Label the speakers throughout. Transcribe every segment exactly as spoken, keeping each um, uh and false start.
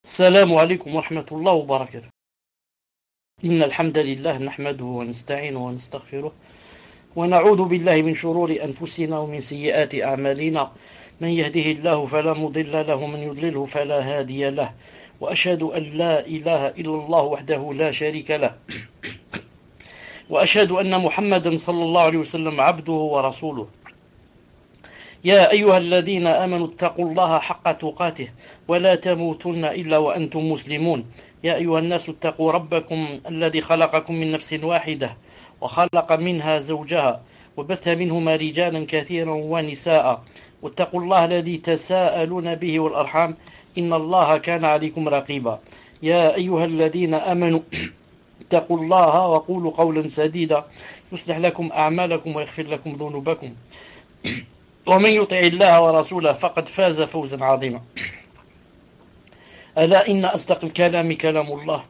Speaker 1: السلام عليكم ورحمة الله وبركاته. إن الحمد لله نحمده ونستعينه ونستغفره ونعوذ بالله من شرور أنفسنا ومن سيئات أعمالنا. من يهده الله فلا مضل له ومن يضلله فلا هادي له، وأشهد أن لا إله إلا الله وحده لا شريك له، وأشهد أن محمدا صلى الله عليه وسلم عبده ورسوله. يا أيها الذين آمنوا اتقوا الله حق تقاته ولا تموتن إلا وأنتم مسلمون. يا أيها الناس اتقوا ربكم الذي خلقكم من نفس واحدة وخلق منها زوجها وبث منهما رجالا كثيرا ونساء، واتقوا الله الذي تساءلون به والأرحام إن الله كان عليكم رقيبا. يا أيها الذين آمنوا اتقوا الله وقولوا قولا سديدا يصلح لكم أعمالكم ويغفر لكم ذنوبكم، ومن يطع الله ورسوله فقد فاز فوزا عظيما. ألا إن أصدق الكلام كلام الله،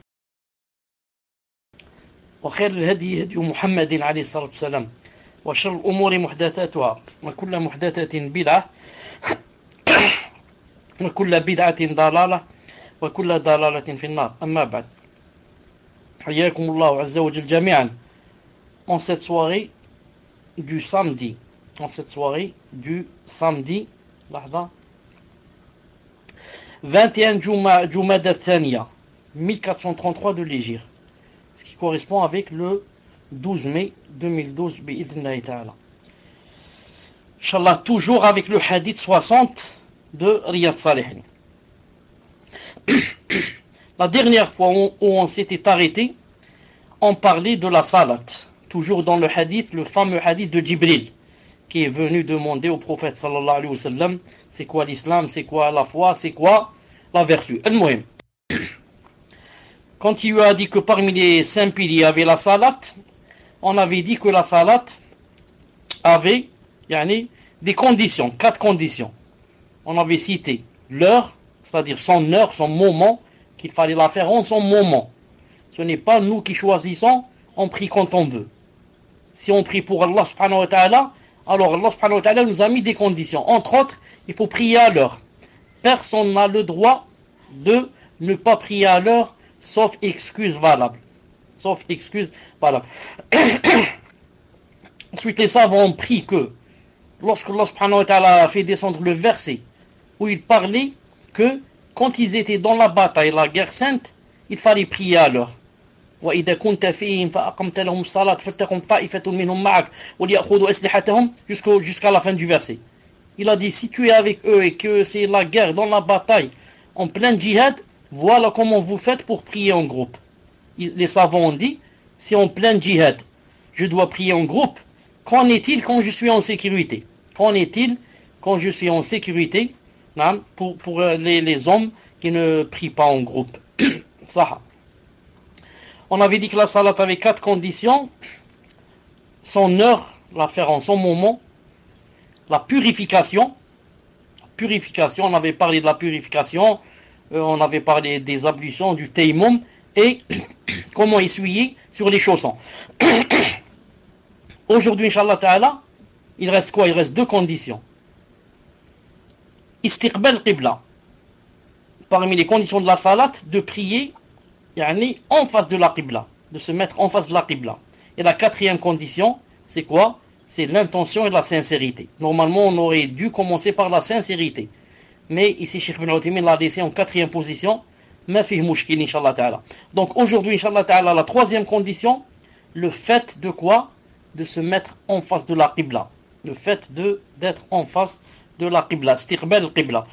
Speaker 1: وخير الهدي هدي محمد عليه الصلاة والسلام، وشر الأمور محدثاتها، وكل محدثة بدعة، وكل بدعة ضلالة، وكل ضلالة في النار. أما بعد، حياكم الله عز وجل جميعا en cette soirée du samedi en cette soirée du samedi لحظة vingt et un Jumada Thaniya mille quatre cent trente-trois de l'Hégire, ce qui correspond avec le douze mai deux mille douze bi'idhnillahi ta'ala. Inch'Allah, toujours avec le hadith soixante de Riyad Salihin. La dernière fois où on s'était arrêté, on parlait de la salat, toujours dans le hadith, le fameux hadith de Jibril, qui est venu demander au prophète sallallahu alayhi wa sallam, c'est quoi l'islam, c'est quoi la foi, c'est quoi la vertu. Al-Muhim. Quand il lui a dit que parmi les cinq piliers il y avait la salat, on avait dit que la salat avait yani, des conditions, quatre conditions. On avait cité l'heure, c'est-à-dire son heure, son moment, qu'il fallait la faire en son moment. Ce n'est pas nous qui choisissons, on prie quand on veut. Si on prie pour Allah subhanahu wa ta'ala, alors Allah subhanahu wa ta'ala nous a mis des conditions. Entre autres, il faut prier à l'heure. Personne n'a le droit de ne pas prier à l'heure, sauf excuse valable. Sauf excuse valable. Ensuite, les savants ont pris que, lorsque Allah subhanahu wa ta'ala a fait descendre le verset, où il parlait que, quand ils étaient dans la bataille, la guerre sainte, il fallait prier à l'heure. وإذا كنت فيهم فأقمت لهم الصلاة فلتقم طائفة منهم معك وليأخذوا أسلحتهم jusqu'à la fin du verset. Il a dit, si tu es avec eux et que c'est la guerre dans la bataille en plein djihad, voilà comment vous faites pour prier en groupe. Les savants ont dit, si en plein djihad je dois prier en groupe, qu'en est-il quand je suis en sécurité? Qu'en est-il quand je suis en sécurité pour, pour les, les hommes qui ne prient pas en groupe? Ça. On avait dit que la salat avait quatre conditions: son heure, la faire en son moment, la purification, purification, on avait parlé de la purification, euh, on avait parlé des ablutions, du tayammum, et comment essuyer sur les chaussons. Aujourd'hui, Inch'Allah Ta'ala, il reste quoi? Il reste deux conditions. Istiqbal qibla, parmi les conditions de la salat, de prier Yani, en face de la qibla, de se mettre en face de la qibla. Et la quatrième condition, c'est quoi? C'est l'intention et la sincérité. Normalement, on aurait dû commencer par la sincérité. Mais ici, Cheikh Ibn Uthaymin l'a laissé en quatrième position. Ma fih mushkil, Inch'Allah Ta'ala. Donc aujourd'hui, Inch'Allah Ta'ala, la troisième condition, le fait de quoi? De se mettre en face de la qibla. Le fait de, d'être en face de la qibla. Istiqbal qibla.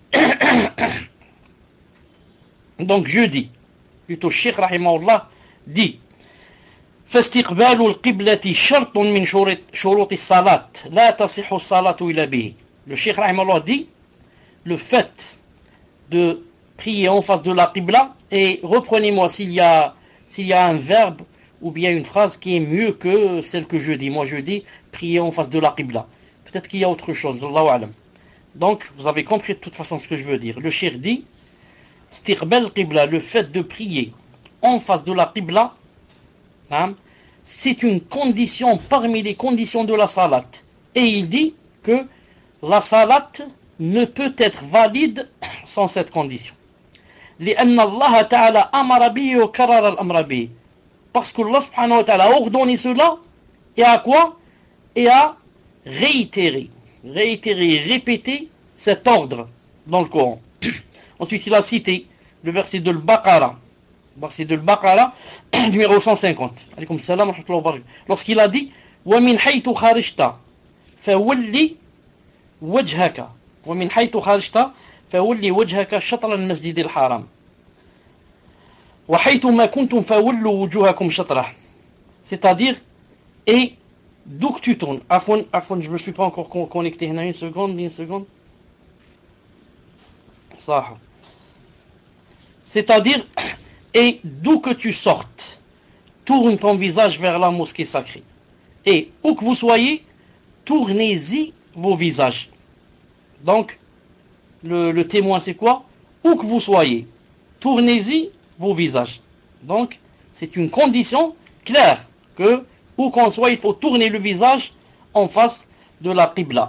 Speaker 1: Donc jeudi, plutôt Cheikh rahimahullah dit فاستقبال القبلة شرط من شروط الصلاة لا تصح الصلاة إلا به. Le Cheikh rahimahullah dit, le fait de prier en face de la qibla, et reprenez-moi s'il y a s'il y a un verbe ou bien une phrase qui est mieux que celle que je dis. Moi je dis prier en face de la qibla. Peut-être qu'il y a autre chose, Allahu a'lam. Donc vous avez compris de toute façon ce que je veux dire. Le Cheikh dit Istiqbal qibla, le fait de prier en face de la qibla, hein, c'est une condition parmi les conditions de la salat. Et il dit que la salat ne peut être valide sans cette condition. لأن الله تعالى أمر به وكرر الأمر به. Parce que Allah subhanahu wa ta'ala a ordonné cela, et à quoi? Et à réitérer, réitérer, répéter cet ordre dans le Coran. Ensuite, il a cité le verset de Al-Baqarah, verset de Al-Baqarah, numéro cent cinquante. Alaykoum salam wa rahmatullahi wa barakatuh. Lorsqu'il a dit وَمِنْ حَيْثُ خَرِجْتَ فَوَلِّ وَجْهَكَ وَمِنْ حَيْثُ خَرِجْتَ فَوَلِّ وَجْهَكَ شَطْرَ الْمَسْجِدِ الْحَرَامِ وَحَيْثُ مَا كُنْتُمْ فَوَلُّوا وُجُوهَكُمْ شَطْرَهُ. C'est-à-dire, et d'où que tu tournes. Afon, Afon, je ne me suis pas encore connecté. Une seconde, une seconde. Ça. C'est-à-dire, et d'où que tu sortes, tourne ton visage vers la mosquée sacrée. Et où que vous soyez, tournez-y vos visages. Donc, le, le témoin c'est quoi? Où que vous soyez, tournez-y vos visages. Donc, c'est une condition claire que, où qu'on soit, il faut tourner le visage en face de la Qibla.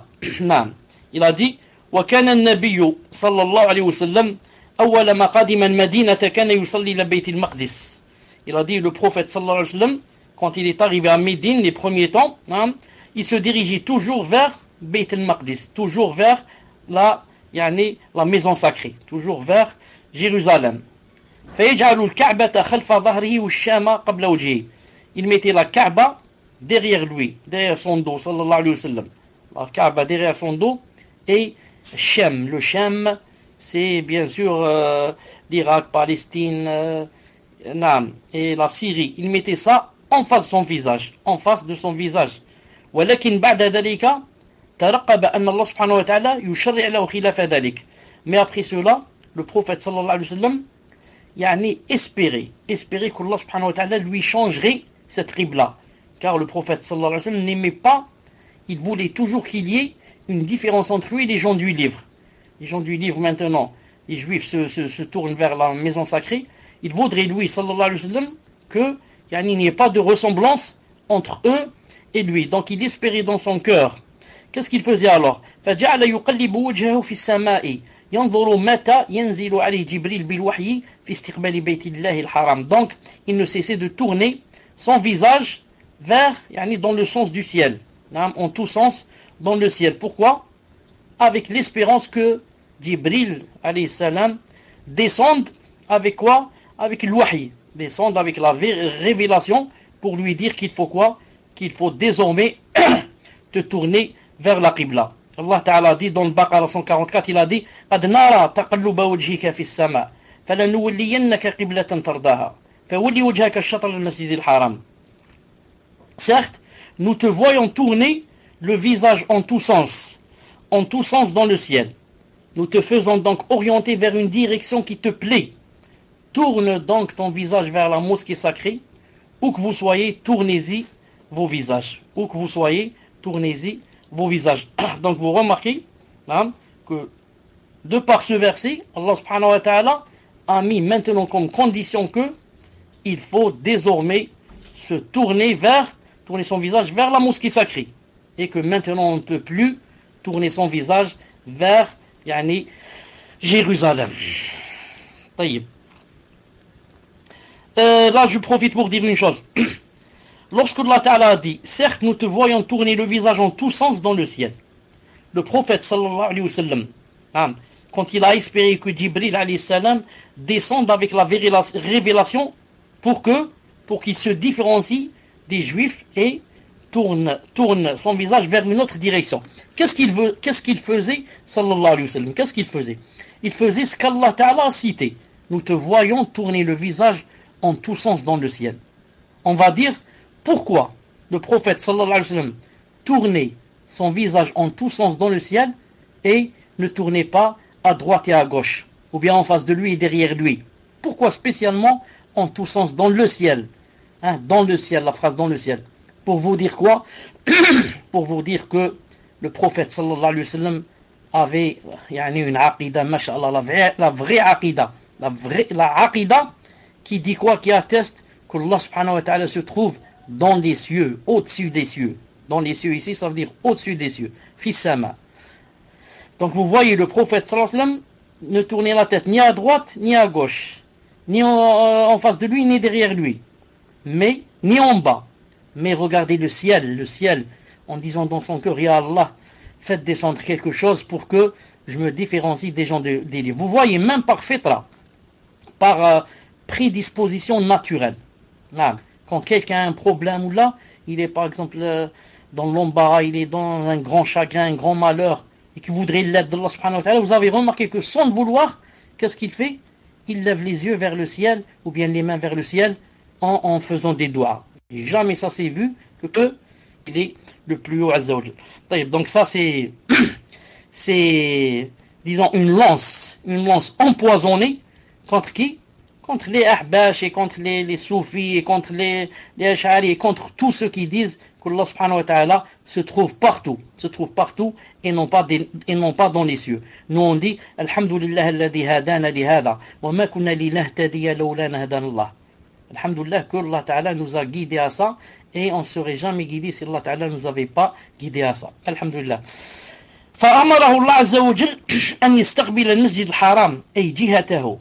Speaker 1: Il a dit وكان النبي صلى الله عليه وسلم أول ما قدم المدينة كان يصلي إلى بيت المقدس. Il a dit le prophète sallallahu alayhi wa sallam, quand il est arrivé à Médine les premiers temps, hein, il se dirigeait toujours vers Beit al-Maqdis, toujours vers la, yani, la maison sacrée, toujours vers Jérusalem. فيجعل الكعبة خلف ظهره والشام قبل وجهه. Il mettait la Kaaba derrière lui, derrière son dos, sallallahu alayhi wa sallam. La Kaaba derrière son dos, et Shem, le Shem, c'est bien sûr euh, l'Irak, Palestine, euh, Nam, et la Syrie. Il mettait ça en face de son visage, en face de son visage. ولكن بعد ذلك ترقب أن الله سبحانه وتعالى يشرع له خلاف ذلك. Mais après cela, le prophète sallallahu alayhi wa sallam, yani espérer, espérer qu'Allah subhanahu wa ta'ala lui changerait cette qibla. Car le prophète sallallahu alayhi wa sallam n'aimait pas, il voulait toujours qu'il y ait une différence entre lui et les gens du livre. Les gens du livre maintenant, les juifs se, se, se tournent vers la maison sacrée, il voudrait lui sallallahu alayhi wa sallam que yani, il n'y ait pas de ressemblance entre eux et lui. Donc il espérait dans son cœur. Qu'est-ce qu'il faisait alors? فَجَعَلَ يُقَلِّبُ وَجْهَهُ فِي السَّمَاءِ ينظر متى ينزل عليه جبريل بالوحي في استقبال بيت الله الحرام. Donc il ne cessait de tourner son visage vers, yani, dans le sens du ciel, en tout sens dans le ciel. Pourquoi? Avec l'espérance que Jibril alayhi salam descende avec quoi? Avec le wahi, descende avec la révélation pour lui dire qu'il faut quoi? Qu'il faut désormais te tourner vers la Qibla. Allah Ta'ala dit dans le Baqarah cent quarante-quatre, il a dit قَدْ نَرَى تَقَلُّبَ وَجْهِكَ فِي السَّمَاءِ فَلَنُوَلِّيَنَّكَ قِبْلَةً تَرْضَاهَا فَوَلِّ وَجْهَكَ شَطْرَ الْمَسْجِدِ الْحَرَامِ. Certes, nous te voyons tourner le visage en tous sens, en tous sens dans le ciel. Nous te faisons donc orienter vers une direction qui te plaît. Tourne donc ton visage vers la mosquée sacrée. Où que vous soyez, tournez-y vos visages. Où que vous soyez, tournez-y vos visages. Donc vous remarquez hein, que de par ce verset, Allah subhanahu wa ta'ala a mis maintenant comme condition que il faut désormais se tourner vers, tourner son visage vers la mosquée sacrée. Et que maintenant on ne peut plus tourner son visage vers yani, Jérusalem. Taïb. Euh, là je profite pour dire une chose. Lorsque Allah Ta'ala a dit, certes nous te voyons tourner le visage en tous sens dans le ciel, le prophète sallallahu alayhi wa sallam, hein, quand il a espéré que Jibril alayhi salam descende avec la révélation pour que, pour qu'il se différencie des juifs et tourne, tourne son visage vers une autre direction. Qu'est-ce qu'il veut, qu'est-ce qu'il faisait sallallahu alayhi wa sallam? Qu'est-ce qu'il faisait? Il faisait ce qu'Allah Ta'ala a cité. Nous te voyons tourner le visage en tous sens dans le ciel. On va dire pourquoi le prophète sallallahu alayhi wa sallam tournait son visage en tous sens dans le ciel et ne tournait pas à droite et à gauche, ou bien en face de lui et derrière lui. Pourquoi spécialement en tous sens dans le ciel, hein, dans le ciel, la phrase dans le ciel. Pour vous dire quoi? Pour vous dire que le prophète sallallahu alayhi wa sallam avait yani, une aqida, masha'Allah, la vraie, la vraie aqida, la vraie la aqida qui dit quoi? Qui atteste que Allah subhanahu wa ta'ala se trouve dans les cieux, au-dessus des cieux. Dans les cieux ici, ça veut dire au-dessus des cieux. Fis sama. Donc vous voyez le prophète sallallahu alayhi wa sallam, ne tourner la tête ni à droite ni à gauche, ni en, en face de lui ni derrière lui, mais ni en bas, mais regardez le ciel, le ciel, en disant dans son cœur, Ya Allah, faites descendre quelque chose pour que je me différencie des gens de, des livres. Vous voyez, même par fitra, par euh, prédisposition naturelle, là, quand quelqu'un a un problème ou là, il est par exemple euh, dans l'embarras, il est dans un grand chagrin, un grand malheur, et qu'il voudrait l'aide d'Allah subhanahu wa ta'ala, vous avez remarqué que sans le vouloir, qu'est-ce qu'il fait? Il lève les yeux vers le ciel, ou bien les mains vers le ciel, en, en faisant des doigts. Jamais ça s'est vu que, que il est le plus haut Azza wa Jal. Donc ça c'est, c'est, disons, une lance, une lance empoisonnée contre qui? Contre les ahbash et contre les, les soufis et contre les, les ash'ari et contre tous ceux qui disent qu'Allah subhanahu wa ta'ala se trouve partout, se trouve partout et non pas, des, et non pas dans les cieux. Nous on dit Alhamdulillah alladhi hadana li hada wa ma kunna linahtadiya lawla an hadana Allah. Alhamdulillah que Allah ta'ala nous a guidés à ça et on ne serait jamais guidé si Allah ta'ala nous avait pas guidés à ça. Alhamdulillah. فأمره الله عز وجل أن يستقبل المسجد الحرام أي جهته.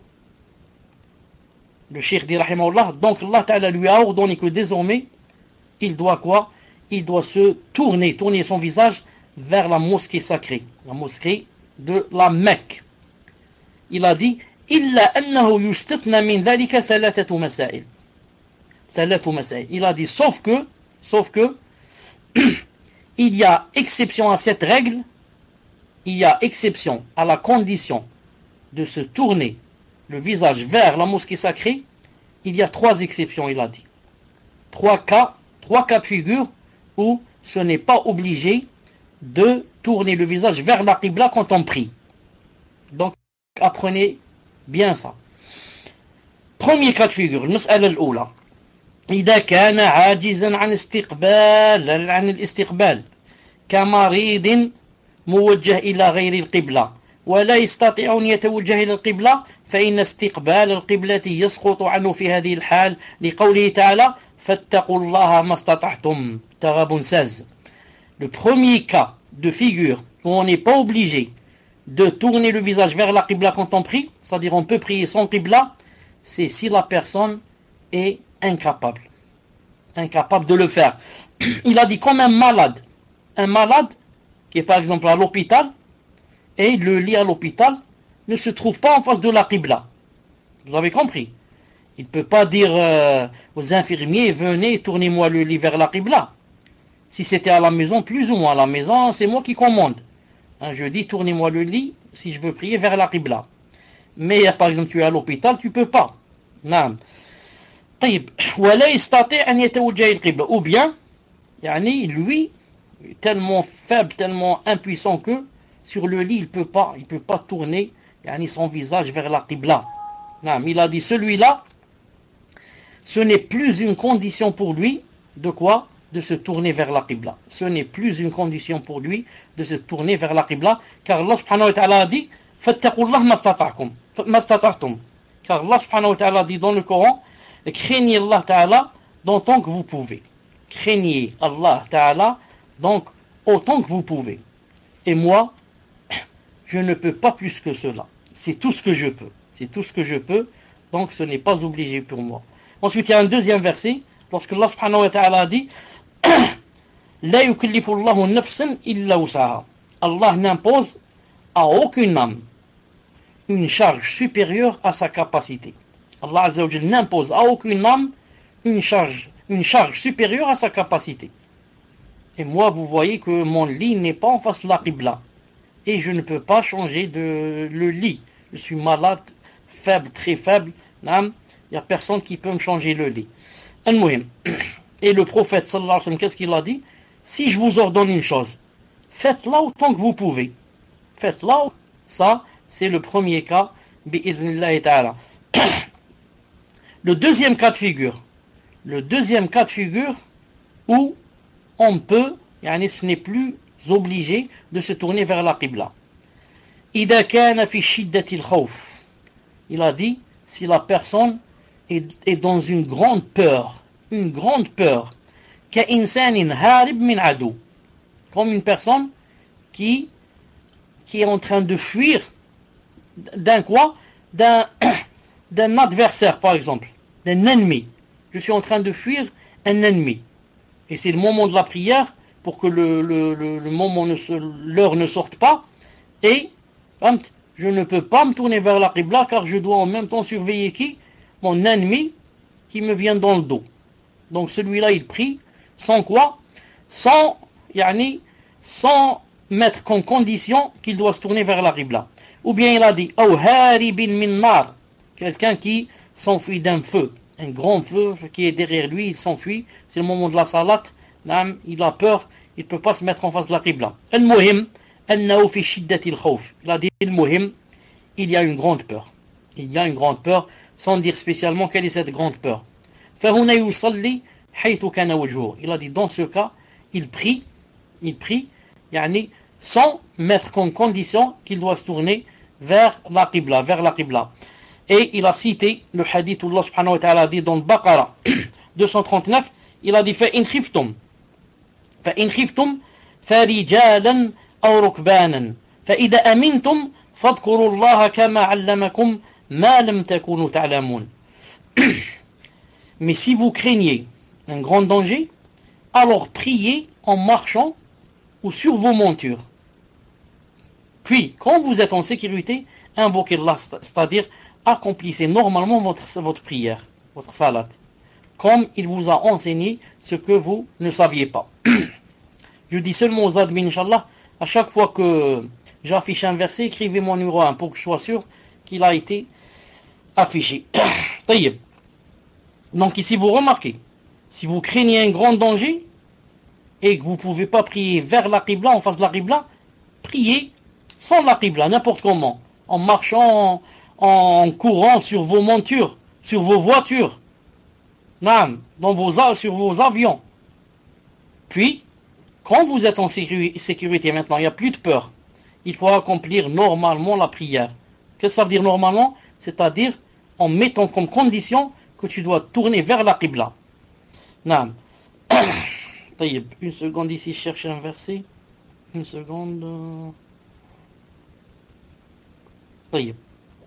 Speaker 1: Le cheikh dit rahimahullah, donc Allah Ta'ala lui a ordonné que désormais, il doit quoi? Il doit se tourner, tourner son visage vers la mosquée sacrée, la mosquée de la Mecque. Il a dit, إلا أنه يستثنى من ذلك ثلاثة مسائل. ثلاثة مسائل. Il a dit, sauf que, sauf que, il y a exception à cette règle, il y a exception à la condition de se tourner le visage vers la mosquée sacrée, il y a trois exceptions, il a dit. Trois cas, trois cas de figure où ce n'est pas obligé de tourner le visage vers la qibla quand on prie. Donc, apprenez bien ça. Premier cas de figure, المسألة الأولى. إذا كان عاجزا عن استقبال عن الاستقبال كمريض موجه إلى غير القبلة ولا يستطيع أن يتوجه إلى القبلة فإن استقبال القبلة يسقط عنه في هذه الحال لقوله تعالى فاتقوا الله ما استطعتم. Taghabun seize. Le premier cas de figure où on n'est pas obligé de tourner le visage vers la qibla quand on prie, c'est-à-dire on peut prier sans qibla, c'est si la personne est incapable. Incapable de le faire. Il a dit comme un malade. Un malade qui est par exemple à l'hôpital, et le lit à l'hôpital ne se trouve pas en face de la qibla. Vous avez compris? Il ne peut pas dire euh, aux infirmiers, venez, tournez-moi le lit vers la qibla. Si c'était à la maison, plus ou moins à la maison, c'est moi qui commande. Hein, je dis, tournez-moi le lit si je veux prier vers la qibla. Mais par exemple, tu es à l'hôpital, tu ne peux pas. Non. Ou bien, lui, tellement faible, tellement impuissant que sur le lit, il ne peut pas, il peut pas tourner yani, son visage vers la qibla. Non, il a dit, celui-là, ce n'est plus une condition pour lui, de quoi? De se tourner vers la qibla. Ce n'est plus une condition pour lui de se tourner vers la qibla, car Allah subhanahu wa ta'ala a dit, fattaqullah mastata'tum. Car Allah subhanahu wa ta'ala dit dans le Coran, craignez Allah ta'ala d'autant que vous pouvez. Craignez Allah ta'ala donc autant que vous pouvez. Et moi, je ne peux pas plus que cela. C'est tout ce que je peux. C'est tout ce que je peux. Donc ce n'est pas obligé pour moi. Ensuite, il y a un deuxième verset. Lorsque Allah subhanahu wa ta'ala a dit La yukallifu Allahu nafsan illa wus'aha. Allah n'impose à aucune âme une charge supérieure à sa capacité. Allah azza wa jalla n'impose à aucune âme une charge, une charge supérieure à sa capacité. Et moi, vous voyez que mon lit n'est pas en face de la qibla. Et je ne peux pas changer de le lit. Je suis malade, faible, très faible. Il n'y a personne qui peut me changer le lit. Et le prophète, sallallahu alayhi wa sallam, qu'est-ce qu'il a dit? Si je vous ordonne une chose, faites-la autant que vous pouvez. Faites-la. Ça, c'est le premier cas. Bi'idhnillahi ta'ala. Le deuxième cas de figure. Le deuxième cas de figure où on peut, yani ce n'est plus obligé de se tourner vers la qibla. إذا كان في شدة الخوف. Il a dit, si la personne est, est dans une grande peur, une grande peur, كإنسان هارب من عدو, comme une personne qui, qui est en train de fuir d'un quoi? D'un, d'un adversaire, par exemple, d'un ennemi. Je suis en train de fuir un ennemi. Et c'est le moment de la prière pour que le, le, le, le moment, ne se, l'heure ne sorte pas. Et je ne peux pas me tourner vers la Qibla car je dois en même temps surveiller qui? Mon ennemi qui me vient dans le dos. Donc celui-là, il prie sans quoi? Sans, yani, sans mettre comme condition qu'il doit se tourner vers la Qibla. Ou bien il a dit, Aw haribin min nar, quelqu'un qui s'enfuit d'un feu, un grand feu qui est derrière lui, il s'enfuit, c'est le moment de la salat, il a peur, il ne peut pas se mettre en face de la Qibla. Al-muhim, annahu fi shiddati al-khawf. Il a dit, al-muhim, il y a une grande peur. Il y a une grande peur, sans dire spécialement quelle est cette grande peur. فهنا يصلي حيث كان وجهه. Il a dit, dans ce cas, il prie, il prie, yani, sans mettre comme condition qu'il doit se tourner vers la Qibla, vers la Qibla. Et il a cité le hadith où Allah subhanahu wa ta'ala dit dans le Baqara deux cent trente-neuf, il a dit فَإِنْ خِفْتُمْ فَإِنْ خِفْتُمْ فَرِجَالًا أَوْ رُكْبَانًا فَإِذَا أَمِنْتُمْ فَاذْكُرُوا اللَّهَ كَمَا عَلَّمَكُمْ مَا لَمْ تَكُونُوا تَعْلَمُونَ. Mais si vous craignez un grand danger, alors priez en marchant ou sur vos montures. Puis, quand vous êtes en sécurité, invoquez Allah, c'est-à-dire accomplissez normalement votre, votre prière, votre salat, comme il vous a enseigné ce que vous ne saviez pas. Je dis seulement aux admins, Inch'Allah, à chaque fois que j'affiche un verset, écrivez mon numéro un pour que je sois sûr qu'il a été affiché. Donc ici vous remarquez, si vous craignez un grand danger et que vous ne pouvez pas prier vers la Qibla, en face de la Qibla, priez sans la Qibla, n'importe comment, en marchant, en, en courant sur vos montures, sur vos voitures, dans vos, sur vos avions. Puis, quand vous êtes en sécurité maintenant, il n'y a plus de peur, il faut accomplir normalement la prière. Qu'est-ce que ça veut dire normalement? C'est-à-dire en mettant comme condition que tu dois tourner vers la Qibla. Naam. Une seconde ici, je cherche un verset. Une seconde. طيب.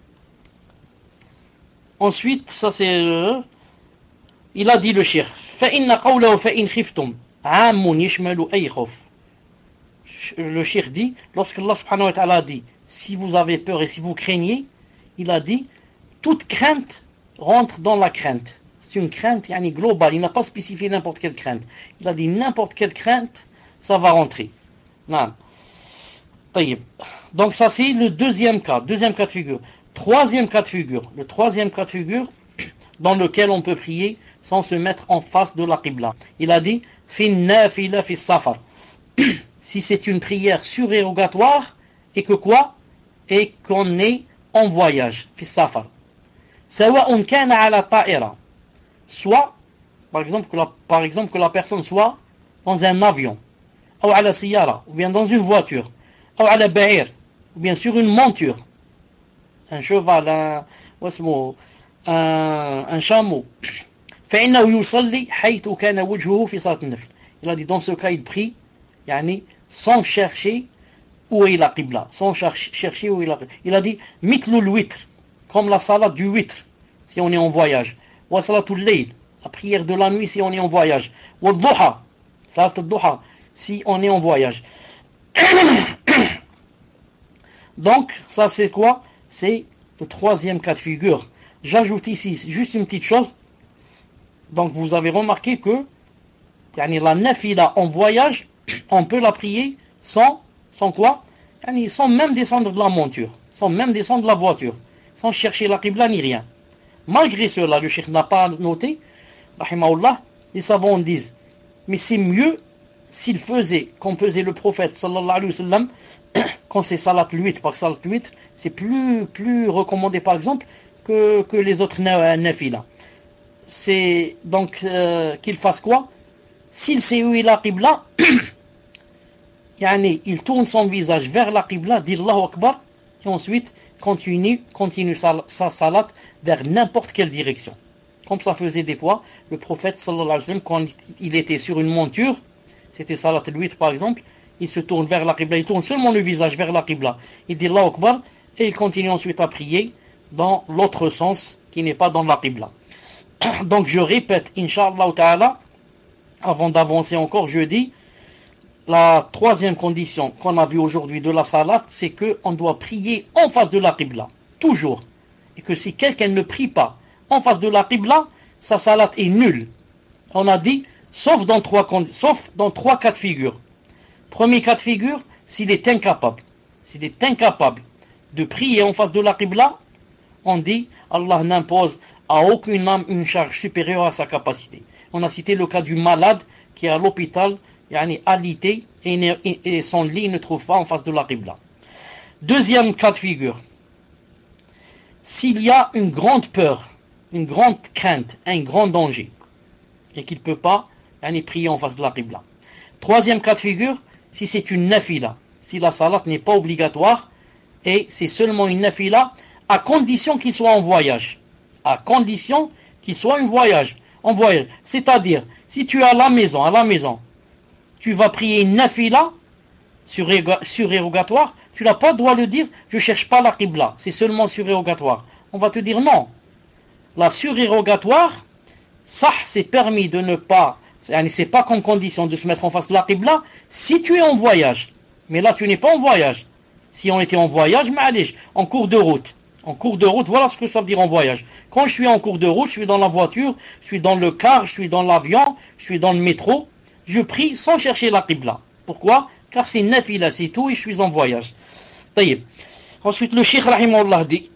Speaker 1: Ensuite, ça c'est euh, il a dit le cheikh فإن قوله فإن خفتم عام يشمل أي خوف. Le cheikh dit, lorsque Allah subhanahu wa ta'ala dit si vous avez peur et si vous craignez, il a dit toute crainte rentre dans la crainte. C'est une crainte yani, globale, il n'a pas spécifié n'importe quelle crainte. Il a dit n'importe quelle crainte, ça va rentrer. Non. Donc ça c'est le deuxième cas, deuxième cas de figure. Troisième cas de figure, le troisième cas de figure dans lequel on peut prier sans se mettre en face de la Qibla. Il a dit fi nafila fi safar. Si c'est une prière surérogatoire et que quoi? Et qu'on est en voyage, fi safar. سواء كان على طائرة, soit par exemple, que la, par exemple que la personne soit dans un avion, ou على سيارة, ou bien dans une voiture, ou على بعير, ou bien sur une monture, un cheval, un, un, un chameau. فإنه يصلي حيث كان وجهه في صلاة النفل. Il a dit dans ce cas il prie يعني, sans chercher où est la Qibla, sans chercher où est la Qibla. Il a dit مثل الوتر, comme la salat du witr, si on est en voyage. Wa salatul layl, la prière de la nuit si on est en voyage. Wa dhuha, salat al-dhuha, si on est en voyage. Donc, ça c'est quoi? C'est le troisième cas de figure. J'ajoute ici juste une petite chose. Donc, vous avez remarqué que yani, la nafila en voyage, on peut la prier sans, sans quoi? Yani, sans même descendre de la monture, sans même descendre de la voiture, sans chercher la Qibla ni rien. Malgré cela, le cheikh n'a pas noté, rahimahullah, les savants disent, mais c'est mieux s'il faisait, comme faisait le prophète, sallallahu alayhi wa sallam, quand c'est salat l'huître, parce que salat l'huître, c'est plus, plus recommandé par exemple que, que les autres nafila. C'est donc euh, qu'il fasse quoi? S'il sait où est la Qibla, yani, il tourne son visage vers la Qibla, dit Allahu Akbar, et ensuite continue, continue sa, sa salat vers n'importe quelle direction. Comme ça faisait des fois le prophète sallallahu alayhi wa sallam quand il était sur une monture, c'était salat al-witr par exemple, il se tourne vers la Qibla, il tourne seulement le visage vers la Qibla. Il dit Allahu Akbar et il continue ensuite à prier dans l'autre sens qui n'est pas dans la qibla. Donc je répète, Inch'Allah Ta'ala, avant d'avancer encore, je dis, la troisième condition qu'on a vue aujourd'hui de la salat, c'est qu'on doit prier en face de la qibla, toujours. Et que si quelqu'un ne prie pas en face de la qibla, sa salat est nulle. On a dit, sauf dans trois, sauf dans trois cas de figure. Premier cas de figure, s'il est incapable. S'il est incapable de prier en face de la qibla, on dit, Allah n'impose à aucune âme une charge supérieure à sa capacité. On a cité le cas du malade qui est à l'hôpital, yani alité, et, et son lit ne trouve pas en face de la qibla. Deuxième cas de figure, s'il y a une grande peur, une grande crainte, un grand danger, et qu'il ne peut pas yani, prier en face de la qibla. Troisième cas de figure, si c'est une nafila, si la salat n'est pas obligatoire, et c'est seulement une nafila, à condition qu'il soit en voyage. À condition qu'il soit en voyage. En voyage. C'est-à-dire, si tu es à la maison, à la maison, tu vas prier une nafila surérogatoire, tu n'as pas le droit de le dire, je ne cherche pas la qibla, c'est seulement surérogatoire. On va te dire non. La surérogatoire, ça c'est permis de ne pas, c'est pas comme condition de se mettre en face de la qibla si tu es en voyage. Mais là tu n'es pas en voyage. Si on était en voyage, ma'alish, en cours de route. En cours de route, voilà ce que ça veut dire en voyage. Quand je suis en cours de route, je suis dans la voiture, je suis dans le car, je suis dans l'avion, je suis dans le métro, je prie sans chercher la qibla. Pourquoi? Car c'est nafila, c'est tout, et je suis en voyage. Taïb. Ensuite, le Cheikh Rahimahullah dit,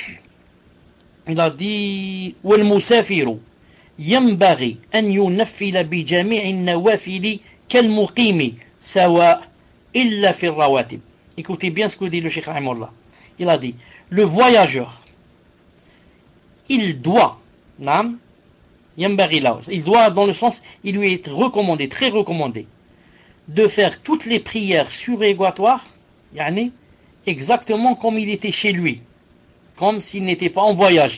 Speaker 1: il a dit, وَالْمُسَافِرُ يَنْبَغِي أَنْ يُنَفِّلَ بِجَمِيعِ النَّوَافِلِ كَالْمُقِيمِ سَوَاء إِلَّا فِي الرَّوَاتِبِ. Écoutez bien ce que dit le Cheikh Rahimahullah. Il a dit, le voyageur, il doit, nam, il doit dans le sens, il lui est recommandé, très recommandé, de faire toutes les prières surérogatoires, yani, exactement comme il était chez lui, comme s'il n'était pas en voyage.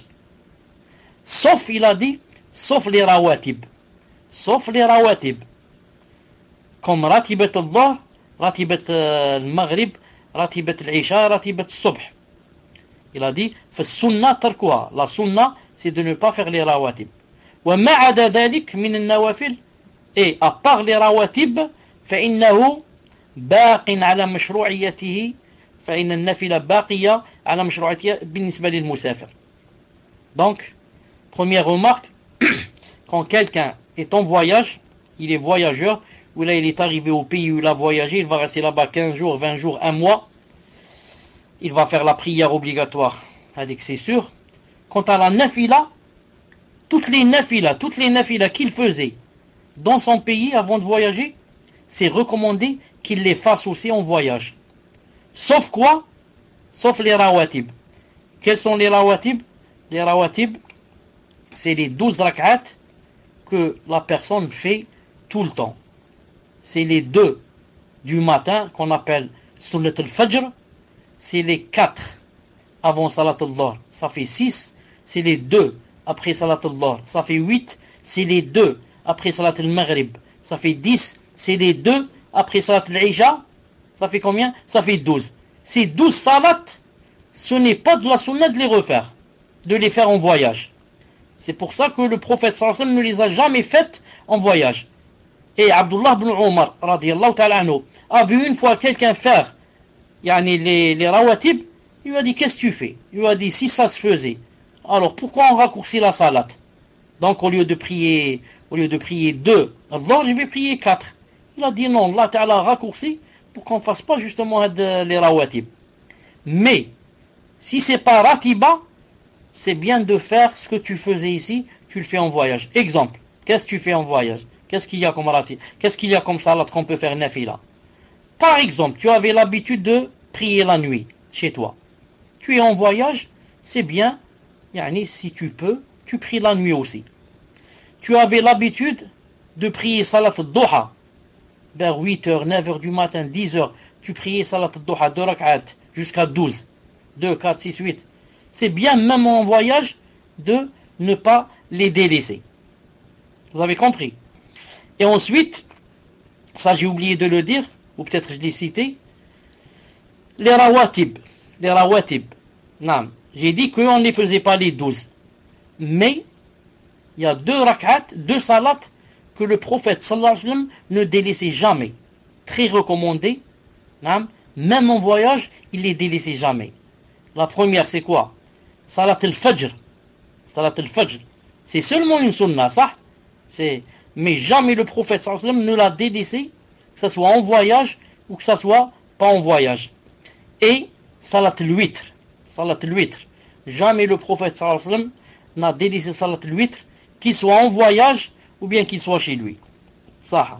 Speaker 1: Sauf, il a dit, sauf les rawatib, sauf les rawatib, comme ratibat al-dhahr, ratibat al-maghrib, ratibat al-isha, ratibat al-subh. Il a dit, فالسنة تركها. La sunna, c'est de ne pas faire les rawatib. وما عدا ذلك من النوافل. Et à part les rawatib, فإنه باق على مشروعيته. فإن النافلة باقية على مشروعيتها بالنسبة للمسافر. Donc, première remarque, quand quelqu'un est en voyage, il est voyageur, ou là il est arrivé au pays où il a voyagé, il va rester là-bas quinze jours, vingt jours, un mois. Il va faire la prière obligatoire, avec c'est sûr. Quant à la nafila, toutes les nafilas, toutes les nafilas qu'il faisait dans son pays avant de voyager, c'est recommandé qu'il les fasse aussi en voyage. Sauf quoi? Sauf les rawatib. Quels sont les rawatib? Les rawatib, c'est les douze rak'at que la personne fait tout le temps. C'est les deux du matin qu'on appelle sunnat al-fajr. C'est les quatre avant Salat al-Dhahr, ça fait six. C'est les deux après Salat al-Dhahr, ça fait huit. C'est les deux après Salat al-Maghrib, ça fait dix. C'est les deux après Salat al-Isha, ça fait combien? Ça fait douze. Ces douze salats, ce n'est pas de la sunna de les refaire, de les faire en voyage. C'est pour ça que le prophète sallallahu alayhi wa sallam ne les a jamais faites en voyage. Et Abdullah ibn Omar, radiyallahu ta'ala anhu, a vu une fois quelqu'un faire Yani les, les rawatib, il lui a dit, qu'est-ce que tu fais? Il lui a dit, si ça se faisait, alors pourquoi on raccourcit la salat? Donc au lieu de prier, au lieu de prier deux, Allah, je vais prier quatre. Il a dit non, Allah Ta'ala a raccourci pour qu'on ne fasse pas justement de, les rawatib. Mais, si c'est pas ratiba, c'est bien de faire ce que tu faisais ici, tu le fais en voyage. Exemple, qu'est-ce que tu fais en voyage? Qu'est-ce qu'il y a comme ratib? Qu'est-ce qu'il y a comme salat qu'on peut faire nafila? Par exemple, tu avais l'habitude de prier la nuit chez toi. Tu es en voyage, c'est bien, yani, si tu peux, tu pries la nuit aussi. Tu avais l'habitude de prier salat al-duha vers huit heures, neuf heures du matin, dix heures. Tu priais salat al-duha, deux rak'at, jusqu'à douze. deux, quatre, six, huit. C'est bien, même en voyage, de ne pas les délaisser. Vous avez compris? Et ensuite, ça j'ai oublié de le dire, ou peut-être je l'ai cité, les rawatib, les rawatib, Non, j'ai dit qu'on ne faisait pas les douze. Mais, il y a deux rak'at, deux salats que le prophète sallallahu alayhi wa sallam ne délaissait jamais. Très recommandé. Non, même en voyage, il les délaissait jamais. La première, c'est quoi? Salat al-Fajr. Salat al-Fajr. C'est seulement une sunna, ça. C'est... Mais jamais le prophète sallallahu alayhi wa sallam ne l'a délaissé, que ce soit en voyage ou que ce soit pas en voyage. Et Salat al-Witr. Salat al-Witr. Jamais le prophète sallallahu alayhi wa sallam n'a délaissé Salat al-Witr, qu'il soit en voyage ou bien qu'il soit chez lui. Ça.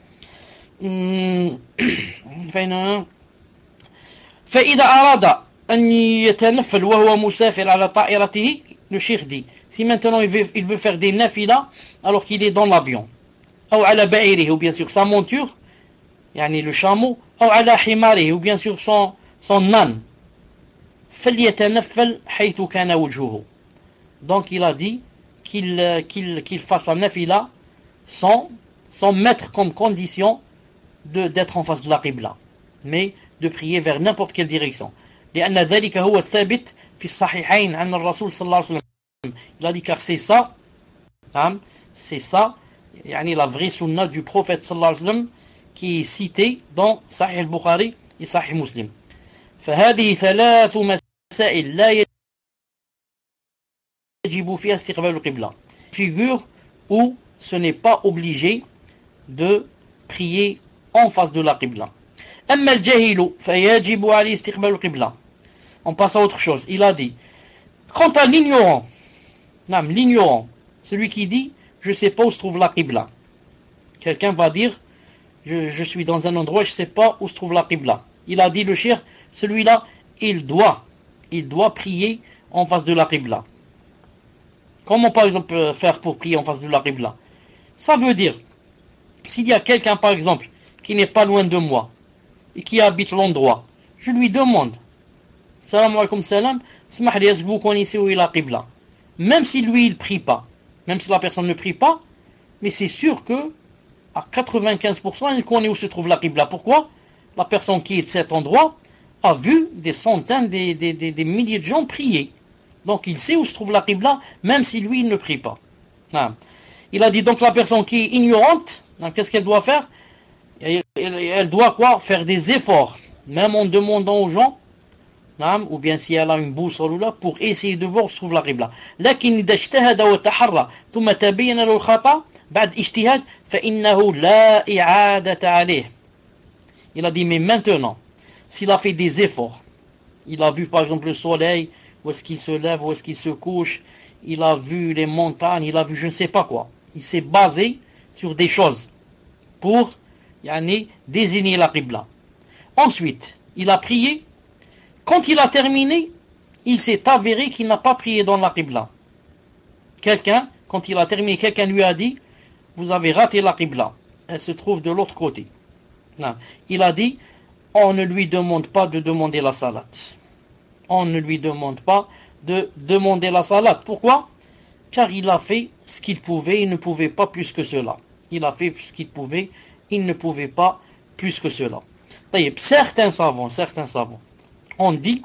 Speaker 1: فإذا أراد أن يتنفل وهو مسافر على طائرته, le cheikh dit, si maintenant il veut, il veut faire des nafila alors qu'il est dans l'avion, ou على بعيره, ou bien sûr sa monture, يعني le chameau, ou على حماره, ou bien sûr son, son âne, فليتنفل حيث كان وجهه. Donc il a dit qu'il, qu'il, qu'il fasse la nafila sans, sans mettre comme condition de, d'être en face de la qibla, mais de prier vers n'importe quelle direction. لأن ذلك هو الثابت في الصحيحين عن الرسول صلى الله عليه وسلم. Il a dit car c'est ça, hein, c'est ça, يعني la vraie sunna du prophète صلى الله عليه وسلم qui est citée dans Sahih al-Bukhari et Sahih Muslim. فهذه ثلاث مسائل لا يجب فيها استقبال القبلة. Figure où ce n'est pas obligé de prier en face de la qibla. أما الجاهل فيجب عليه استقبال القبلة. On passe à autre chose. Il a dit, quant à l'ignorant, non, l'ignorant, celui qui dit, je ne sais pas où se trouve la qibla. Quelqu'un va dire, je, je suis dans un endroit, je ne sais pas où se trouve la qibla. Il a dit, le cheikh, celui-là, il doit, il doit prier en face de la qibla. Comment par exemple faire pour prier en face de la qibla? Ça veut dire, s'il y a quelqu'un par exemple, qui n'est pas loin de moi, et qui habite l'endroit, je lui demande, salam alaykum salam, smahli, est-ce que vous connaissez où est la qibla? Même si lui il prie pas, même si la personne ne prie pas, mais c'est sûr que à quatre-vingt-quinze pour cent il connaît où se trouve la qibla. Pourquoi? La personne qui est de cet endroit a vu des centaines, des, des, des, des milliers de gens prier. Donc il sait où se trouve la qibla, même si lui il ne prie pas. Non. Il a dit donc la personne qui est ignorante, donc, qu'est-ce qu'elle doit faire? Elle, elle doit quoi? Faire des efforts, même en demandant aux gens, ou bien si elle a une boussole là, pour essayer de voir où se trouve la qibla. لكن إذا اجتهد وتحرى ثم تبين له الخطأ بعد اجتهاد فإنه لا إعادة عليه. Il a dit mais maintenant, s'il a fait des efforts, il a vu par exemple le soleil, où est-ce qu'il se lève, où est-ce qu'il se couche, il a vu les montagnes, il a vu je ne sais pas quoi. Il s'est basé sur des choses pour yani, désigner la qibla. Ensuite, il a prié. Quand il a terminé, il s'est avéré qu'il n'a pas prié dans la qibla. Quelqu'un, quand il a terminé, quelqu'un lui a dit, vous avez raté la qibla. Elle se trouve de l'autre côté. Non. Il a dit, on ne lui demande pas de demander la salat. On ne lui demande pas de demander la salat. Pourquoi? Car il a fait ce qu'il pouvait, il ne pouvait pas plus que cela. Il a fait ce qu'il pouvait, il ne pouvait pas plus que cela. Certains savants, certains savants, on dit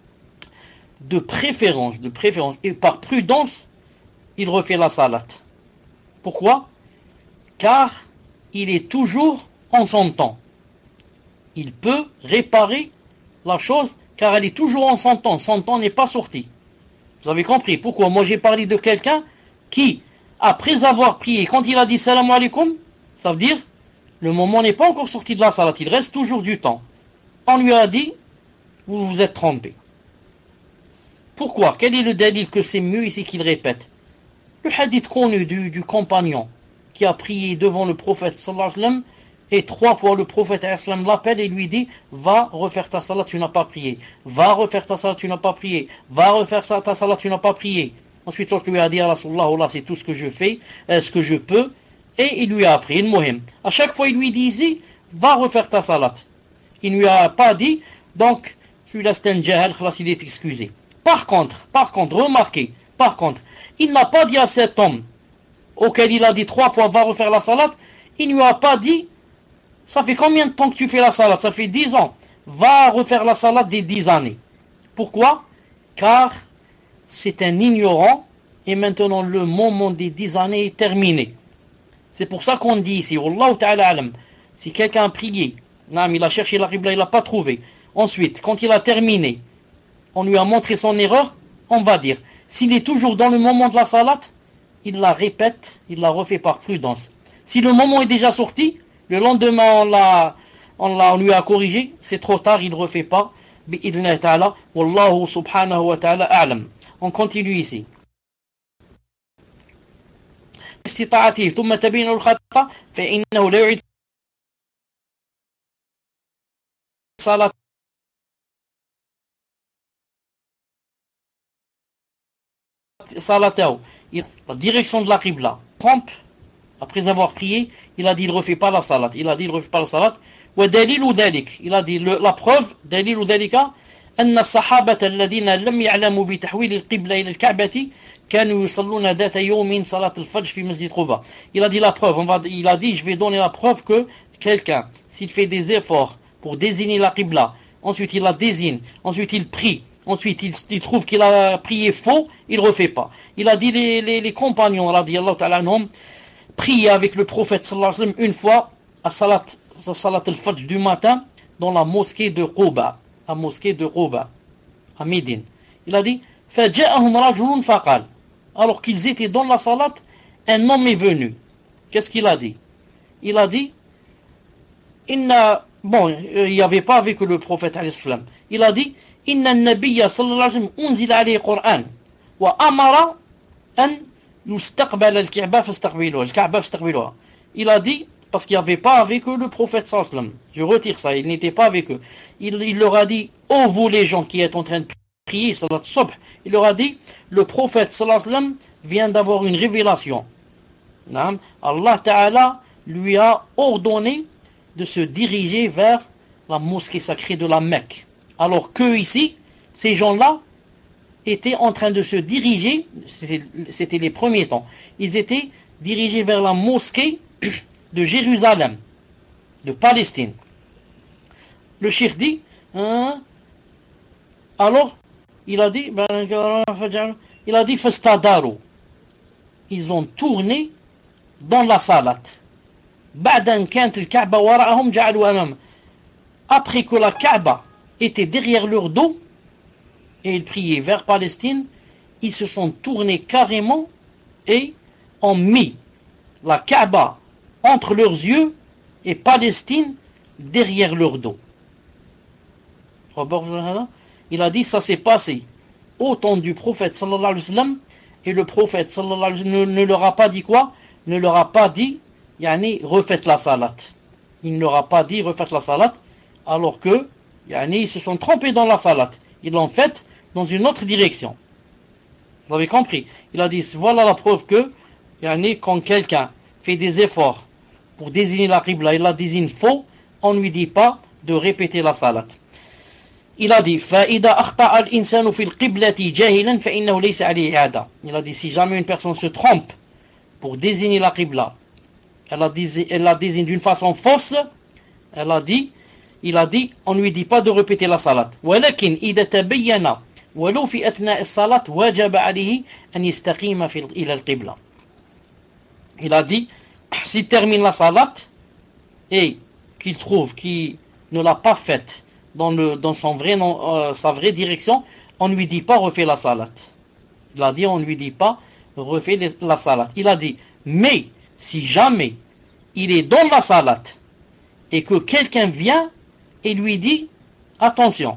Speaker 1: de préférence, de préférence, et par prudence, il refait la salat. Pourquoi? Car il est toujours en son temps. Il peut réparer la chose, car elle est toujours en son temps. Son temps n'est pas sorti. Vous avez compris? Pourquoi? Moi j'ai parlé de quelqu'un qui, après avoir prié, quand il a dit salam alaikum, ça veut dire, le moment n'est pas encore sorti de la salat, il reste toujours du temps. On lui a dit, vous vous êtes trompé. Pourquoi? Quel est le dalil que c'est mieux ici qu'il répète? Le hadith connu du, du compagnon qui a prié devant le prophète sallallahu alayhi wa sallam, et trois fois le prophète sallallahu alayhi wa sallam l'appelle et lui dit, va refaire ta salat, tu n'as pas prié. Va refaire ta salat, tu n'as pas prié. Va refaire ta salat, tu n'as pas prié. Ensuite, l'autre lui a dit, Rasulullah, Allah, c'est tout ce que je fais, euh, ce que je peux, et il lui a appris une mohim. À chaque fois, il lui disait, va refaire ta salat. Il ne lui a pas dit, donc, celui-là c'est un jahal, il est excusé. Par contre, par contre, remarquez, par contre, il n'a pas dit à cet homme, auquel il a dit trois fois, va refaire la salat, il ne lui a pas dit, ça fait combien de temps que tu fais la salat? Ça fait dix ans. Va refaire la salat des dix années. Pourquoi? car c'est un ignorant et maintenant le moment des dix années est terminé. C'est pour ça qu'on dit ici, Wallahu ta'ala alam, si quelqu'un a prié, il a cherché la qibla, il l'a pas trouvé. Ensuite, quand il a terminé, on lui a montré son erreur, on va dire, s'il est toujours dans le moment de la salat, il la répète, il la refait par prudence. Si le moment est déjà sorti, le lendemain on, l'a, on, l'a, on lui a corrigé, c'est trop tard, il ne refait pas. Bi'idhnillah ta'ala, Wallahu subhanahu wa ta'ala a'lam. On continue ici. استطاعته ثم تبين الخطأ فإنه لا يعيد صلاة صلاته. La direction de la qibla. Trompe, après avoir prié, il a dit il ne refait pas la salat. Il a dit il ne refait pas la salat. ودليل ذلك, il a dit le, la preuve, دليل ذلك أن الصحابة الذين لم يعلموا بتحويل القبلة إلى الكعبة كانوا يصلون ذات يوم صلاة الفجر في مسجد قباء. Il a dit la preuve, on va, il a dit je vais donner la preuve que quelqu'un, s'il fait des efforts pour désigner la qibla, ensuite il la désigne, ensuite il prie, ensuite il, il trouve qu'il a prié faux, il ne refait pas. Il a dit les, les, les compagnons, radiyallahu ta'ala anhum, priaient avec le prophète sallallahu alayhi wa sallam une fois à salat, à salat al-fajr du matin dans la mosquée de Quba, la mosquée de Quba, à Médine. Il a dit فَجَاءَهُمْ رَجُلٌ فَقَالَ. Alors qu'ils étaient dans la salat, un homme est venu. Qu'est-ce qu'il a dit? Il a dit, inna, bon, il n'y avait pas avec le prophète alayhi salam. Il a dit, inna nabiyya sallallahu alayhi wa sallam unzila alayhi Qur'an wa amara an yustaqbal al-Ka'ba fastaqbiluha, al-Ka'ba fastaqbiluha. Il a dit, parce qu'il n'y avait pas avec eux le prophète sallallahu alayhi wa sallam. Je retire ça, il n'était pas avec eux. Il, il leur a dit, ô vous les gens qui êtes en train de prier, salat subh, il leur a dit, le prophète sallallahu alayhi wa sallam vient d'avoir une révélation. Allah Ta'ala lui a ordonné de se diriger vers la mosquée sacrée de la Mecque. Alors que ici, ces gens-là étaient en train de se diriger, c'était, c'était les premiers temps, ils étaient dirigés vers la mosquée de Jérusalem, de Palestine. Le cheikh dit, hein, alors, il a dit, il a dit, fastadaru. Ils ont tourné dans la salat. Après que la Kaaba était derrière leur dos et ils priaient vers Palestine, ils se sont tournés carrément et ont mis la Kaaba entre leurs yeux et Palestine derrière leur dos. Il a dit ça s'est passé au temps du prophète sallallahu alayhi wa sallam et le prophète sallallahu alayhi wa sallam ne, ne leur a pas dit quoi? Ne leur a pas dit yani refaites la salat. Il ne leur a pas dit refaites la salat alors que yani, ils se sont trompés dans la salat. Ils l'ont faite dans une autre direction. Vous avez compris? Il a dit voilà la preuve que yani, quand quelqu'un fait des efforts pour désigner la qibla, il la désigne faux, on ne lui dit pas de répéter la salat. Il a dit فَإِذَا أَخْطَأَ الْإِنسَانُ فِي الْقِبْلَةِ جَاهِلًا فَإِنَّهُ لَيْسَ عَلَيْهِ إِعَادَةٌ. Il a dit si jamais une personne se trompe pour désigner la qibla, elle la désigne, elle la désigne d'une façon fausse, elle a dit, il a dit, on ne lui dit pas de répéter la salat. وَلَكِنْ إِذَا تَبَيَّنَ وَلَوْ فِي أَثْنَاءِ الصَّلَاةِ وَجَبَ عَلَيْهِ أَنْ يَسْتَقِيمَ إِلَى الْقِبْلَةِ. Il a dit, s'il termine la salat et qu'il trouve qu'il ne l'a pas faite dans, le, dans son vrai nom, euh, sa vraie direction, on ne lui dit pas refais la salat. Il a dit on ne lui dit pas refais les, la salat. Il a dit mais si jamais il est dans la salat et que quelqu'un vient et lui dit attention,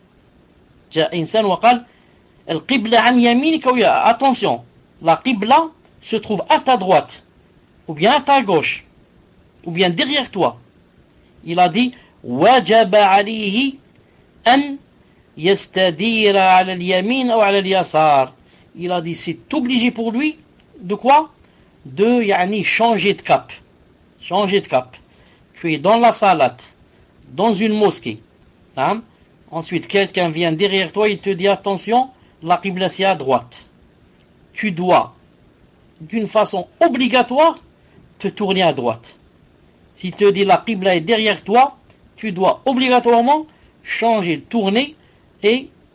Speaker 1: attention, la qibla se trouve à ta droite ou bien à ta gauche ou bien derrière toi. Il a dit وجب عليه أن يستدير على اليمين أو على اليسار. Il a dit c'est obligé pour lui de quoi? De yani, changer de cap. Changer de cap. Tu es dans la salat, dans une mosquée. Hein? Ensuite quelqu'un vient derrière toi, il te dit attention, la qibla c'est à droite. Tu dois d'une façon obligatoire te tourner à droite. S'il te dit la qibla est derrière toi, tu dois obligatoirement changer, tourner et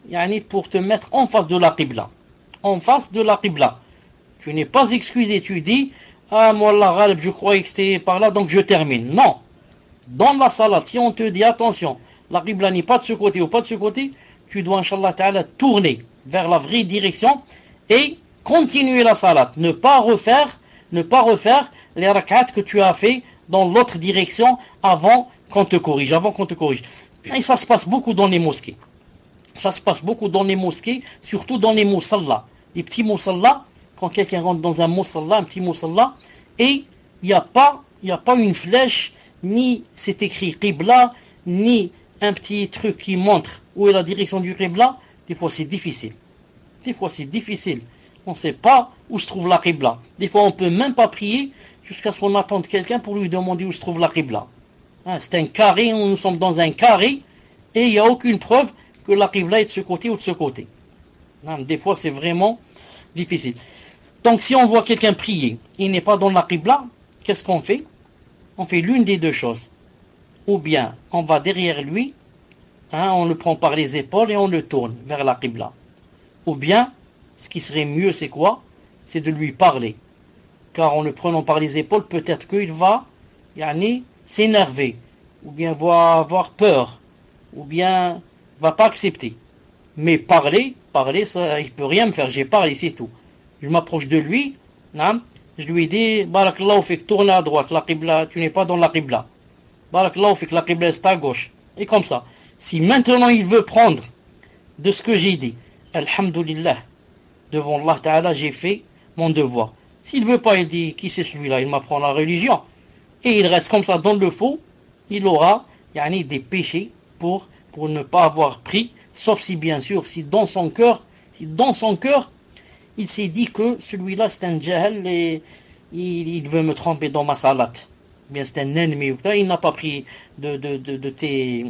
Speaker 1: yani, pour te mettre en face de la Qibla. En face de la Qibla. Tu n'es pas excusé, tu dis, ah, moi, la Ghalb, je croyais que c'était par là, donc je termine. Non. Dans la salat, si on te dit, attention, la Qibla n'est pas de ce côté ou pas de ce côté, tu dois, Inch'Allah Ta'ala, tourner vers la vraie direction et continuer la salat. Ne pas refaire, ne pas refaire les rak'at que tu as fait dans l'autre direction avant qu'on te corrige, avant qu'on te corrige. Et ça se passe beaucoup dans les mosquées. Ça se passe beaucoup dans les mosquées, surtout dans les musallas. Les petits musallas, quand quelqu'un rentre dans un musalla, un petit musalla, et il n'y a pas, il n'y a pas une flèche, ni c'est écrit Qibla, ni un petit truc qui montre où est la direction du Qibla. Des fois c'est difficile. Des fois c'est difficile. On ne sait pas où se trouve la Qibla. Des fois on ne peut même pas prier jusqu'à ce qu'on attende quelqu'un pour lui demander où se trouve la Qibla. Hein, c'est un carré, nous sommes dans un carré, et il n'y a aucune preuve que la Qibla est de ce côté ou de ce côté. Hein, des fois c'est vraiment difficile. Donc si on voit quelqu'un prier, il n'est pas dans la Qibla, qu'est-ce qu'on fait? On fait l'une des deux choses. Ou bien on va derrière lui, hein, on le prend par les épaules et on le tourne vers la Qibla. Ou bien, ce qui serait mieux c'est quoi? C'est de lui parler. Car en le prenant par les épaules, peut-être qu'il va yani, s'énerver, ou bien va avoir peur, ou bien va pas accepter. Mais parler, parler, ça, il peut rien me faire, j'ai parlé, c'est tout. Je m'approche de lui, nam, je lui dis, Barakallahu fik, tourne à droite, la Qibla, tu n'es pas dans la Qibla. Barakallahu fik, la Qibla est à gauche. Et comme ça. Si maintenant il veut prendre de ce que j'ai dit, Alhamdulillah, devant Allah Ta'ala, j'ai fait mon devoir. S'il veut pas, il dit, qui c'est celui-là? Il m'apprend la religion. Et il reste comme ça dans le faux, il aura yani, des péchés pour, pour ne pas avoir pris, sauf si bien sûr, si dans son cœur, si dans son cœur, il s'est dit que celui-là c'est un jahal et il, il veut me tromper dans ma salat. Bien c'est un ennemi ou pas, il n'a pas pris de, de, de, de tes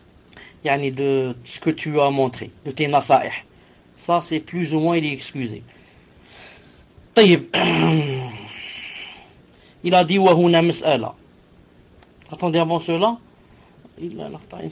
Speaker 1: yani de ce que tu as montré, de tes nasaih. Ça c'est plus ou moins il est excusé. طيب. Il a dit وهنا مسألة. Attendez avant cela. Il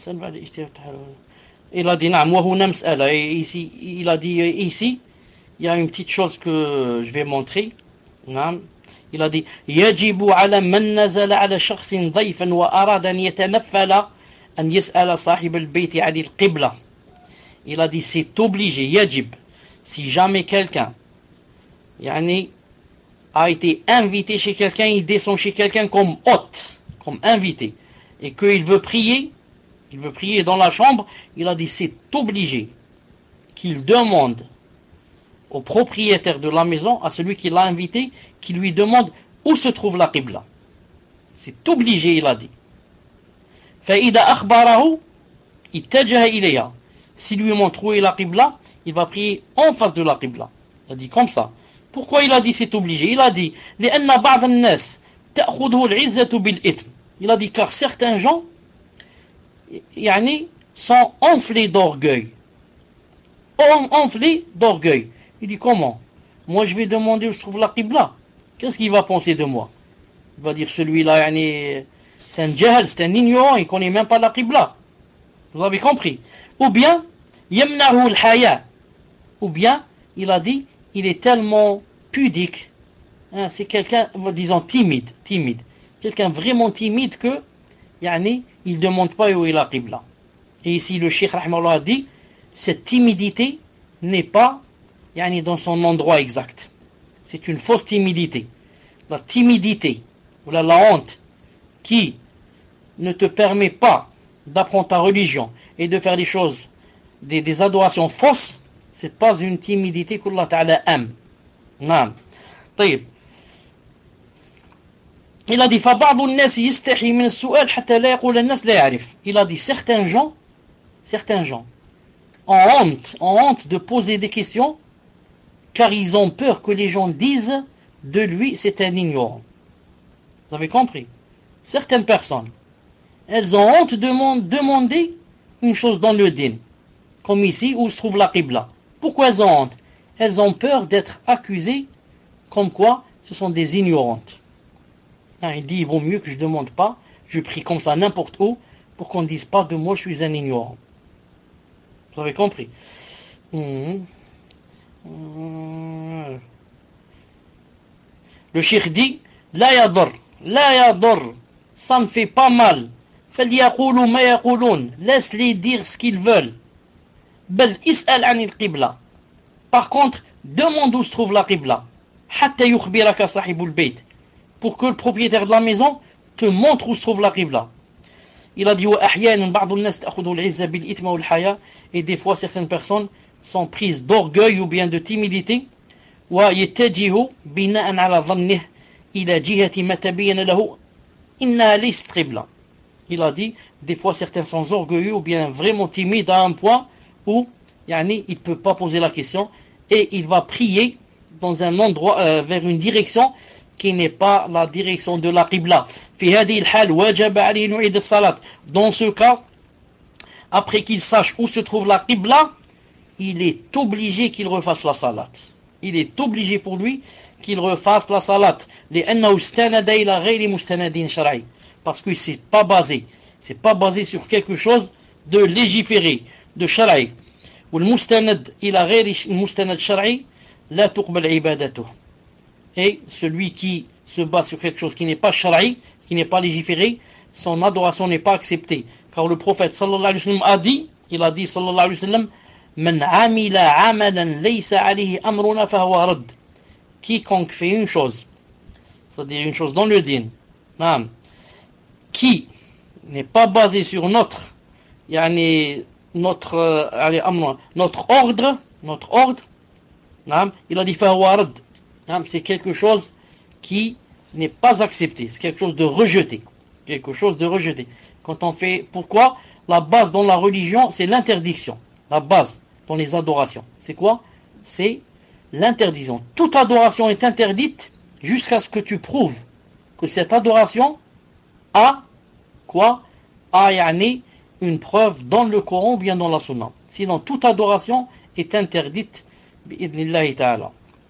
Speaker 1: a dit نعم وهنا مسألة. Ici, il a dit ici, il y a une petite chose que je vais montrer. نعم. Il a dit يجب على من نزل على شخص ضيفا وأراد أن يتنفل أن يسأل صاحب البيت عن القبلة. Il a dit c'est obligé, يجب. Si jamais quelqu'un yani, a été invité chez quelqu'un, il descend chez quelqu'un comme hôte, comme invité, et qu'il veut prier, il veut prier dans la chambre, il a dit c'est obligé qu'il demande au propriétaire de la maison, à celui qui l'a invité, qu'il lui demande où se trouve la Qibla. C'est obligé, il a dit. فَإِذَا أَخْبَرَهُ اتَّجَهَ إِلَيْهَا. Si lui montre où est la Qibla, il va prier en face de la Qibla. Il a dit comme ça. Pourquoi il a dit c'est obligé? Il a dit لأن بعض الناس تأخذه العزة بالإثم. Il a dit car certains gens يعني, sont enflés d'orgueil. Enflés d'orgueil. Il dit comment? Moi je vais demander où se trouve la Qibla. Qu'est-ce qu'il va penser de moi? Il va dire celui-là يعني, c'est un jahal, c'est un ignorant, il ne connaît même pas la Qibla. Vous avez compris? Ou bien يمنعه الحياء. Ou bien il a dit il est tellement pudique, hein, c'est quelqu'un, disons, timide, timide, quelqu'un vraiment timide que, yani, il ne demande pas où est la Qibla. Et ici, le Cheikh Rahimahullah a dit, cette timidité n'est pas, yani, dans son endroit exact. C'est une fausse timidité. La timidité, ou la, la honte, qui ne te permet pas d'apprendre ta religion et de faire des choses, des, des adorations fausses, c'est pas une timidité qu'Allah Ta'ala aime. Non. طيب. Il a dit فبعض الناس يستحي من السؤال حتى لا يقول الناس لا يعرف. Il a dit certains gens, certains gens ont honte, ont honte de poser des questions car ils ont peur que les gens disent de lui c'est un ignorant. Vous avez compris? Certaines personnes, elles ont honte de demander une chose dans le din, comme ici où se trouve la Qibla. Pourquoi elles ont honte? Elles ont peur d'être accusées comme quoi ce sont des ignorantes. Hein, il dit il vaut mieux que je ne demande pas, je prie comme ça n'importe où pour qu'on ne dise pas de moi je suis un ignorant. Vous avez compris? Mhm. Mhm. Le cheikh dit La yadur, la yadur, ça ne fait pas mal. فليقولوا ما يقولون, laisse-les dire ce qu'ils veulent. بل اسأل عن القبلة. Par contre, demande où se trouve la qibla. حتى يخبرك صاحب البيت. Pour que le propriétaire de la maison te montre où se trouve la qibla. Il a dit وأحيانا بعض الناس تأخذ العزة بالإثم والحياة, et des fois certaines personnes sont prises d'orgueil ou bien de timidité. ويتجه بناء على ظنه إلى جهة ما تبين له إنها ليست قبلة. Il a dit, des fois certains sont orgueilleux ou bien vraiment timides à un point où yani, il ne peut pas poser la question et il va prier dans un endroit, euh, vers une direction qui n'est pas la direction de la qibla. في هذه الحال وجب عليه نعيد الصلاة. Dans ce cas, après qu'il sache où se trouve la qibla, il est obligé qu'il refasse la salat. Il est obligé pour lui qu'il refasse la salat. لأنه استند إلى غير مستند شرعي. Parce que c'est pas basé, c'est pas basé sur quelque chose de légiféré, de شرعي. والمستند إلى غير المستند شرعي لا تقبل عبادته. Et celui qui se base sur quelque chose qui n'est pas شرعي, qui n'est pas légiféré, son adoration n'est pas acceptée. Car le prophète sallallahu alayhi wa sallam a dit, il a dit sallallahu alayhi wa sallam, من عمل عملا ليس عليه أمرنا فهو رد. Quiconque fait une chose, c'est-à-dire une chose dans le din, naam, qui n'est pas basé sur notre, yani, notre, euh, allez, notre ordre, notre ordre, naam, il a dit fawarad, c'est quelque chose qui n'est pas accepté, c'est quelque chose de rejeté, quelque chose de rejeté. Quand on fait, pourquoi? La base dans la religion, c'est l'interdiction. La base dans les adorations, c'est quoi? C'est l'interdiction. Toute adoration est interdite jusqu'à ce que tu prouves que cette adoration a quoi? A yani une preuve dans le Coran ou bien dans la Sunna. Sinon, toute adoration est interdite bi'idnillahi ta'ala.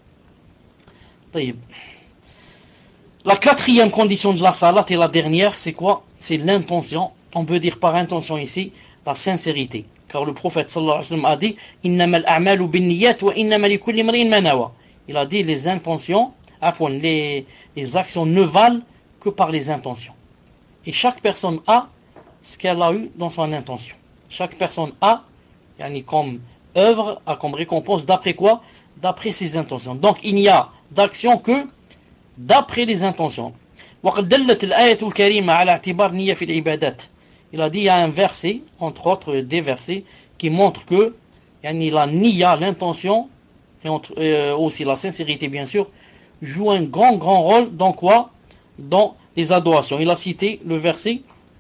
Speaker 1: La quatrième condition de la salat et la dernière, c'est quoi? C'est l'intention. On veut dire par intention ici la sincérité. Car le prophète sallallahu alayhi wa sallam a dit Innamal a'malu binniyat wa innama likulli imri'in ma nawa. Il a dit les intentions, les, les actions ne valent que par les intentions. Et chaque personne a ce qu'elle a eu dans son intention. Chaque personne a, yani comme œuvre, a comme récompense, d'après quoi? D'après ses intentions. Donc il n'y a d'action que d'après les intentions. وقد دلت الآية الكريمة على اعتبار نية في العبادات. Il a dit, il y a un verset, entre autres des versets, qui montre que yani, la niya, l'intention, et entre, euh, aussi la sincérité bien sûr, joue un grand grand rôle dans quoi? Dans les adorations. Il a cité le verset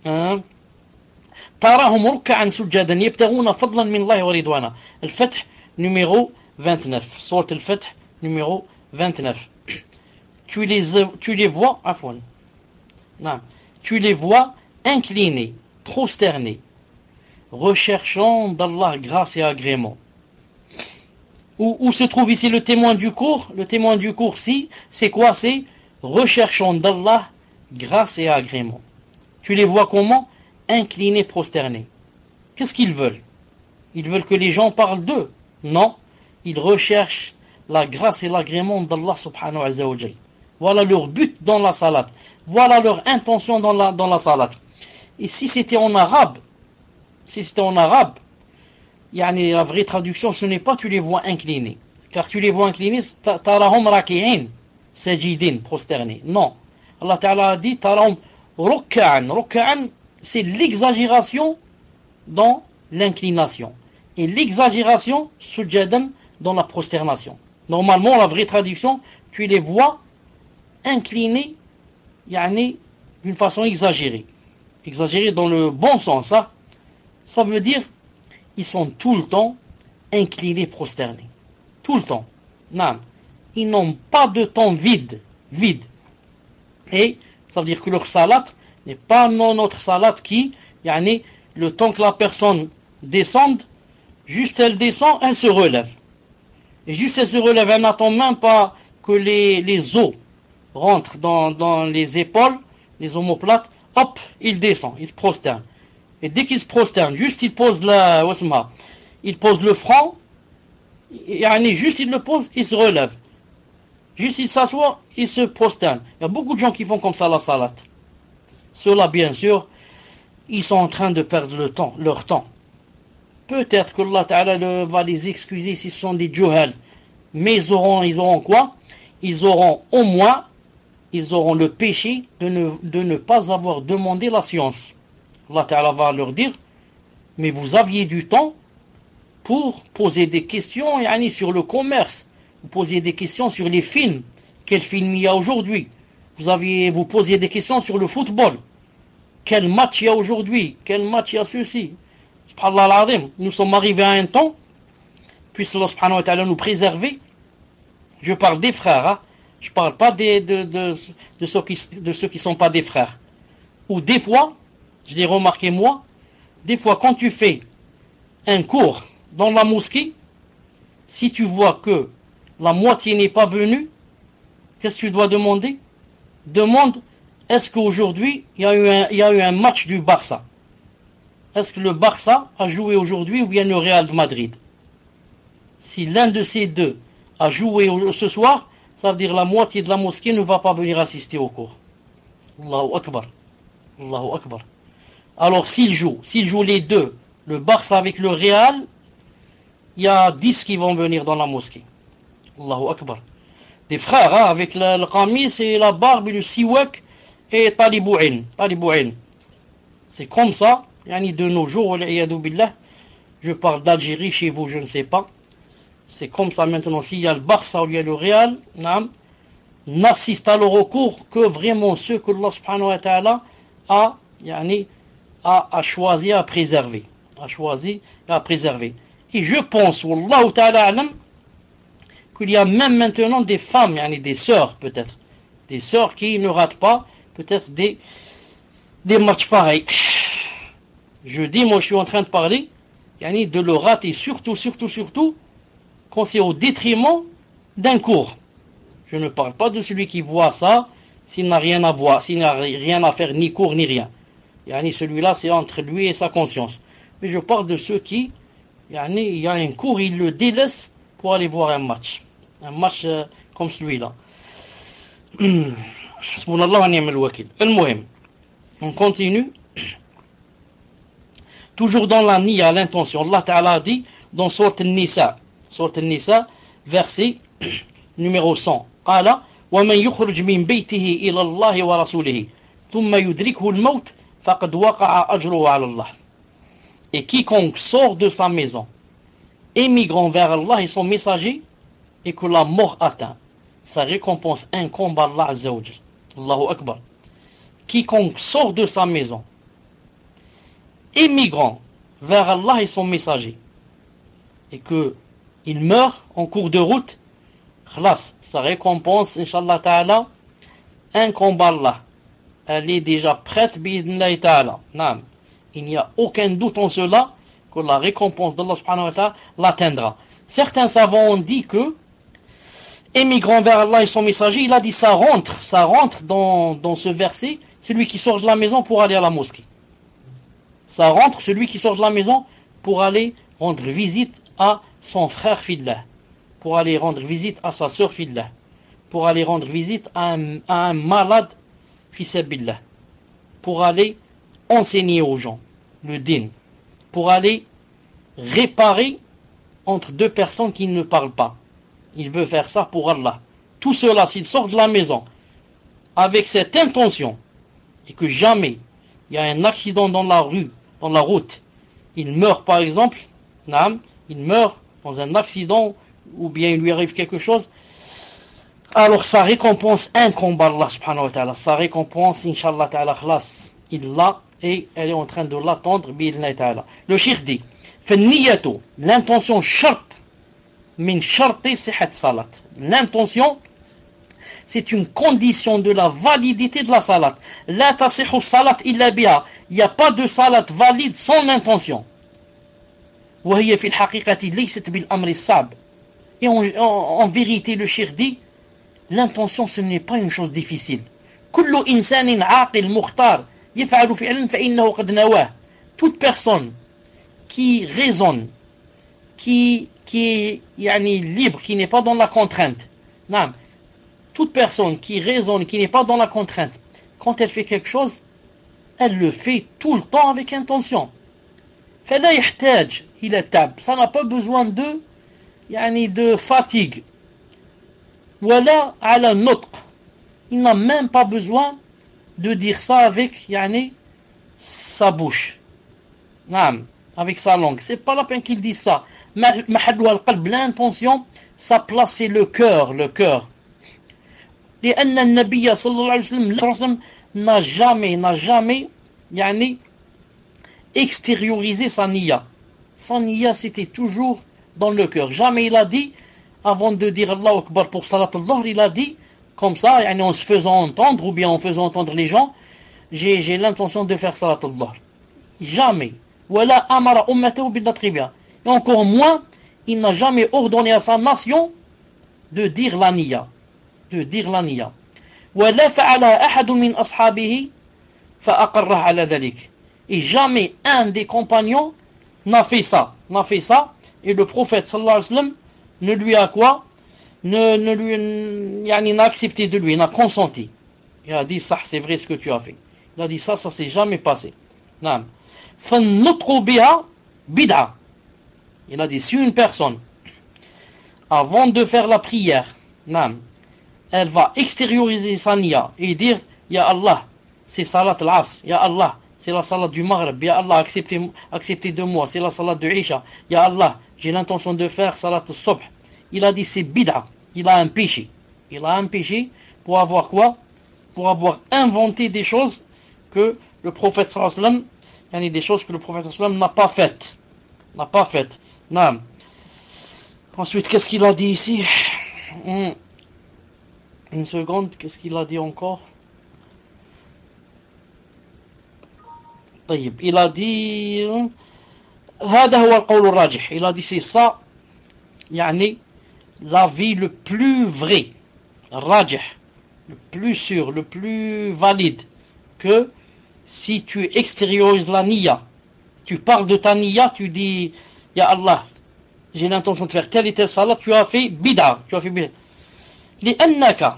Speaker 1: تراهم ركعا سجدا يبتغون فضلا من الله ورضوانا. الفتح numéro vingt-neuf. Sourate al-Fath numéro vingt-neuf. Tu les, tu les vois, afwan. Non. Tu les vois inclinés, prosternés, recherchant d'Allah grâce et agrément. Où, où se trouve ici le témoin du cours? Le témoin du cours, si, c'est quoi? C'est recherchant d'Allah grâce et agrément. Tu les vois comment? Inclinés, prosternés. Qu'est-ce qu'ils veulent? Ils veulent que les gens parlent d'eux? Non, ils recherchent la grâce et l'agrément d'Allah subhanahu wa ta'ala. Voilà leur but dans la salat. Voilà leur intention dans la, dans la salat. Et si c'était en arabe, si c'était en arabe, yani la vraie traduction, ce n'est pas tu les vois inclinés. Car tu les vois inclinés, tarahum raki'in, sajidin, prosternés. Non. Allah Ta'ala a dit, tarahum rukka'an. Rukka'an, c'est l'exagération dans l'inclination. Et l'exagération, sujadan, dans la prosternation. Normalement, la vraie traduction, tu les vois inclinés, yani, d'une façon exagérée. Exagérée dans le bon sens, ça. Ça veut dire, ils sont tout le temps inclinés, prosternés. Tout le temps. Non. Ils n'ont pas de temps vide. Vide. Et, ça veut dire que leur salat n'est pas notre salat qui, yani, le temps que la personne descende, juste elle descend, elle se relève. Et juste elle se relève, elle n'attend même pas que les, les os rentrent dans, dans les épaules, les omoplates, hop, il descend, il se prosterne. Et dès qu'il se prosterne, juste il pose la, il pose le front, yani, juste il le pose, il se relève. Juste il s'assoit, il se prosterne. Il y a beaucoup de gens qui font comme ça la salat. Ceux-là, bien sûr, ils sont en train de perdre le temps, leur temps. Peut-être que Allah Ta'ala va les excuser si ce sont des juhal. Mais ils auront, ils auront quoi? Ils auront au moins, ils auront le péché de ne, de ne pas avoir demandé la science. Allah Ta'ala va leur dire, mais vous aviez du temps pour poser des questions yani, sur le commerce. Vous posiez des questions sur les films. Quel film il y a aujourd'hui? Vous aviez, vous posiez des questions sur le football. Quel match il y a aujourd'hui? Quel match il y a ceci? Subhanallah al-Azim. Nous sommes arrivés à un temps, puisse Allah subhanahu wa ta'ala nous préserver. Je parle des frères, hein? Je parle pas des, de, de, de, ceux qui, de ceux qui sont pas des frères. Ou des fois, je l'ai remarqué moi, des fois quand tu fais un cours dans la mosquée, si tu vois que la moitié n'est pas venue, qu'est-ce que tu dois demander? Demande, est-ce qu'aujourd'hui, il y a eu un, il y a eu un match du Barça? Est-ce que le Barça a joué aujourd'hui ou bien le Real de Madrid? Si l'un de ces deux a joué ce soir, ça veut dire la moitié de la mosquée ne va pas venir assister au cours. Allahu Akbar. Allahu Akbar. Alors s'il joue, s'il joue les deux, le Barça avec le Real, il y a dix qui vont venir dans la mosquée. Allahu Akbar. Des frères, hein, avec le, le qamis et la barbe et le siwak et talibou'in. Talibou'in. C'est comme ça, yani de nos jours, billah, je parle d'Algérie, chez vous, je ne sais pas. C'est comme ça maintenant, s'il y a le Barça ou il y a le Real, n'assiste alors au cours que vraiment ceux que Allah subhanahu wa ta'ala a, yani, a, a choisi à préserver. A choisi à préserver. Et je pense, wallahu ta'ala alam, qu'il y a même maintenant des femmes, yani des sœurs peut-être, des sœurs qui ne ratent pas peut-être des, des matchs pareils. Je dis, moi je suis en train de parler, yani de le rater surtout, surtout, surtout, quand c'est au détriment d'un cours. Je ne parle pas de celui qui voit ça, s'il n'a rien à voir, s'il n'a rien à faire, ni cours, ni rien. Yani celui-là, c'est entre lui et sa conscience. Mais je parle de ceux qui, yani, il y a un cours, ils le délaissent pour aller voir un match. Un match euh, comme celui-là. Subhanallah wa ni'mal wakil. Al-muhim. On continue. Toujours dans la niya, l'intention. Allah Ta'ala dit dans Sourate An-Nisa, Sourate An-Nisa, verset numéro cent. قال ومن يخرج من بيته إلى الله ورسوله ثم يدركه الموت فقد وقع أجره على الله. Et quiconque sort de sa maison, émigrant vers Allah et son messager, et que la mort atteint, sa récompense incombe à Allah Azza wa Jal. Allahu Akbar. Quiconque sort de sa maison, émigrant vers Allah et son messager, et que il meurt en cours de route, khlas, sa récompense, Inch'Allah Ta'ala, incombe à Allah. Elle est déjà prête, bi'idhnillahi Ta'ala. Naam. Il n'y a aucun doute en cela que la récompense d'Allah subhanahu wa ta'ala l'atteindra. Certains savants ont dit que, émigrant vers Allah et son messager, il a dit ça rentre, ça rentre dans, dans ce verset, celui qui sort de la maison pour aller à la mosquée. Ça rentre celui qui sort de la maison pour aller rendre visite à son frère fillah, pour aller rendre visite à sa sœur fillah, pour aller rendre visite à un, à un malade fissabillah, pour aller enseigner aux gens le din, pour aller réparer entre deux personnes qui ne parlent pas. Il veut faire ça pour Allah. Tout cela, s'il sort de la maison avec cette intention, et que jamais il y a un accident dans la rue, dans la route, il meurt par exemple, naam, il meurt dans un accident, ou bien il lui arrive quelque chose, alors sa récompense incombe à Allah subhanahu wa ta'ala. Sa récompense, inshallah ta'ala, khlas, il l'a, et elle est en train de l'attendre, bi'idhnillahi ta'ala. Le cheikh dit, فالنية, l'intention shart, min sharti sihat salat. L'intention, c'est une condition de la validité de la salat. La tasihu salat illa biha. Il n'y a pas de salat valide sans intention. وهي في الحقيقة ليست بالأمر الصعب. Et en, en, en vérité, le cheikh dit, l'intention, ce n'est pas une chose difficile. كل إنسان عاقل مختار يفعل فعلا فإنه قد نواه. Toute personne qui raisonne qui, qui est yani, libre, qui n'est pas dans la contrainte. Non. Toute personne qui raisonne, qui n'est pas dans la contrainte, quand elle fait quelque chose, elle le fait tout le temps avec intention. فلا يحتاج إلى تعب. Ça n'a pas besoin de, يعني, de fatigue. ولا على نطق. Il n'a même pas besoin de dire ça avec يعني, sa bouche. Non, avec sa langue. C'est pas la peine qu'il dise ça. محلها القلب. L'intention, sa place c'est le cœur, le cœur. لأن النبي صلى الله عليه وسلم n'a jamais, n'a jamais يعني, extériorisé sa niya. Sa niya c'était toujours dans le cœur. Jamais il a dit, avant de dire Allahu Akbar pour Salat al-Dhuhr, il a dit comme ça, yani, en se faisant entendre ou bien en faisant entendre les gens, j'ai, j'ai l'intention de faire Salat al-Dhuhr. Jamais. Wala amara ummatahu bid-natri biha. Et encore moins, il n'a jamais ordonné à sa nation de dire la niya. De dire la niya. ولا فعلها أحد من أصحابه فأقره على ذلك. Et jamais un des compagnons n'a fait ça, n'a fait ça, et le prophète sallallahu alayhi wa sallam ne lui a quoi, ne, ne lui, yani, n'a accepté de lui, n'a consenti. Il a dit ça, c'est vrai ce que tu as fait. Il a dit ça, ça s'est jamais passé. Non. فالنطق بها بدعة. Il a dit si une personne, avant de faire la prière, non, elle va extérioriser sa niya et dire Ya Allah, c'est salat al-asr, Ya Allah, c'est la salat du maghrib, Ya Allah, acceptez, acceptez de moi, c'est la salat de Isha, Ya Allah, j'ai l'intention de faire salat al-subh. Il a dit c'est bid'a, il a un péché. Il a un péché pour avoir quoi? Pour avoir inventé des choses que le prophète sallallahu alayhi wa sallam, il y a des choses que le prophète sallallahu alayhi wa sallam n'a pas faites. N'a pas faites. Non. Ensuite, qu'est-ce qu'il a dit ici? hmm. Une seconde, qu'est-ce qu'il a dit encore? طيب, il a dit هذا هو القول الراجح. Il a dit c'est ça, يعني l'avis le plus vrai, rajih, le plus sûr, le plus valide, que si tu extériorises la niya, tu parles de ta niya, tu dis Ya Allah, j'ai l'intention de faire telle et telle salat, tu as fait bid'a, tu as fait bid'a. لأنك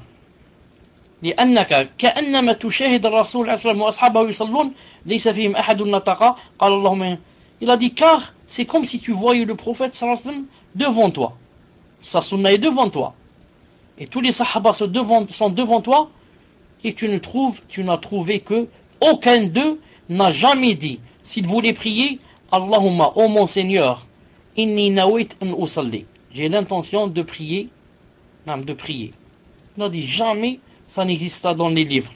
Speaker 1: لأنك كأنما تشاهد الرسول عليه الصلاة والسلام وأصحابه يصلون ليس فيهم أحد نطق قال اللهم. Il a dit car c'est comme si tu voyais le prophète sallallahu alayhi wa sallam devant toi, sa sunna est devant toi, et tous les sahaba sont devant, sont devant toi, et tu ne trouves, tu n'as trouvé que aucun d'eux n'a jamais dit s'il voulait prier Allahumma, ô mon Seigneur, inni nawait an usalli, j'ai l'intention de prier, non, de prier. Il a dit jamais, ça n'existe pas dans les livres.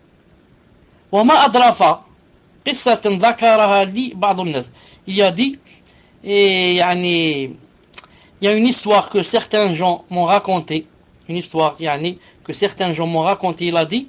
Speaker 1: وما أضرف قصة ذكرها لي بعض الناس. Il a dit, et يعني, il y a une histoire que certains gens m'ont raconté, une histoire يعني, que certains gens m'ont raconté. Il a dit,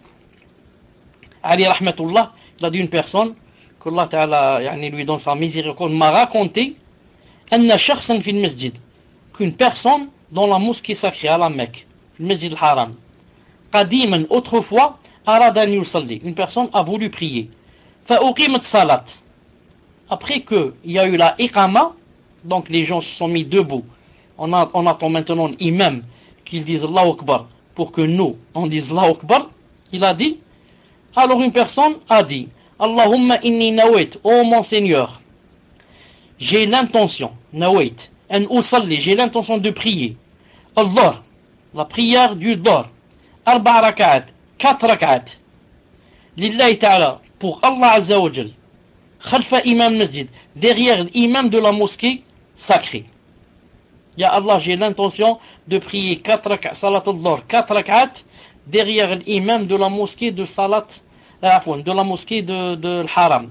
Speaker 1: Ali rahmatullah, il a dit une personne, que Allah Ta'ala يعني, lui donne sa miséricorde, m'a raconté أن شخصا في المسجد, qu'une personne dans la mosquée sacrée à la Mecque, le Masjid al-Haram, قديما, autrefois, أراد أن يصلي, une personne a voulu prier, فأقيمت صلاة, après que il y a eu la iqama, donc les gens se sont mis debout, on, a, on attend maintenant l'imam qu'il dise Allahu Akbar pour que nous on dise Allahu Akbar. Il a dit, alors une personne a dit Allahumma inni nawait, ô mon Seigneur, j'ai l'intention, nawait, en usalli, j'ai l'intention de prier al-dhuhr, la prière du dhuhr, arba rak'at, quatre rak'at, lillahi ta'ala, pour Allah Azza wa Jal, khalfa imam masjid, derrière l'imam de la mosquée sacrée. Ya Allah, j'ai l'intention de prier quatre rak'at, salat al-dhuhr, quatre rak'at, derrière l'imam de la mosquée de salat, euh, de la mosquée de, de l'Haram.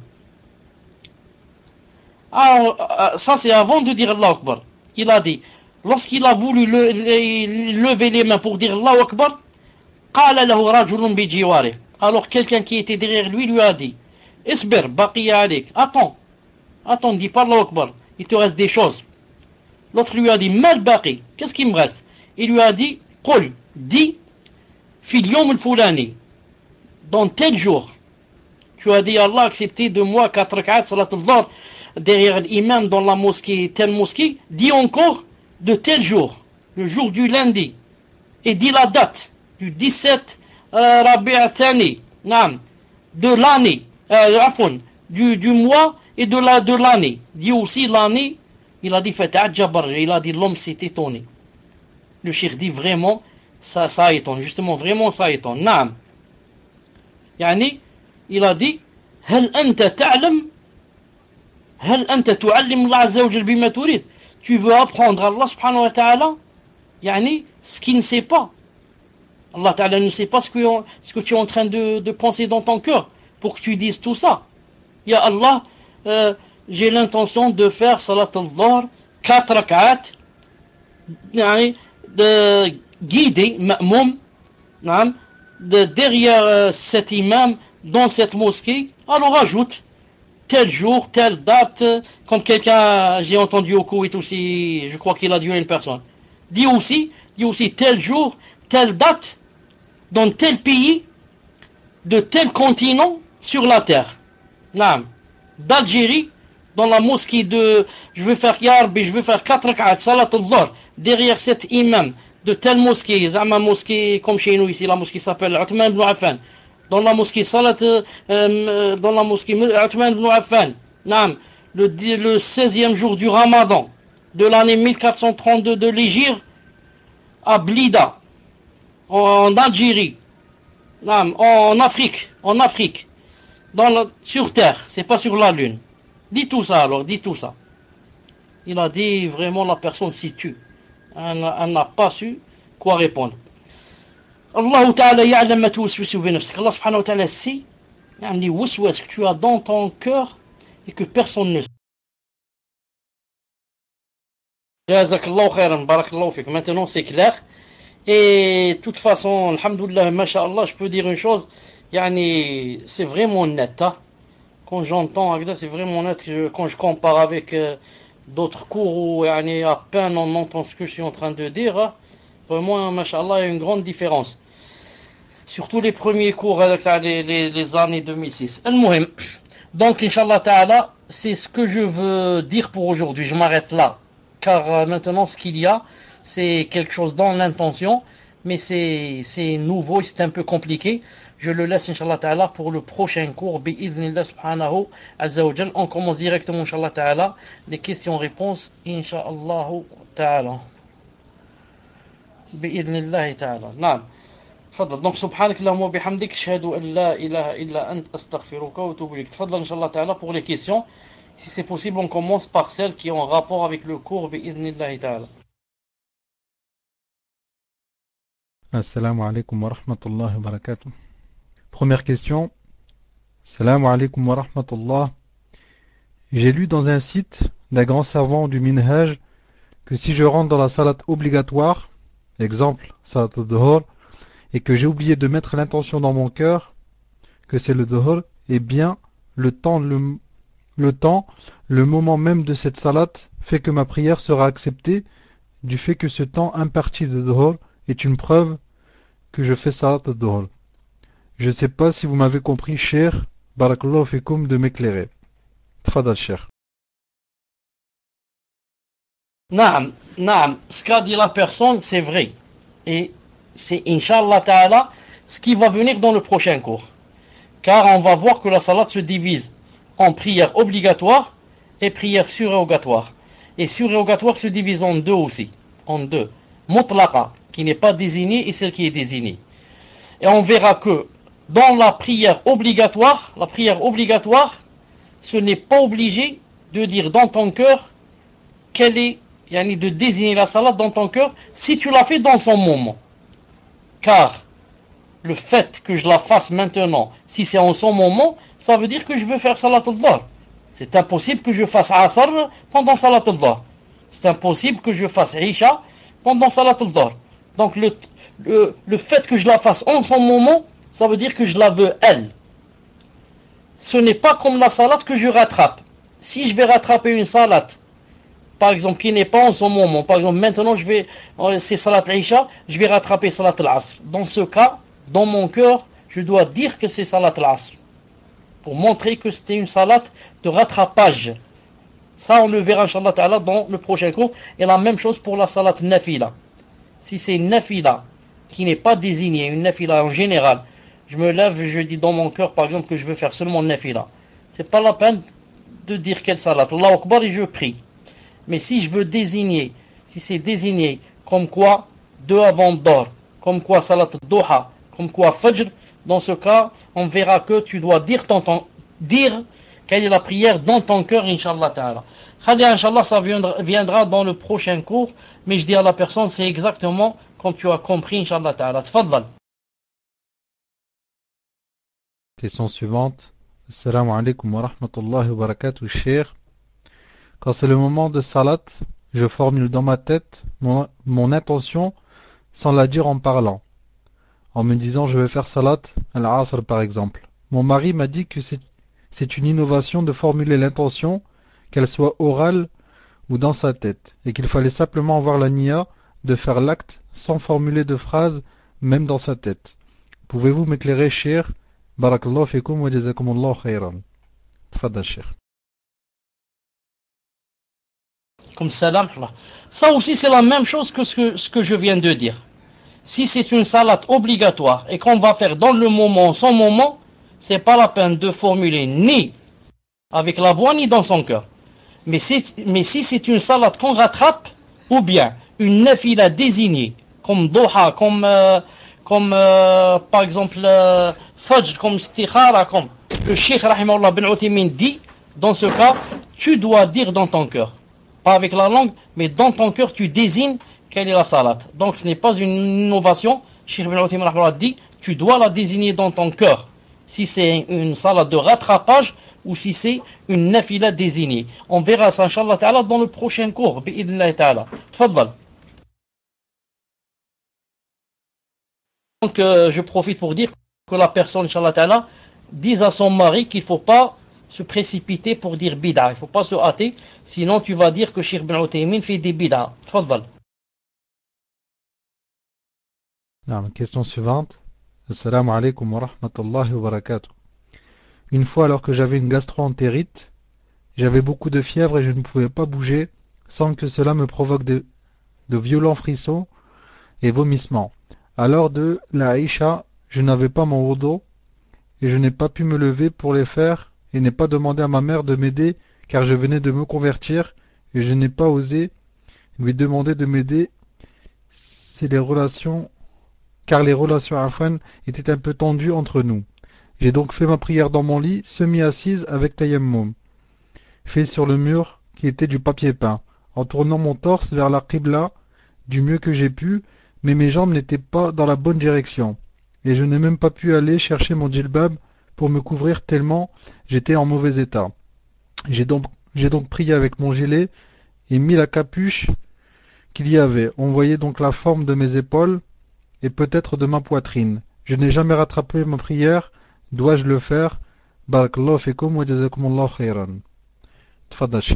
Speaker 1: Alors, ça c'est avant de dire Allahu Akbar. Il a dit, lorsqu'il a voulu le, le, lever les mains pour dire Allahu Akbar, قال له رجل بجواره, alors quelqu'un qui était derrière lui lui a dit, Isbir, baqiya alik, attends, attends, dis pas Allahu Akbar, il te reste des choses. L'autre lui a dit, mal baqi, qu'est-ce qu'il me reste? Il lui a dit, qul, dis, fil yawm al-fulani, dans tel jour, tu as dit Allah accepté de moi quatre rak'at salat al-dhuhr, derrière l'imam dans la mosquée, telle mosquée, dit encore de tel jour, le jour du lundi, et dit la date du dix-sept euh, Rabi' al-Thani, de l'année, euh, du, du mois et de la de l'année. Dit aussi l'année, il a dit il a dit l'homme s'est étonné. Le cheikh dit vraiment, ça, ça étonne, justement, vraiment ça étonne. Naam. Yani, il a dit, هل أنت تعلم هل أنت تعلم الله عز وجل بما تريد. Tu veux apprendre à Allah subhanahu wa ta'ala, yani, ce qu'il ne sait pas. Allah ta'ala ne sait pas ce que, ce que tu es en train de, de penser dans ton cœur pour que tu dises tout ça. Ya Allah, euh, j'ai l'intention de faire salat al-dhuhr, quatre rak'at, yani, de guider, ma'moum, de derrière euh, cet imam dans cette mosquée. Alors ajoute tel jour, telle date. Quand quelqu'un, j'ai entendu au Koweït aussi, je crois qu'il a dit à une personne, dit aussi, dit aussi tel jour, telle date, dans tel pays, de tel continent sur la terre. Naam. D'Algérie, dans la mosquée de, je vais faire yarb et je vais faire quatre rak'at, salat al-dhuhr, derrière cet imam de telle mosquée, Zama mosquée comme chez nous ici, la mosquée s'appelle Uthman ibn Affan. Dans la mosquée salat, euh, dans la mosquée Uthman ibn Affan, naam, le, le seizième jour du Ramadan de l'année mille quatre cent trente-deux de l'Hégire, à Blida, en Algérie, naam, en Afrique, en Afrique, dans la, sur terre, c'est pas sur la lune. Dis tout ça alors, dis tout ça. Il a dit vraiment la personne s'y tue. Elle n'a pas su quoi répondre. Allah Ta'ala ya'lam ma tuwaswisu bi nafsik. Allah subhanahu wa ta'ala sait les waswas que tu as dans ton cœur et que personne ne sait. Jazakallahu khairan, barakallahu fik. Maintenant c'est clair. Et de toute façon, alhamdoulilah, masha'Allah, je peux dire une chose, yani, c'est vraiment net. Hein? Quand j'entends, c'est vraiment net, quand je compare avec euh, d'autres cours où yani, à peine on entend ce que je suis en train de dire, hein? Vraiment, masha'Allah, il y a une grande différence. Surtout les premiers cours avec les, les, les années deux mille six. Al-Muhim. Donc, Inch'Allah Ta'ala, c'est ce que je veux dire pour aujourd'hui. Je m'arrête là. Car euh, maintenant, ce qu'il y a, c'est quelque chose dans l'intention, mais c'est, c'est nouveau et c'est un peu compliqué. Je le laisse, Inch'Allah Ta'ala, pour le prochain cours. Bi'idhnillah subhanahu azza wa jal. On commence directement, Inch'Allah Ta'ala, les questions-réponses, Inch'Allah Ta'ala. Bi'idhnillah Ta'ala. Naam. تفضل. Donc سبحانك اللهم وبحمدك أشهد أن لا إله إلا أنت أستغفرك وأتوب إليك. تفضل إن شاء الله تعالى pour les questions. Si c'est possible, on commence par celles qui ont rapport avec le cours بإذن الله تعالى.
Speaker 2: Assalamu alaikum wa rahmatullahi wa barakatuh. Première question. Assalamu alaikum wa rahmatullah. J'ai lu dans un site d'un grand savant du Minhaj que si je rentre dans la salat obligatoire, exemple salat al-dhuhr, et que j'ai oublié de mettre l'intention dans mon cœur que c'est le dhuhr, eh bien le temps, le, le temps, le moment même de cette salat fait que ma prière sera acceptée du fait que ce temps imparti de dhuhr est une preuve que je fais salat al-dhuhr. Je ne sais pas si vous m'avez compris, cher, barakallahu fikoum, de m'éclairer. Tfadal, cher.
Speaker 1: Naam, naam, ce qu'a dit la personne, c'est vrai. Et c'est Inch'Allah Ta'ala ce qui va venir dans le prochain cours. Car on va voir que la salat se divise en prière obligatoire et prière surérogatoire. Et surérogatoire se divise en deux aussi. En deux. Mutlaqa, qui n'est pas désignée, et celle qui est désignée. Et on verra que dans la prière obligatoire, la prière obligatoire, ce n'est pas obligé de dire dans ton cœur quelle est, yani de désigner la salat dans ton cœur si tu l'as fait dans son moment. Car le fait que je la fasse maintenant, si c'est en son moment, ça veut dire que je veux faire salat al-dhuhr. C'est impossible que je fasse asr pendant salat al-dhuhr. C'est impossible que je fasse isha pendant salat al-dhuhr. Donc le, le, le fait que je la fasse en son moment, ça veut dire que je la veux elle. Ce n'est pas comme la salat que je rattrape. Si je vais rattraper une salat, par exemple, qui n'est pas en son moment, par exemple, maintenant je vais, c'est salat al-isha, je vais rattraper salat al-asr. Dans ce cas, dans mon cœur, je dois dire que c'est salat al-asr. Pour montrer que c'était une salat de rattrapage. Ça, on le verra, Inch'Allah Ta'ala, dans le prochain cours. Et la même chose pour la salat nafila. Si c'est une nafila qui n'est pas désignée, une nafila en général, je me lève et je dis dans mon cœur, par exemple, que je veux faire seulement nafila. C'est pas la peine de dire quelle salat. Allahu Akbar et je prie. Mais si je veux désigner, si c'est désigné comme quoi deux avant d'or, comme quoi salat duha, comme quoi fajr, dans ce cas, on verra que tu dois dire, ton, ton, dire quelle est la prière dans ton cœur, Inch'Allah Ta'ala. Khali, Inch'Allah, ça viendra, viendra dans le prochain cours, mais je dis à la personne, c'est exactement comme tu as compris, Inch'Allah Ta'ala. Tfadlal.
Speaker 2: Question suivante. Assalamu alaikum wa rahmatullahi wa barakatuh, cher. Quand c'est le moment de salat, je formule dans ma tête mon, mon intention sans la dire en parlant. En me disant je vais faire salat al-asr par exemple. Mon mari m'a dit que c'est, c'est une innovation de formuler l'intention, qu'elle soit orale ou dans sa tête, et qu'il fallait simplement avoir la niya de faire l'acte sans formuler de phrase, même dans sa tête. Pouvez-vous m'éclairer, cher? Barakallahu fikum wa jazakumullahu khayran. Tfadal, cher.
Speaker 1: Comme salam. Ça aussi c'est la même chose que ce, que ce que je viens de dire. Si c'est une salat obligatoire et qu'on va faire dans le moment, son moment, c'est pas la peine de formuler ni avec la voix ni dans son cœur. Mais si, mais si c'est une salat qu'on rattrape, ou bien une nafila désignée, comme doha, comme, euh, comme euh, par exemple euh, fajr, comme istikhara, comme le Cheikh Rahimahullah bin Uthaymin dit, dans ce cas, tu dois dire dans ton cœur. Pas avec la langue, mais dans ton cœur, tu désignes quelle est la salat. Donc ce n'est pas une innovation. Cheikh bin Uthaymin dit, tu dois la désigner dans ton cœur. Si c'est une salat de rattrapage ou si c'est une nafila désignée. On verra ça, Inch'Allah Ta'ala, dans le prochain cours. Bi'idhnillah Ta'ala. Tfaddal. Donc euh, je profite pour dire que la personne, Inch'Allah Ta'ala, dise à son mari qu'il ne faut pas se précipiter pour dire bid'a. Il ne faut pas se hâter, sinon tu vas dire que Cheikh bin Uthaymin fait des bid'a. Tfaddal.
Speaker 2: Non, question suivante. Assalamu alaikum wa rahmatullahi wa barakatuh. Une fois, alors que j'avais une gastro-entérite, j'avais beaucoup de fièvre et je ne pouvais pas bouger sans que cela me provoque de, de violents frissons et vomissements. À l'heure de la Isha, je n'avais pas mon wudu et je n'ai pas pu me lever pour les faire et n'ai pas demandé à ma mère de m'aider car je venais de me convertir et je n'ai pas osé lui demander de m'aider. C'est les relations, car les relations afwan étaient un peu tendues entre nous. J'ai donc fait ma prière dans mon lit, semi-assise avec tayammum, fait sur le mur qui était du papier peint, en tournant mon torse vers la qibla du mieux que j'ai pu, mais mes jambes n'étaient pas dans la bonne direction, et je n'ai même pas pu aller chercher mon djilbab pour me couvrir tellement j'étais en mauvais état. J'ai donc, j'ai donc prié avec mon gilet et mis la capuche qu'il y avait. On voyait donc la forme de mes épaules et peut-être de ma poitrine. Je n'ai jamais rattrapé ma prière. Dois-je le faire? Barakallahu fikum wa jazakumullahu khayran. Tfadal, Cheikh.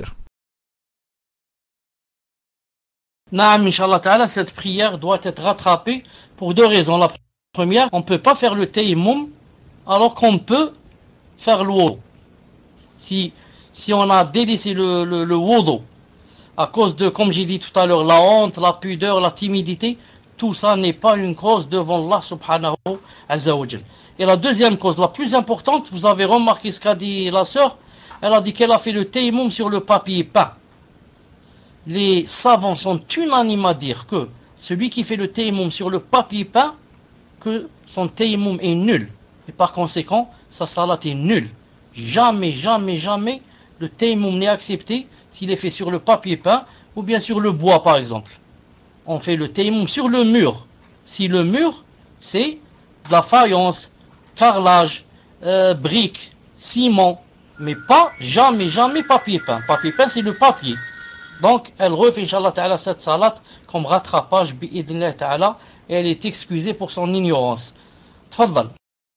Speaker 1: Naam, Inch'Allah Ta'ala, cette prière doit être rattrapée pour deux raisons. La première, on ne peut pas faire le tayammum alors qu'on peut faire le wudu. Si, si on a délaissé le, le, le wudu à cause de, comme j'ai dit tout à l'heure, la honte, la pudeur, la timidité, tout ça n'est pas une cause devant Allah subhanahu azza wa jal. Et la deuxième cause, la plus importante, vous avez remarqué ce qu'a dit la sœur, elle a dit qu'elle a fait le tayammum sur le papier peint. Les savants sont unanimes à dire que celui qui fait le tayammum sur le papier peint, que son tayammum est nul. Et par conséquent, sa salat est nulle. Jamais, jamais, jamais, le tayammum n'est accepté s'il est fait sur le papier peint ou bien sur le bois par exemple. On fait le tayammum sur le mur. Si le mur, c'est de la faïence, carrelage, euh, briques, ciment, mais pas jamais, jamais papier peint. Papier peint, c'est le papier. Donc, elle refait, Inch'Allah Ta'ala, cette salat comme rattrapage, bi'idhnillah Ta'ala, et elle est excusée pour son ignorance. Tfaddal.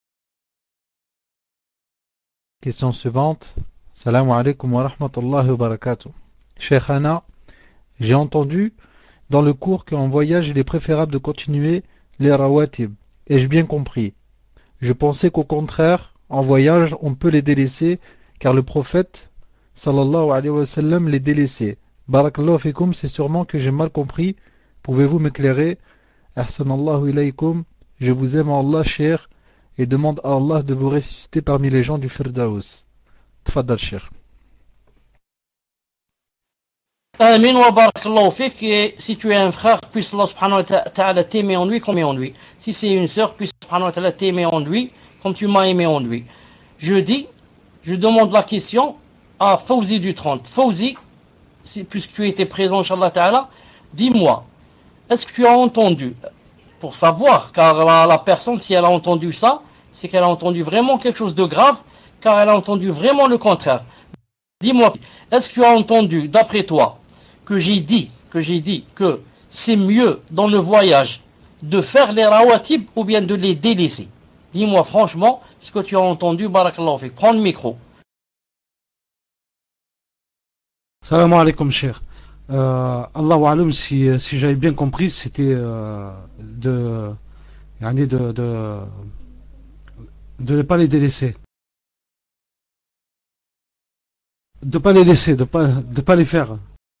Speaker 2: Question suivante. Salam alaikum wa rahmatullahi wa barakatuh. Cheikh Hana, j'ai entendu dans le cours qu'en voyage, il est préférable de continuer les rawatib. Ai-je bien compris? Je pensais qu'au contraire, en voyage, on peut les délaisser, car le prophète, sallallahu alayhi wa sallam les délaissés. Barakallahu fikum, c'est sûrement que j'ai mal compris. Pouvez-vous m'éclairer? Ahsanallahu ilaykum, je vous aime en Allah, cher, et demande à Allah de vous ressusciter parmi les gens du Firdaus. Tfaddal, cher.
Speaker 1: Amin wa barakallahu fik. Et si tu es un frère, puisse Allah subhanahu wa ta'ala t'aimer en lui comme en lui. Si c'est une sœur, puisse Allah subhanahu wa ta'ala t'aimer en lui comme tu m'as aimé en lui. Je dis, je demande la question à Fawzi du trente. Fawzi, si, puisque tu étais présent, Inch'Allah ta'ala, dis-moi, est-ce que tu as entendu, pour savoir, car la, la personne, si elle a entendu ça, c'est qu'elle a entendu vraiment quelque chose de grave, car elle a entendu vraiment le contraire. Dis-moi, est-ce que tu as entendu, d'après toi, que j'ai dit, que j'ai dit que c'est mieux dans le voyage de faire les rawatib ou bien de les délaisser? Dis-moi franchement ce que tu as entendu, barakallahu fik. Prends le micro.
Speaker 3: Salam alaikum, cher. Euh, Allahu alam, si, si j'avais bien compris, c'était euh, de, de, de, de ne pas les délaisser. De ne pas les laisser, de ne pas, de pas les faire.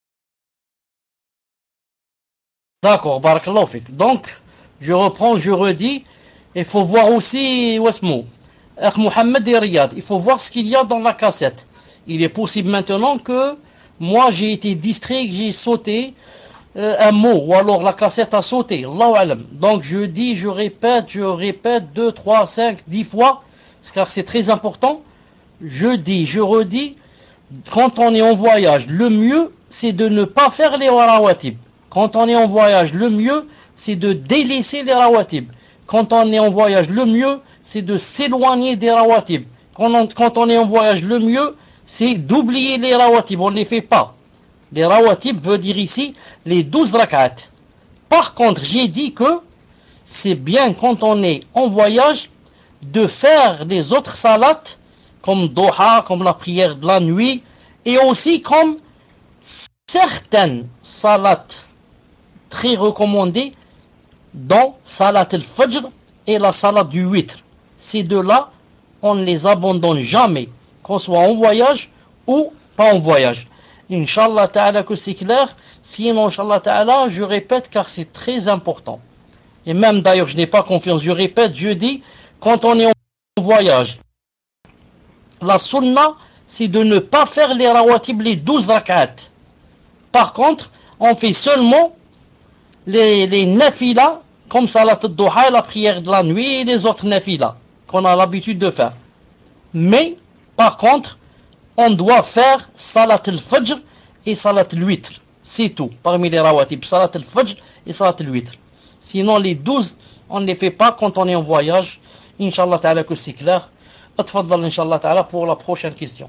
Speaker 1: D'accord, barakallahu fik. Donc, je reprends, je redis, il faut voir aussi, Wasmo, Akh Mohamed et Riyad, il faut voir ce qu'il y a dans la cassette. Il est possible maintenant que moi j'ai été distrait, que j'ai sauté euh, un mot, ou alors la cassette a sauté, Allahu alam. Donc je dis, je répète, je répète deux, trois, cinq, dix fois, car c'est très important. Je dis, je redis, quand on est en voyage, le mieux c'est de ne pas faire les rawatib. Quand on est en voyage, le mieux c'est de délaisser les rawatib. Quand on est en voyage, le mieux c'est de s'éloigner des rawatib. Quand on, quand on est en voyage, le mieux c'est d'oublier les rawatib, on ne les fait pas. Les rawatib veut dire ici les douze rak'at. Par contre, j'ai dit que c'est bien quand on est en voyage de faire les autres salats comme Doha, comme la prière de la nuit, et aussi comme certaines salats très recommandées dans salat al-fajr et la salat du witr. Ces deux-là, on ne les abandonne jamais, qu'on soit en voyage ou pas en voyage. Inch'Allah ta'ala que c'est clair, sinon Inch'Allah ta'ala, je répète car c'est très important. Et même d'ailleurs, je n'ai pas confiance, je répète, je dis, quand on est en voyage, la sunna, c'est de ne pas faire les rawatib, les douze rak'at. Par contre, on fait seulement les, les nafila, comme salat al-duha, la prière de la nuit et les autres nafila, qu'on a l'habitude de faire. Mais, par contre, on doit faire salat al-fajr et salat al-witr. C'est tout, parmi les rawatib, salat al-fajr et salat al-witr. Sinon, les douze, on ne les fait pas quand on est en voyage. Inch'Allah ta'ala que c'est clair. Atfadal Inch'Allah ta'ala pour la prochaine question.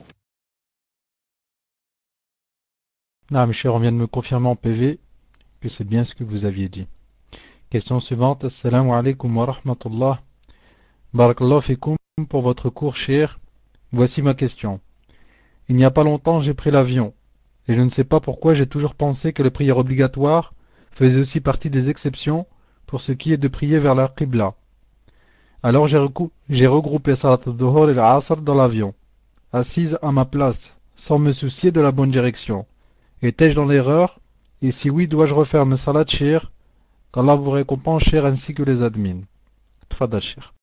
Speaker 2: Non, mes chers, on vient de me confirmer en P V que c'est bien ce que vous aviez dit. Question suivante. Assalamu alaikum wa rahmatullah. Barakallahu fikum pour votre cours, cher. Voici ma question. Il n'y a pas longtemps, j'ai pris l'avion. Et je ne sais pas pourquoi j'ai toujours pensé que les prières obligatoires faisaient aussi partie des exceptions pour ce qui est de prier vers la Qibla. Alors j'ai, recou- j'ai regroupé Salat al-Dhuhr et al-Asr dans l'avion, assise à ma place, sans me soucier de la bonne direction. Étais-je dans l'erreur? Et si oui, dois-je refaire mes Salat, cher? Qu'Allah vous récompense, cher, ainsi que les admins. Tfadal, cher.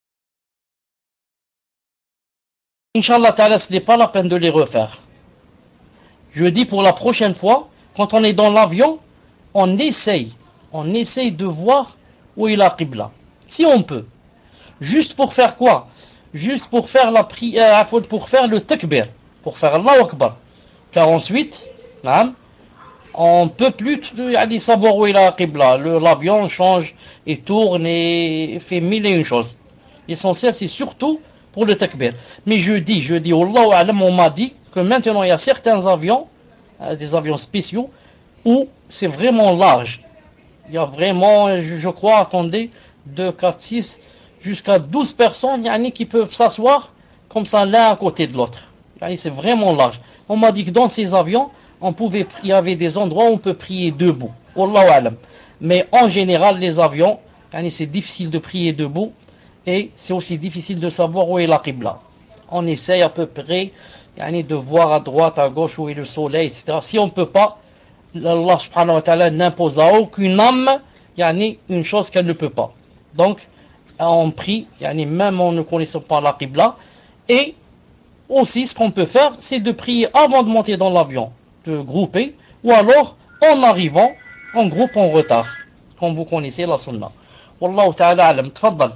Speaker 1: Inch'Allah ta'ala, ce n'est pas la peine de les refaire. Je dis pour la prochaine fois, quand on est dans l'avion, on essaye, on essaye de voir où est la Qibla. Si on peut. Juste pour faire quoi? Juste pour faire la prière, pour faire le takbir, pour faire Allahu Akbar. Car ensuite, on ne peut plus aller savoir où est la Qibla. L'avion change et tourne et fait mille et une choses. L'essentiel, c'est surtout pour le takbir. Mais je dis, je dis, Allahu A'lam, on m'a dit que maintenant il y a certains avions, des avions spéciaux, où c'est vraiment large. Il y a vraiment, je, je crois, attendez, deux, quatre, six, jusqu'à douze personnes yani, qui peuvent s'asseoir comme ça l'un à côté de l'autre. Yani, c'est vraiment large. On m'a dit que dans ces avions, on pouvait, il y avait des endroits où on peut prier debout. Wallahu alam. Mais en général, les avions, yani, c'est difficile de prier debout et c'est aussi difficile de savoir où est la Qibla. On essaye à peu près yani, de voir à droite, à gauche où est le soleil, et cetera. Si on ne peut pas, Allah subhanahu wa ta'ala n'impose à aucune âme yani, une chose qu'elle ne peut pas. Donc, on prie, yani, même en ne connaissant pas la Qibla. Et aussi, ce qu'on peut faire, c'est de prier avant de monter dans l'avion, de grouper, ou alors en arrivant, en groupe en retard, comme vous connaissez la sunna. Wallahu ta'ala alam. Tfaddal.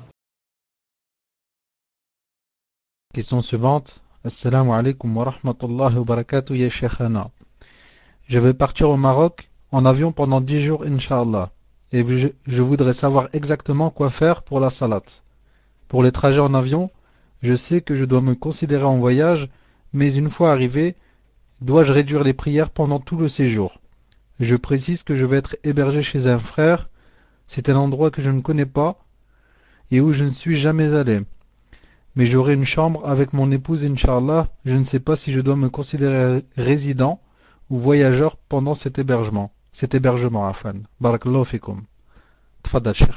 Speaker 2: Question suivante. Assalamu alaikum wa rahmatullahi wa barakatuh ya Sheikhana. Je vais partir au Maroc en avion pendant dix jours, Inch'Allah. Et je, je voudrais savoir exactement quoi faire pour la salat. Pour les trajets en avion, je sais que je dois me considérer en voyage, mais une fois arrivé, dois-je réduire les prières pendant tout le séjour? Je précise que je vais être hébergé chez un frère. C'est un endroit que je ne connais pas et où je ne suis jamais allé. Mais j'aurai une chambre avec mon épouse, Inch'Allah. Je ne sais pas si je dois me considérer résident ou voyageur pendant cet hébergement. Cet hébergement, afan. Barakallahu fikum. Tfaddal, Cheikh.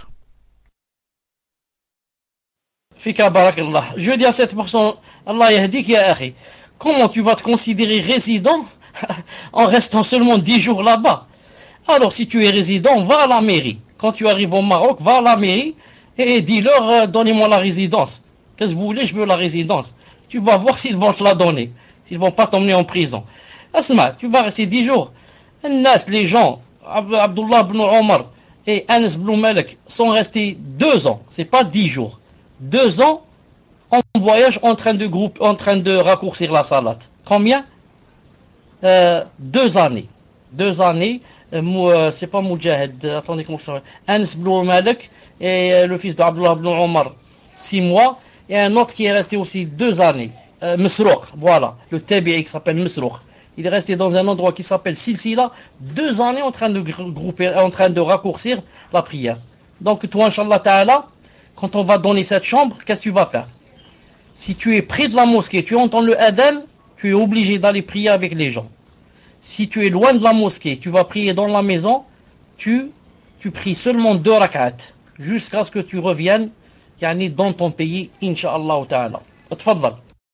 Speaker 1: Fika barakallah. Je dis à cette personne, Allah yahdik ya akhi, comment tu vas te considérer résident en restant seulement dix jours là-bas? Alors si tu es résident, va à la mairie. Quand tu arrives au Maroc, va à la mairie et dis-leur, euh, donnez-moi la résidence. Qu'est-ce que vous voulez? Je veux la résidence. Tu vas voir s'ils vont te la donner. S'ils vont pas t'emmener en prison. Asma, tu vas rester dix jours. Les gens, Abdullah ibn Omar et Anas ibn Malik sont restés deux ans. C'est pas dix jours. Deux ans en voyage en train de groupe, en train de raccourcir la salat. Combien? euh, Deux années. Deux années. Euh, c'est pas Mujahid. Attendez, comment ça s'appelle? Anas ibn Malik et euh, le fils d'Abdullah ibn Omar. Six mois. Et un autre qui est resté aussi deux années. Euh, Masrouk, voilà. Le tabi'i qui s'appelle Masrouk. Il est resté dans un endroit qui s'appelle Silsila, deux années en train de grouper, en train de raccourcir la prière. Donc toi, Inch'Allah Ta'ala, quand on va donner cette chambre, qu'est-ce que tu vas faire? Si tu es près de la mosquée, tu entends le adhan, tu es obligé d'aller prier avec les gens. Si tu es loin de la mosquée, tu vas prier dans la maison, tu, tu pries seulement deux rak'at, jusqu'à ce que tu reviennes yani, dans ton pays, Inch'Allah Ta'ala. Tfaddal.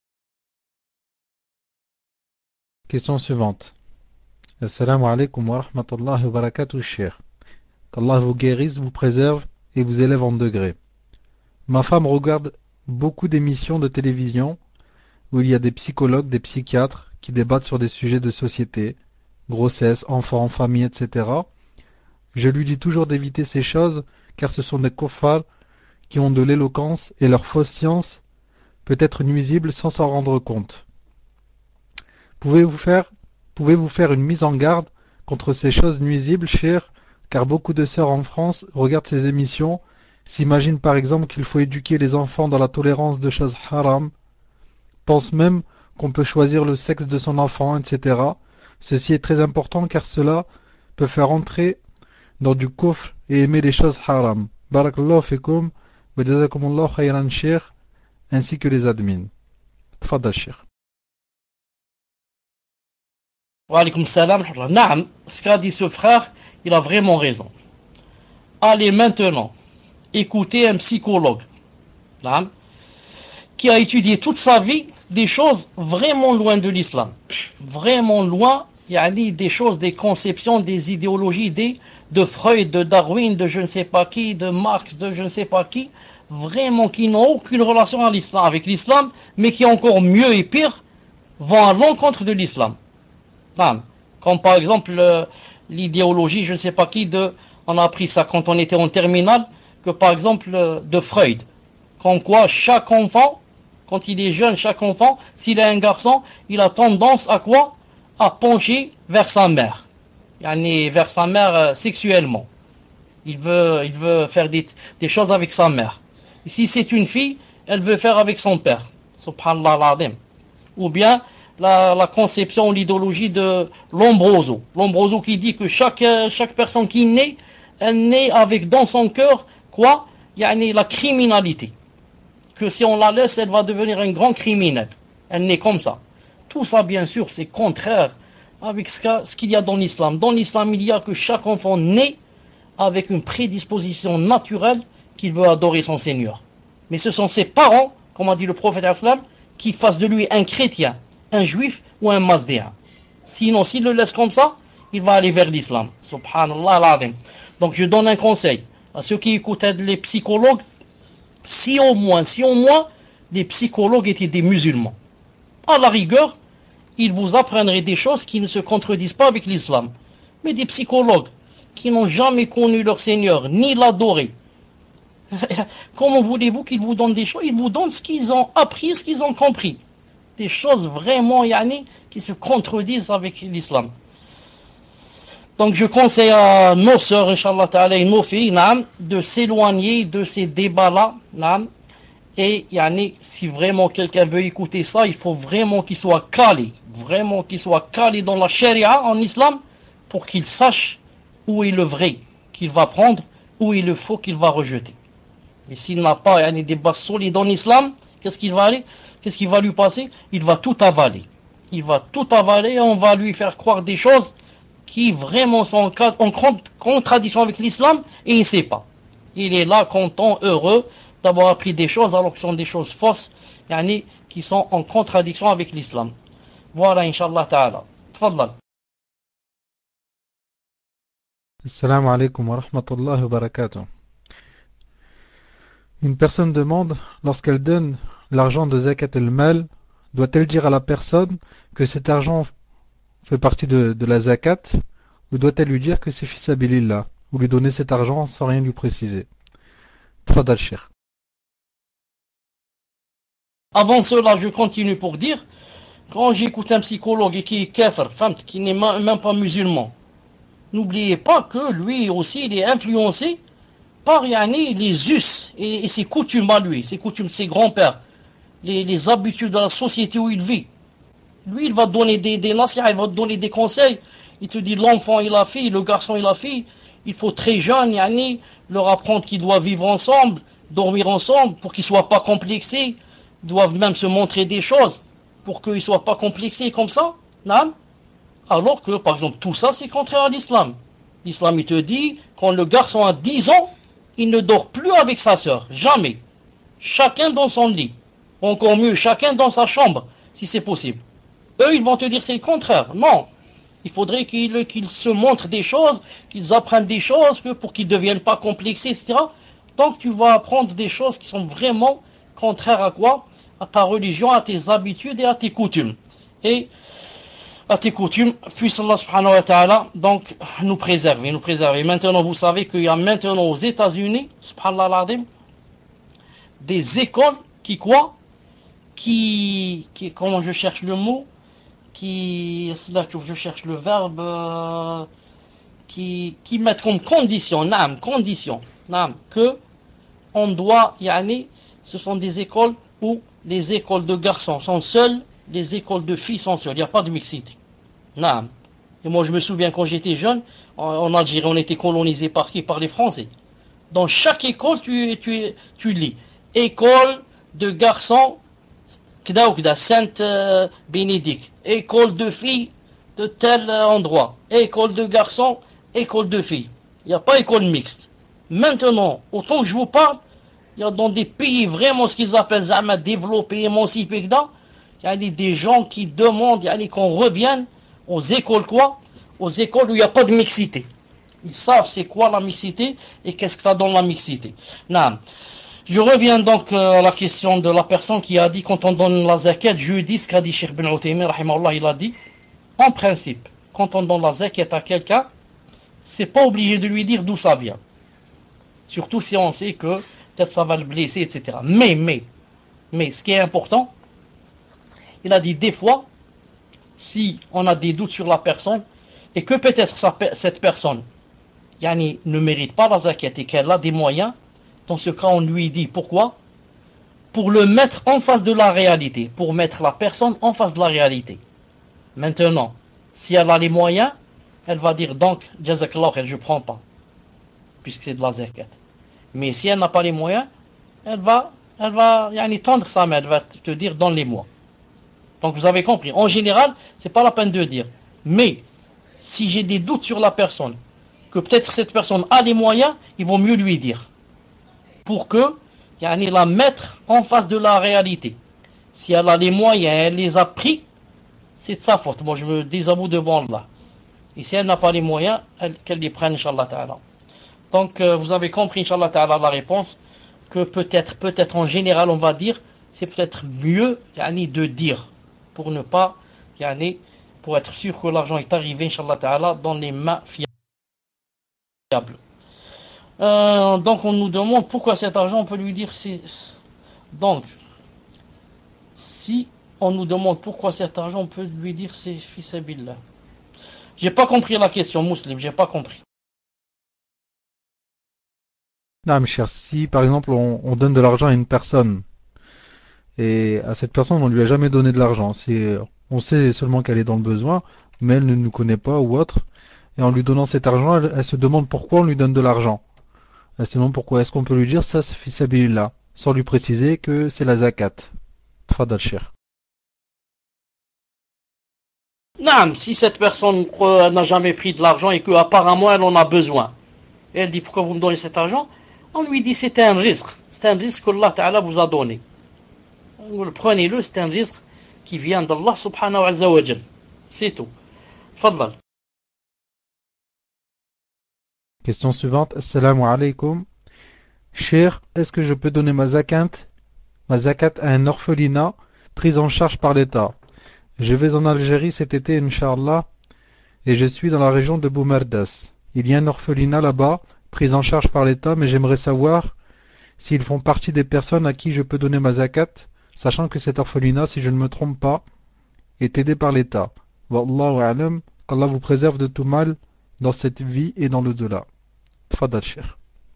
Speaker 2: Question suivante. Assalamu alaikum wa rahmatullahi wa barakatuh, Cheikh. Qu'Allah vous guérisse, vous préserve et vous élève en degrés. Ma femme regarde beaucoup d'émissions de télévision où il y a des psychologues, des psychiatres qui débattent sur des sujets de société, grossesse, enfants, famille, et cetera. Je lui dis toujours d'éviter ces choses car ce sont des kuffars qui ont de l'éloquence et leur fausse science peut être nuisible sans s'en rendre compte. Pouvez-vous faire, pouvez-vous faire une mise en garde contre ces choses nuisibles, chères, car beaucoup de sœurs en France regardent ces émissions, s'imaginent par exemple qu'il faut éduquer les enfants dans la tolérance de choses haram, pensent même qu'on peut choisir le sexe de son enfant, et cetera. Ceci est très important car cela peut faire entrer dans du kufr et aimer des choses haram. Barakallahu fikum, wa jazakumullahu khayran, cheikh, ainsi que les admins. Tfaddal, cheikh.
Speaker 1: Wa alaykum salam. Naam, ce qu'a dit ce frère, il a vraiment raison. Allez maintenant écouter un psychologue naam, qui a étudié toute sa vie des choses vraiment loin de l'islam. Vraiment loin, yani des choses, des conceptions, des idéologies, des, de Freud, de Darwin, de je ne sais pas qui, de Marx, de je ne sais pas qui, vraiment qui n'ont aucune relation à l'islam, avec l'islam, mais qui encore mieux et pire vont à l'encontre de l'islam. Comme par exemple euh, l'idéologie, je ne sais pas qui, de, on a appris ça quand on était en terminale, que par exemple euh, de Freud, comme quoi chaque enfant, quand il est jeune, chaque enfant, s'il est un garçon, il a tendance à quoi? À pencher vers sa mère, yani vers sa mère euh, sexuellement. Il veut, il veut faire des, des choses avec sa mère. Et si c'est une fille, elle veut faire avec son père. Subhanallah al-Azim. Ou bien La, la conception, l'idéologie de Lombroso. Lombroso qui dit que chaque, chaque personne qui naît, elle naît avec dans son cœur, quoi? Yani la criminalité. Que si on la laisse, elle va devenir un grand criminel. Elle naît comme ça. Tout ça, bien sûr, c'est contraire avec ce qu'il y a dans l'islam. Dans l'islam, il y a que chaque enfant naît avec une prédisposition naturelle qu'il veut adorer son Seigneur. Mais ce sont ses parents, comme a dit le prophète islam, qui fassent de lui un chrétien. un juif ou un mazdéen. Sinon, s'il le laisse comme ça, il va aller vers l'islam. Subhanallah al-azim. Donc je donne un conseil à ceux qui écoutent les psychologues, si au moins, si au moins, les psychologues étaient des musulmans. À la rigueur, ils vous apprendraient des choses qui ne se contredisent pas avec l'islam. Mais des psychologues qui n'ont jamais connu leur Seigneur, ni l'adoré, comment voulez-vous qu'ils vous donnent des choses? Ils vous donnent ce qu'ils ont appris, ce qu'ils ont compris. Des choses vraiment, yani, qui se contredisent avec l'islam. Donc je conseille à nos sœurs, Inch'Allah Ta'ala, et nos filles, naam, de s'éloigner de ces débats-là, naam. Et yani, si vraiment quelqu'un veut écouter ça, il faut vraiment qu'il soit calé, vraiment qu'il soit calé dans la charia en islam, pour qu'il sache où est le vrai qu'il va prendre, où est le faux qu'il va rejeter. Et s'il n'a pas yani, des bases solides en islam, qu'est-ce qu'il va aller, qu'est-ce qui va lui passer? Il va tout avaler. Il va tout avaler et on va lui faire croire des choses qui vraiment sont en contradiction avec l'islam et il ne sait pas. Il est là content, heureux d'avoir appris des choses alors que ce sont des choses fausses, yani, qui sont en contradiction avec l'islam. Voilà, Inch'Allah Ta'ala. Tfadlal.
Speaker 2: Assalamu alaikum wa rahmatullahi wa barakatuh. Une personne demande, lorsqu'elle donne l'argent de zakat al-mal, doit-elle dire à la personne que cet argent fait partie de, de la zakat, ou doit-elle lui dire que c'est fi sabilillah, ou lui donner cet argent sans rien lui préciser? Tfadal Cheikh.
Speaker 1: Avant cela, je continue pour dire, quand j'écoute un psychologue qui est kafir, qui n'est même pas musulman, n'oubliez pas que lui aussi, il est influencé par yani, les us et, et ses coutumes à lui, ses coutumes de ses grands-pères, les, les habitudes de la société où il vit. Lui, il va te donner des, des nasiha, il va te donner des conseils. Il te dit l'enfant et la fille, le garçon et la fille, il faut très jeune, yani, leur apprendre qu'ils doivent vivre ensemble, dormir ensemble, pour qu'ils ne soient pas complexés. Ils doivent même se montrer des choses pour qu'ils ne soient pas complexés comme ça. Non? Alors que, par exemple, tout ça, c'est contraire à l'islam. L'islam, il te dit, quand le garçon a dix ans, il ne dort plus avec sa sœur. Jamais. Chacun dans son lit. Encore mieux, chacun dans sa chambre, si c'est possible. Eux, ils vont te dire c'est le contraire. Non. Il faudrait qu'ils qu'ils se montrent des choses, qu'ils apprennent des choses, que pour qu'ils ne deviennent pas complexés, et cetera. Donc tu vas apprendre des choses qui sont vraiment contraires à quoi? À ta religion, à tes habitudes et à tes coutumes. Et à tes coutumes, puisse Allah subhanahu wa ta'ala donc nous préserver, nous préserver. Maintenant, vous savez qu'il y a maintenant aux États-Unis, subhanallah al-azim, des écoles qui quoi? Qui, qui, comment je cherche le mot? Qui, là je cherche le verbe, euh, qui, qui mettent comme condition, naam, condition, naam, que on doit, yani, ce sont des écoles où les écoles de garçons sont seules, les écoles de filles sont seules, il n'y a pas de mixité. Naam. Et moi je me souviens quand j'étais jeune, en, en Algérie on était colonisé par qui? Par les Français. Dans chaque école tu, tu, tu lis, école de garçons, Kda ou Kda, Sainte-Bénédicte, école de filles de tel endroit, école de garçons, école de filles. Il n'y a pas école mixte. Maintenant, autant que je vous parle, il y a dans des pays vraiment ce qu'ils appellent Zama développés, émancipés, il y a des gens qui demandent qu'on revienne aux écoles quoi? Aux écoles où il n'y a pas de mixité. Ils savent c'est quoi la mixité et qu'est-ce que ça donne la mixité. Non. Je reviens donc à la question de la personne qui a dit quand on donne la zakat, je dis ce qu'a dit Cheikh Ben Uthaymin, rahimahullah, il a dit, en principe, quand on donne la zakat à quelqu'un, c'est pas obligé de lui dire d'où ça vient. Surtout si on sait que peut-être ça va le blesser, et cetera. Mais, mais, mais, ce qui est important, il a dit des fois, si on a des doutes sur la personne, et que peut-être cette personne, yani, ne mérite pas la zakat et qu'elle a des moyens, dans ce cas, on lui dit pourquoi? Pour le mettre en face de la réalité, pour mettre la personne en face de la réalité. Maintenant, si elle a les moyens, elle va dire donc, Jazakallah, je ne prends pas, puisque c'est de la zakat. Mais si elle n'a pas les moyens, elle va, elle va yani, tendre sa main, elle va te dire donne-les-moi. Donc vous avez compris. En général, c'est pas la peine de dire. Mais, si j'ai des doutes sur la personne, que peut-être cette personne a les moyens, il vaut mieux lui dire. Pour que, yani, la mettre en face de la réalité. Si elle a les moyens, elle les a pris, c'est de sa faute. Moi, je me désavoue devant Allah. Et si elle n'a pas les moyens, elle, qu'elle les prenne, Inch'Allah Ta'ala. Donc, euh, vous avez compris, Inch'Allah Ta'ala, la réponse, que peut-être, peut-être en général, on va dire, c'est peut-être mieux, yani, de dire, pour ne pas, yani, pour être sûr que l'argent est arrivé, Inch'Allah Ta'ala, dans les mains fiables. Euh, donc, on nous demande pourquoi cet argent, on peut lui dire, c'est... Donc, si on nous demande pourquoi cet argent, on peut lui dire, c'est fissabillah. J'ai pas compris la question, Muslim, j'ai pas compris.
Speaker 2: Non, mais cher, si par exemple on, on donne de l'argent à une personne et à cette personne on lui a jamais donné de l'argent, si on sait seulement qu'elle est dans le besoin, mais elle ne nous connaît pas ou autre, et en lui donnant cet argent, elle, elle se demande pourquoi on lui donne de l'argent. Elle se demande pourquoi. Est-ce qu'on peut lui dire ça, c'est fisabilillah, sans lui préciser que c'est la zakat? Tfadal cher.
Speaker 1: Non, si cette personne euh, n'a jamais pris de l'argent et qu'apparemment elle en a besoin, et elle dit pourquoi vous me donnez cet argent, on lui dit c'est un risque, c'est un risque qu'Allah Ta'ala vous a donné. Prenez-le, c'est un risque qui vient d'Allah subhanahu wa ta'ala. C'est tout. Fadlal.
Speaker 2: Question suivante. Assalamu alaikum. Cher, est-ce que je peux donner ma zakat, ma zakat à un orphelinat pris en charge par l'État? Je vais en Algérie cet été, Inch'Allah, et je suis dans la région de Boumerdas. Il y a un orphelinat là-bas, pris en charge par l'État, mais j'aimerais savoir s'ils font partie des personnes à qui je peux donner ma zakat, sachant que cet orphelinat, si je ne me trompe pas, est aidé par l'État. Wallahu a'lam, qu'Allah vous préserve de tout mal dans cette vie et dans l'au-delà. Tfadal cher.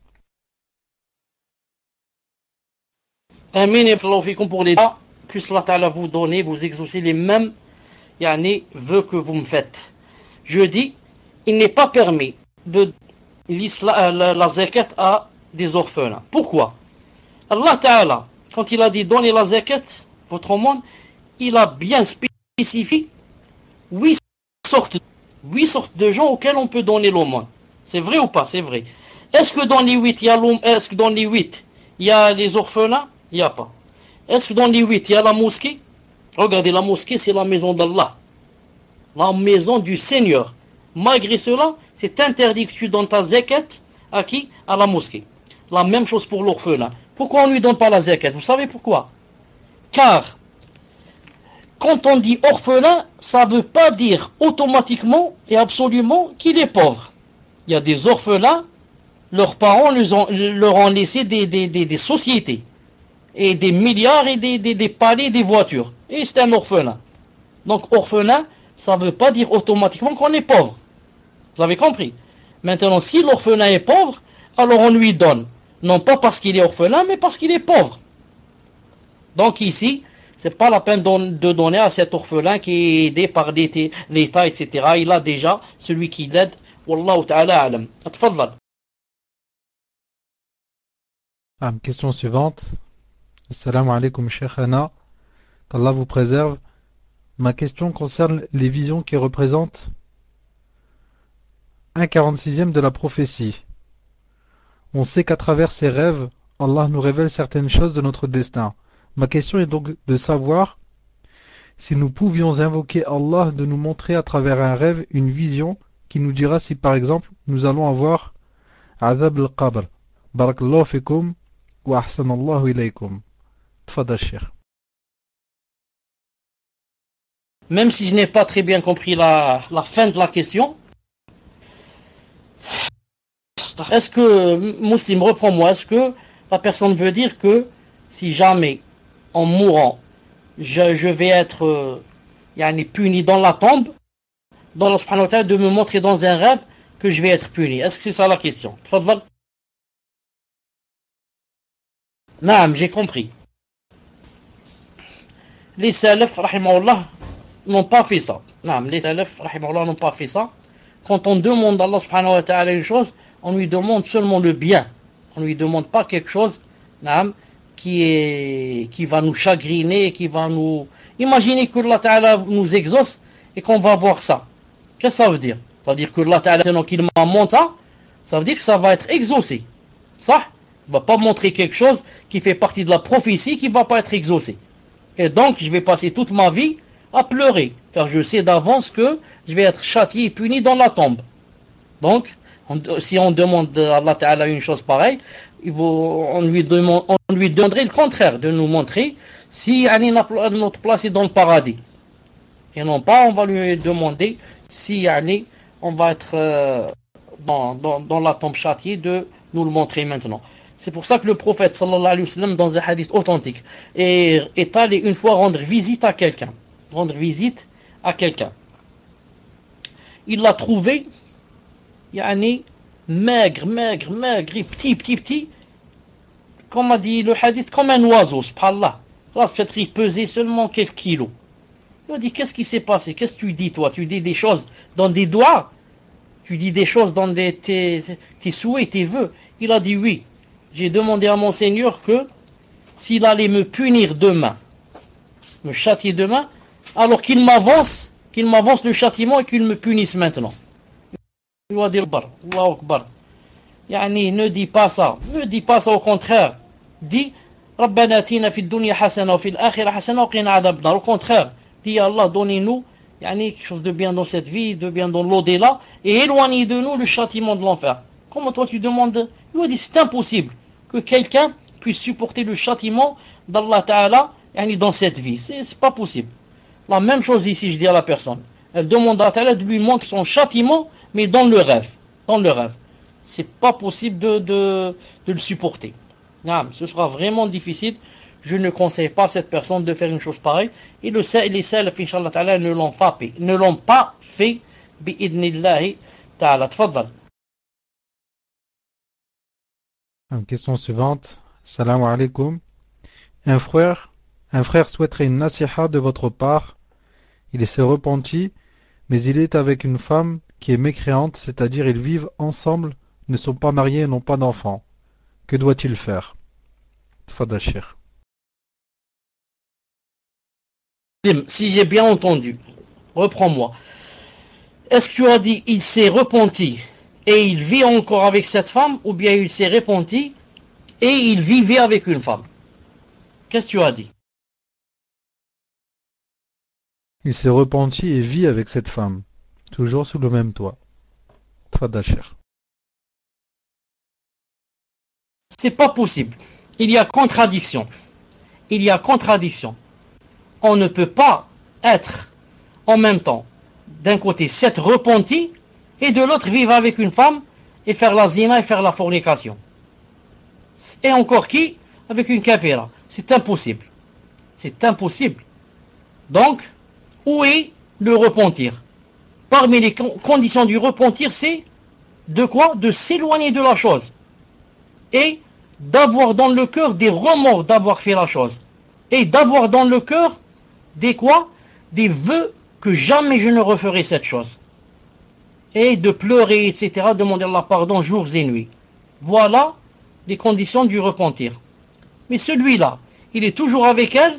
Speaker 1: Amin et pour l'État, puisse Allah Ta'ala vous donner, vous exaucer les mêmes yani, vœux que vous me faites. Je dis, il n'est pas permis de la, la, la zakat à des orphelins. Pourquoi? Allah Ta'ala, quand il a dit donnez la zakat, votre monde, il a bien spécifié huit sortes, huit sortes de gens auxquels on peut donner l'aumône. C'est vrai ou pas? C'est vrai. Est-ce que dans les huit, il y a est-ce que dans les huit, il y a les orphelins? Il n'y a pas. Est-ce que dans les huit, il y a la mosquée? Regardez, la mosquée, c'est la maison d'Allah. La maison du Seigneur. Malgré cela, c'est interdit que tu donnes ta zakat à qui? À la mosquée. La même chose pour l'orphelin. Pourquoi on ne lui donne pas la zakat? Vous savez pourquoi? Car, quand on dit orphelin, ça ne veut pas dire automatiquement et absolument qu'il est pauvre. Il y a des orphelins, leurs parents leur ont, leur ont laissé des, des, des, des sociétés, et des milliards, et des, des, des palais, des voitures. Et c'est un orphelin. Donc orphelin, ça ne veut pas dire automatiquement qu'on est pauvre. Vous avez compris? Maintenant, si l'orphelin est pauvre, alors on lui donne. Non pas parce qu'il est orphelin, mais parce qu'il est pauvre. Donc ici, c'est pas la peine de donner à cet orphelin qui est aidé par l'État, et cetera. Il a déjà celui qui l'aide. Wallahu ta'ala alam. Atfadlal.
Speaker 2: Ah, question suivante. Assalamu alaikum, Cheikhana. Qu'Allah vous préserve. Ma question concerne les visions qui représentent un quarante-sixième de la prophétie. On sait qu'à travers ces rêves, Allah nous révèle certaines choses de notre destin. Ma question est donc de savoir si nous pouvions invoquer Allah de nous montrer à travers un rêve une vision qui nous dira si par exemple nous allons avoir Adab al-Qabr. Barakallahu fikum wa ahsanallahu ilaykum. Tfadal Cheikh.
Speaker 1: Même si je n'ai pas très bien compris la, la fin de la question, est-ce que, Muslim, reprends-moi, est-ce que la personne veut dire que si jamais, en mourant, je, je vais être euh, yani, puni dans la tombe, dans Allah subhanahu wa ta'ala, de me montrer dans un rêve que je vais être puni? Est-ce que c'est ça la question? Tfadal. Naam, j'ai compris. Les salaf, rahimahullah, n'ont pas fait ça. Naam, les salaf, rahimahullah, n'ont pas fait ça. Quand on demande à Allah subhanahu wa ta'ala une chose, on lui demande seulement le bien. On ne lui demande pas quelque chose, naam, qui est, qui va nous chagriner, qui va nous... Imaginez que Allah ta'ala nous exauce et qu'on va voir ça. Qu'est-ce que ça veut dire? Ça veut dire que Allah ta'ala, maintenant qu'il m'a monté, ça veut dire que ça va être exaucé. Ça, il ne va pas montrer quelque chose qui fait partie de la prophétie qui ne va pas être exaucé. Et donc, je vais passer toute ma vie à pleurer, car je sais d'avance que je vais être châtié et puni dans la tombe. Donc, on, si on demande à Allah Ta'ala une chose pareille, il faut, on, lui demande, on lui donnerait le contraire, de nous montrer si yani, notre place est dans le paradis. Et non pas, on va lui demander si yani, on va être euh, dans, dans, dans la tombe châtiée, de nous le montrer maintenant. C'est pour ça que le prophète sallallahu alayhi wa sallam, dans un hadith authentique, est, est allé une fois rendre visite à quelqu'un. Rendre visite à quelqu'un. Il l'a trouvé, yani, maigre, maigre, maigre, petit, petit, petit, comme a dit le hadith, comme un oiseau, subhanallah. Là, peut-être il pesait seulement quelques kilos. Il a dit, qu'est-ce qui s'est passé? Qu'est-ce que tu dis, toi? Tu dis des choses dans des doigts? Tu dis des choses dans des, tes, tes souhaits, tes vœux? Il a dit, oui. J'ai demandé à mon Seigneur que s'il allait me punir demain, me châtier demain, alors qu'il m'avance, qu'il m'avance le châtiment et qu'il me punisse maintenant. Il va dire, Allahu Akbar. Yani, ne dis pas ça. Ne dis pas ça, au contraire. Dis, Rabbana atina fid dunya hasana wa fil akhirah hasana wa qina adhab nar. Au contraire, dis Allah, donnez-nous yani, quelque chose de bien dans cette vie, de bien dans l'au-delà, et éloignez de nous le châtiment de l'enfer. Comment toi tu demandes? Il va dire, c'est impossible que quelqu'un puisse supporter le châtiment d'Allah Ta'ala yani, dans cette vie. C'est, c'est pas possible. La même chose ici, je dis à la personne. Elle demande à Allah de lui montrer son châtiment, mais dans le rêve. Dans le rêve. C'est pas possible de, de, de le supporter. Non, ce sera vraiment difficile. Je ne conseille pas à cette personne de faire une chose pareille. Et le, les salaf, Inch'Allah Ta'ala, ne l'ont pas fait. Ne l'ont pas fait. Bi'idnillahi Ta'ala. Tfaddal.
Speaker 2: Question suivante. Salam alaikum. Un frère, un frère souhaiterait une nasiha de votre part. Il s'est repenti, mais il est avec une femme qui est mécréante, c'est-à-dire ils vivent ensemble, ne sont pas mariés et n'ont pas d'enfants. Que doit-il faire? Tfadal Cheikh.
Speaker 1: Si j'ai bien entendu, reprends-moi. Est-ce que tu as dit il s'est repenti et il vit encore avec cette femme, ou bien il s'est repenti et il vivait avec une femme? Qu'est-ce que tu as dit?
Speaker 2: Il s'est repenti et vit avec cette femme, toujours sous le même toit. Tfadal Cheikh.
Speaker 1: C'est pas possible. Il y a contradiction. Il y a contradiction. On ne peut pas être en même temps, d'un côté, s'être repenti, et de l'autre, vivre avec une femme et faire la zina et faire la fornication. Et encore qui? Avec une kafira. C'est impossible. C'est impossible. Donc, où est le repentir? Parmi les conditions du repentir, c'est de quoi? De s'éloigner de la chose. Et d'avoir dans le cœur des remords d'avoir fait la chose. Et d'avoir dans le cœur des quoi? Des vœux que jamais je ne referai cette chose. Et de pleurer, et cetera, demander Allah pardon jours et nuits. Voilà les conditions du repentir. Mais celui-là, il est toujours avec elle,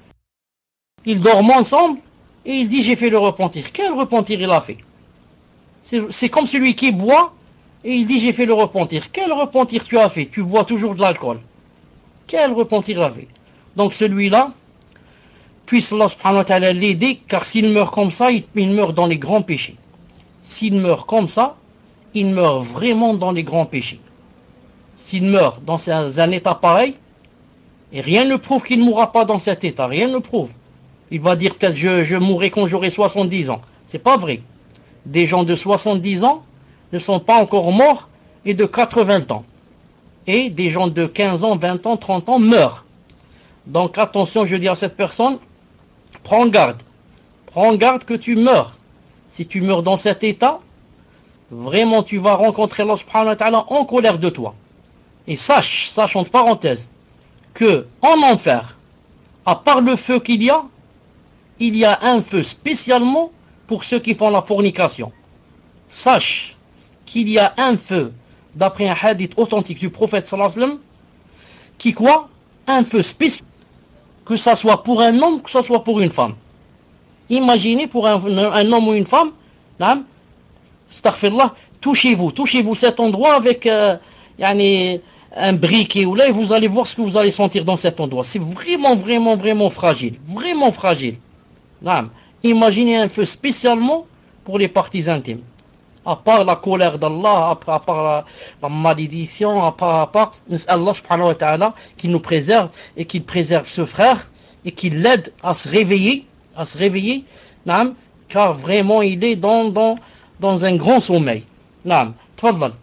Speaker 1: ils dorment ensemble, et il dit j'ai fait le repentir. Quel repentir il a fait? C'est, c'est comme celui qui boit, et il dit j'ai fait le repentir. Quel repentir tu as fait? Tu bois toujours de l'alcool. Quel repentir il a fait? Donc celui-là, puisse Allah subhanahu wa ta'ala l'aider, car s'il meurt comme ça, il, il meurt dans les grands péchés. S'il meurt comme ça, il meurt vraiment dans les grands péchés. S'il meurt dans un, un état pareil, et rien ne prouve qu'il ne mourra pas dans cet état, rien ne prouve. Il va dire peut-être je, je mourrai quand j'aurai soixante-dix ans. C'est pas vrai. Des gens de soixante-dix ans ne sont pas encore morts, et de quatre-vingts ans. Et des gens de quinze ans, vingt ans, trente ans meurent. Donc attention, je dis à cette personne, prends garde. Prends garde que tu meurs. Si tu meurs dans cet état, vraiment tu vas rencontrer Allah subhanahu wa ta'ala en colère de toi. Et sache, sache entre parenthèses, que en enfer, à part le feu qu'il y a, il y a un feu spécialement pour ceux qui font la fornication. Sache qu'il y a un feu, d'après un hadith authentique du prophète sallallahu alayhi wa sallam, qui quoi? Un feu spécial, que ça soit pour un homme, que ça soit pour une femme. Imaginez pour un, un homme ou une femme, nam, astaghfirullah, touchez-vous, touchez-vous cet endroit avec euh, yani, un briquet ou là, et vous allez voir ce que vous allez sentir dans cet endroit. C'est vraiment, vraiment, vraiment fragile, vraiment fragile. Nam. imaginez un feu spécialement pour les parties intimes. À part la colère d'Allah, à part, à part la, la malédiction, à part, à part, Allah subhanahu wa ta'ala, qu'il nous préserve et qu'il préserve ce frère et qu'il l'aide à se réveiller, à se réveiller, naam, car vraiment il est dans, dans, dans un grand sommeil. Naam, tfadlal.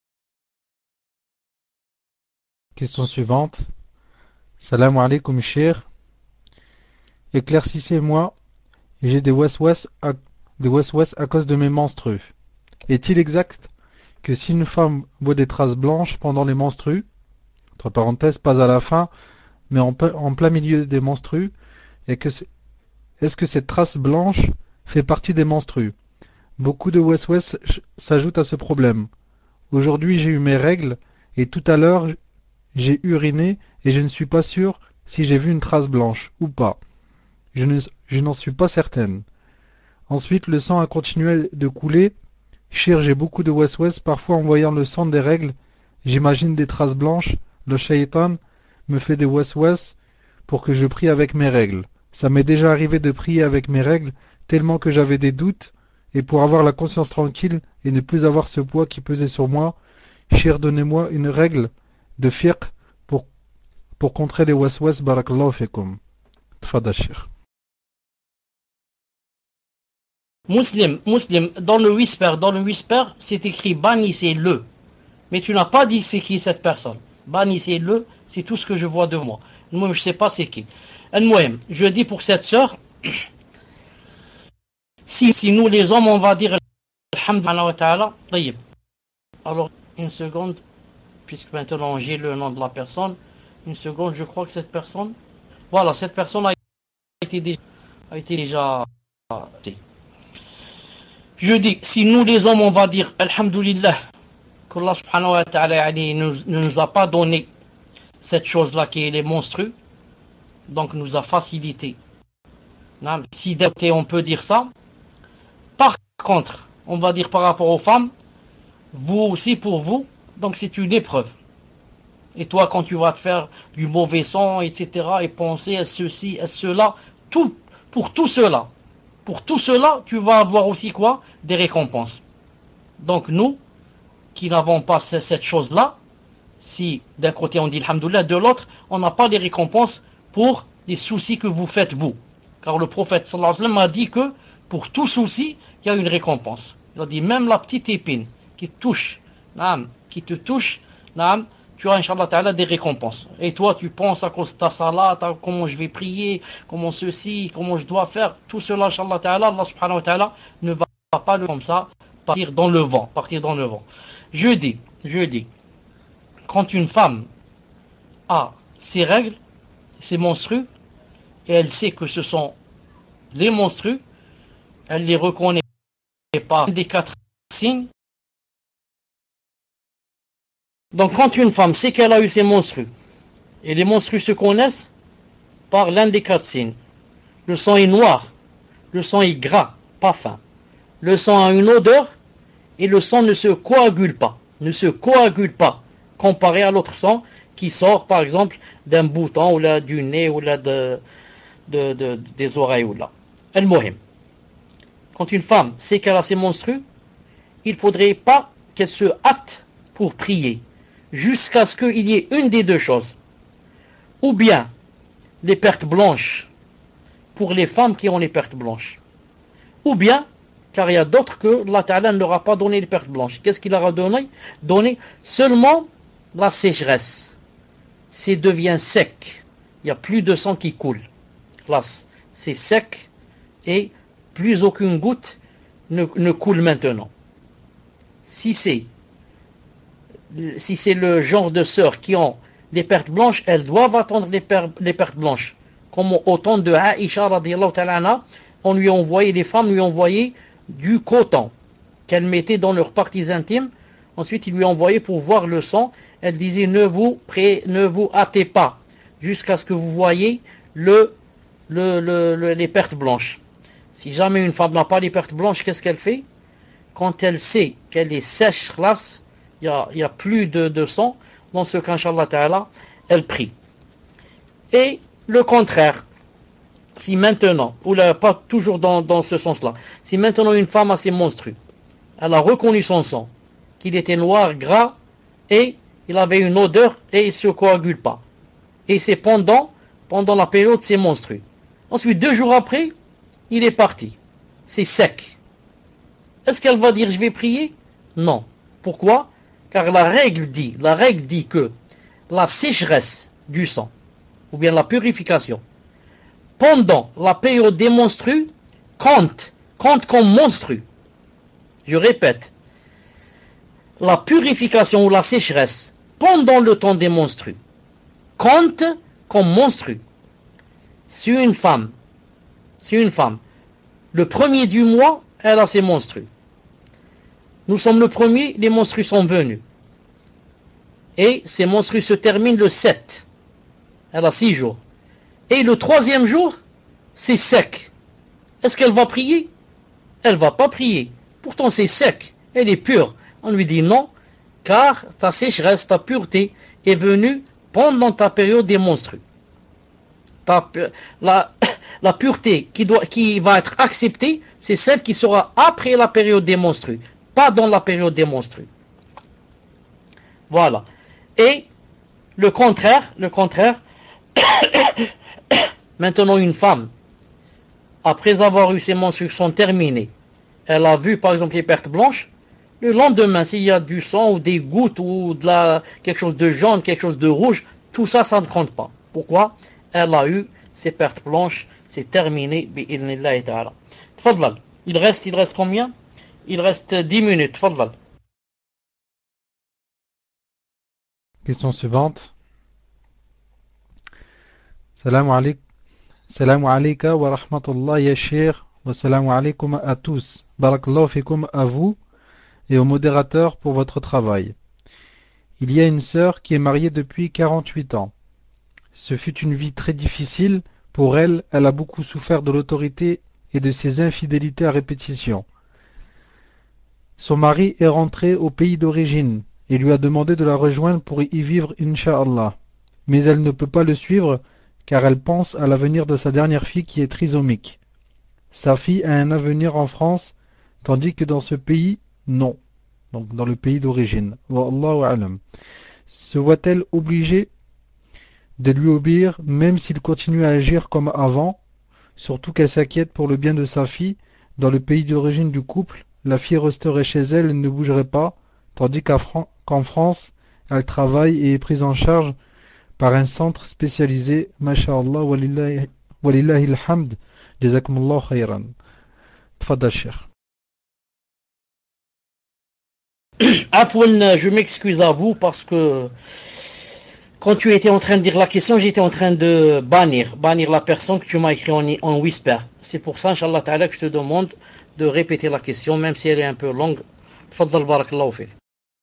Speaker 2: Question suivante. Salam alaikum, cher. Éclaircissez-moi, j'ai des waswas à, des waswas à cause de mes menstrues. Est-il exact que si une femme voit des traces blanches pendant les menstrues, entre parenthèses, pas à la fin, mais en, en plein milieu des menstrues, et que est-ce que cette trace blanche fait partie des menstrues? Beaucoup de waswas s'ajoutent à ce problème. Aujourd'hui, j'ai eu mes règles, et tout à l'heure, j'ai uriné, et je ne suis pas sûr si j'ai vu une trace blanche ou pas. Je, ne, je n'en suis pas certaine. Ensuite, le sang a continué de couler. Cher, j'ai beaucoup de waswas, parfois en voyant le sang des règles, j'imagine des traces blanches, le shaitan me fait des waswas pour que je prie avec mes règles. Ça m'est déjà arrivé de prier avec mes règles, tellement que j'avais des doutes, et pour avoir la conscience tranquille et ne plus avoir ce poids qui pesait sur moi, cher, donnez-moi une règle de fiqh pour, pour contrer les waswas, barakallahu fikum. Tfadal, cher.
Speaker 1: Muslim, Muslim, dans le whisper, dans le whisper, c'est écrit bannissez-le. Mais tu n'as pas dit c'est qui cette personne. Bannissez-le, c'est tout ce que je vois de moi. Moi, je ne sais pas c'est qui. Je dis pour cette sœur, si, si nous les hommes, on va dire Alhamdulillah wa ta'ala, alors une seconde, puisque maintenant j'ai le nom de la personne, une seconde, je crois que cette personne, voilà, cette personne a été déjà, a été déjà je dis, si nous les hommes, on va dire Alhamdulillah, qu'Allah subhanahu wa ta'ala ne nous, ne nous a pas donné cette chose-là qui est les monstrues, donc nous a facilité. Si on peut dire ça. Par contre, on va dire par rapport aux femmes, vous aussi pour vous, donc c'est une épreuve. Et toi, quand tu vas te faire du mauvais sang, et cetera, et penser à ceci, à cela, tout, pour tout cela, pour tout cela, tu vas avoir aussi quoi? Des récompenses. Donc nous, qui n'avons pas cette chose-là, si d'un côté on dit alhamdoulilah, de l'autre, on n'a pas des récompenses pour les soucis que vous faites vous. Car le prophète sallallahu alayhi wa sallam a dit que pour tout souci, il y a une récompense. Il a dit même la petite épine qui te touche, naam, qui te touche, naam, tu as Inch'Allah ta'ala des récompenses. Et toi tu penses à cause de ta salat, à comment je vais prier, comment ceci, comment je dois faire, tout cela Inch'Allah ta'ala, Allah subhanahu wa ta'ala ne va pas le comme ça, partir dans le vent, partir dans le vent. Je dis, je dis, quand une femme a ses règles, ses menstrues, et elle sait que ce sont les menstrues, elle les reconnaît par un des quatre signes. Donc quand une femme sait qu'elle a eu ses menstrues, et les menstrues se connaissent par l'un des quatre signes. Le sang est noir, le sang est gras, pas fin. Le sang a une odeur, et le sang ne se coagule pas, ne se coagule pas, comparé à l'autre sang qui sort par exemple d'un bouton, ou là du nez, ou là de, de, de, des oreilles, ou là. Al-Muhim. Quand une femme sait qu'elle a ses menstrues, il ne faudrait pas qu'elle se hâte pour prier, jusqu'à ce qu'il y ait une des deux choses. Ou bien les pertes blanches pour les femmes qui ont les pertes blanches. Ou bien, car il y a d'autres que Allah Ta'ala ne leur a pas donné les pertes blanches. Qu'est-ce qu'il leur a donné? Donné seulement la sécheresse. C'est devient sec. Il n'y a plus de sang qui coule. Là, c'est sec et plus aucune goutte ne, ne coule maintenant. Si c'est si c'est le genre de sœurs qui ont les pertes blanches, elles doivent attendre les, per, les pertes blanches. Comme au temps de Aïcha radiyallahu ta'ala anha, on lui envoyait, les femmes lui envoyaient du coton qu'elles mettaient dans leurs parties intimes. Ensuite, ils lui envoyaient pour voir le sang. Elle disait ne vous pré, ne vous hâtez pas jusqu'à ce que vous voyez le, le, le, le, les pertes blanches. Si jamais une femme n'a pas les pertes blanches, qu'est-ce qu'elle fait? Quand elle sait qu'elle est sèche, classe, il n'y a, y a plus de, de sang, dans ce cas, Inch'Allah Ta'ala, elle prie. Et le contraire, si maintenant, ou là, pas toujours dans, dans ce sens-là, si maintenant une femme a ses menstrues, elle a reconnu son sang, qu'il était noir, gras, et il avait une odeur, et il ne se coagule pas. Et c'est pendant, pendant la période de ses menstrues. Ensuite, deux jours après, il est parti. C'est sec. Est-ce qu'elle va dire je vais prier? Non. Pourquoi? Car la règle dit, la règle dit que la sécheresse du sang, ou bien la purification, pendant la période des menstrues, compte, compte comme menstrue. Je répète, la purification ou la sécheresse pendant le temps des menstrues compte comme menstrue. Si une femme, si une femme, le premier du mois, elle a ses menstrues. Nous sommes le premier, les menstrues sont venues. Et ces menstrues se terminent le sept. Elle a six jours. Et le troisième jour, c'est sec. Est-ce qu'elle va prier? Elle va pas prier. Pourtant c'est sec, elle est pure. On lui dit non, car ta sécheresse, ta pureté est venue pendant ta période des menstrues. Ta, la, la pureté qui, doit, qui va être acceptée, c'est celle qui sera après la période des menstrues, pas dans la période des menstrues. Voilà. Et le contraire, le contraire, maintenant une femme, après avoir eu ses menstruations terminées, elle a vu par exemple les pertes blanches, le lendemain, s'il y a du sang ou des gouttes ou de la, quelque chose de jaune, quelque chose de rouge, tout ça, ça ne compte pas. Pourquoi? Elle a eu ses pertes blanches, c'est terminé, bi'idhnillahi ta'ala. Tfadlal. Il reste, il reste combien? Il reste dix minutes, tfadlal.
Speaker 2: Question suivante. Salam alaikum. Salam alayka wa rahmatullah ya Cheikh wa salam alaykum à tous. Barakallahu fikum à vous et au modérateur pour votre travail. Il y a une sœur qui est mariée depuis quarante-huit ans. Ce fut une vie très difficile. Pour elle, elle a beaucoup souffert de l'autorité et de ses infidélités à répétition. Son mari est rentré au pays d'origine et lui a demandé de la rejoindre pour y vivre, Inch'Allah. Mais elle ne peut pas le suivre car elle pense à l'avenir de sa dernière fille qui est trisomique. Sa fille a un avenir en France, tandis que dans ce pays, non. Donc dans le pays d'origine. Wallahu a'lam. Se voit-elle obligée de lui obéir même s'il continue à agir comme avant, surtout qu'elle s'inquiète pour le bien de sa fille? Dans le pays d'origine du couple, la fille resterait chez elle et ne bougerait pas, tandis qu'en Fran- qu'en France, elle travaille et est prise en charge par un centre spécialisé. Masha'Allah, walillahi, walillahi alhamd, jazakumullah khayran. Tfadal Cheikh.
Speaker 1: Afwan, je m'excuse à vous parce que quand tu étais en train de dire la question, j'étais en train de bannir, bannir la personne que tu m'as écrit en, en whisper. C'est pour ça, Inch'Allah Ta'ala, que je te demande de répéter la question, même si elle est un peu longue. Tfaddal, barakallahu fik.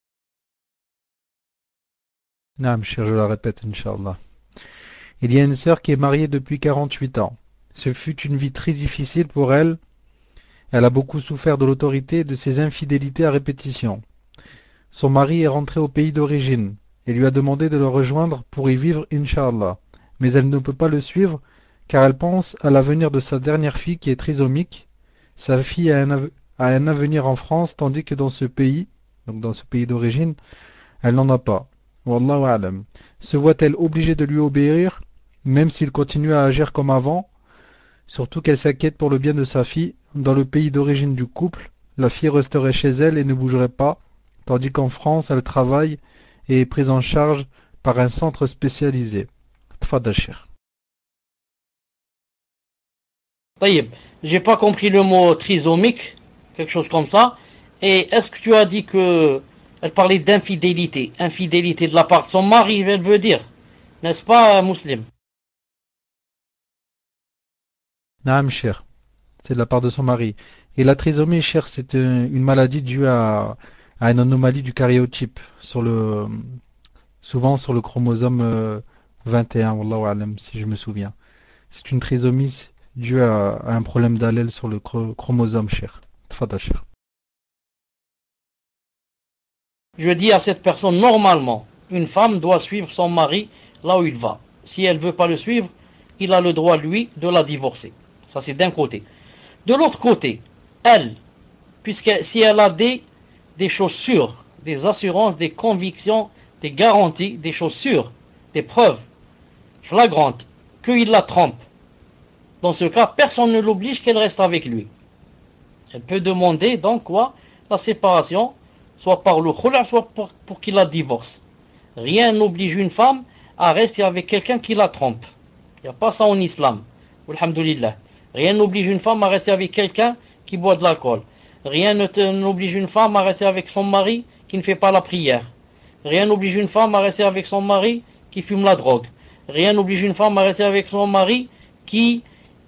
Speaker 2: Naam, Cheikh, je la répète, Inch'Allah. Il y a une sœur qui est mariée depuis quarante-huit ans. Ce fut une vie très difficile pour elle. Elle a beaucoup souffert de l'autorité et de ses infidélités à répétition. Son mari est rentré au pays d'origine et lui a demandé de le rejoindre pour y vivre, Inch'Allah. Mais elle ne peut pas le suivre car elle pense à l'avenir de sa dernière fille qui est trisomique. Sa fille a un, av- a un avenir en France tandis que dans ce pays, donc dans ce pays d'origine, elle n'en a pas. Wallahu a'lam. Se voit-elle obligée de lui obéir même s'il continue à agir comme avant, surtout qu'elle s'inquiète pour le bien de sa fille? Dans le pays d'origine du couple, la fille resterait chez elle et ne bougerait pas, tandis qu'en France, elle travaille et est prise en charge par un centre spécialisé. Tfadal Cheikh.
Speaker 1: Taïb, j'ai pas compris le mot trisomique, quelque chose comme ça. Et est-ce que tu as dit que elle parlait d'infidélité, infidélité de la part de son mari, elle veut dire, n'est-ce pas, musulman?
Speaker 2: Naam Cheikh, c'est de la part de son mari. Et la trisomie, Cheikh, c'est une maladie due à, à une anomalie du karyotype, sur le, souvent sur le chromosome euh, vingt et un, wallahu a'lam, si je me souviens. C'est une trisomie due à, à un problème d'allèle sur le chro- chromosome, Cheikh. Tfadal Cheikh.
Speaker 1: Je dis à cette personne, normalement, une femme doit suivre son mari là où il va. Si elle veut pas le suivre, il a le droit, lui, de la divorcer. Ça, c'est d'un côté. De l'autre côté, elle, puisque si elle a des, des choses sûres, des assurances, des convictions, des garanties, des choses sûres, des preuves flagrantes, qu'il la trompe, dans ce cas, personne ne l'oblige qu'elle reste avec lui. Elle peut demander donc quoi? La séparation, soit par le khula', soit pour, pour qu'il la divorce. Rien n'oblige une femme à rester avec quelqu'un qui la trompe. Il n'y a pas ça en islam. Alhamdulillah. Rien n'oblige une femme à rester avec quelqu'un qui boit de l'alcool. Rien n'oblige une femme à rester avec son mari qui ne fait pas la prière. Rien n'oblige une femme à rester avec son mari qui fume la drogue. Rien n'oblige une femme à rester avec son mari qui,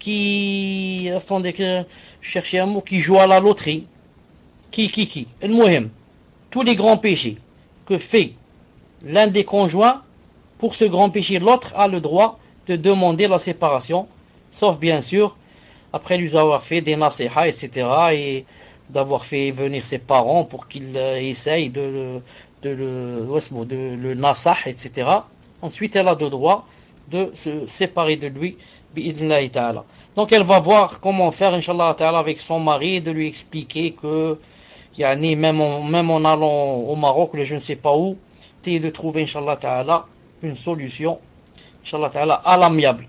Speaker 1: qui, attendez que je cherchais un mot, qui joue à la loterie. Qui, qui, qui. El-Muhim. Tous les grands péchés que fait l'un des conjoints, pour ce grand péché, l'autre a le droit de demander la séparation, sauf bien sûr, après lui avoir fait des nasiha, et cetera, et d'avoir fait venir ses parents pour qu'ils euh, essayent de, de, de, de le nasah, et cetera. Ensuite, elle a le droit de se séparer de lui, bi'idhnillahi ta'ala. Donc, elle va voir comment faire, inshallah ta'ala, avec son mari, de lui expliquer que, yani, même en, même en allant au Maroc, ou je ne sais pas où, et de trouver, inshallah ta'ala, une solution, inshallah ta'ala, à l'amiable.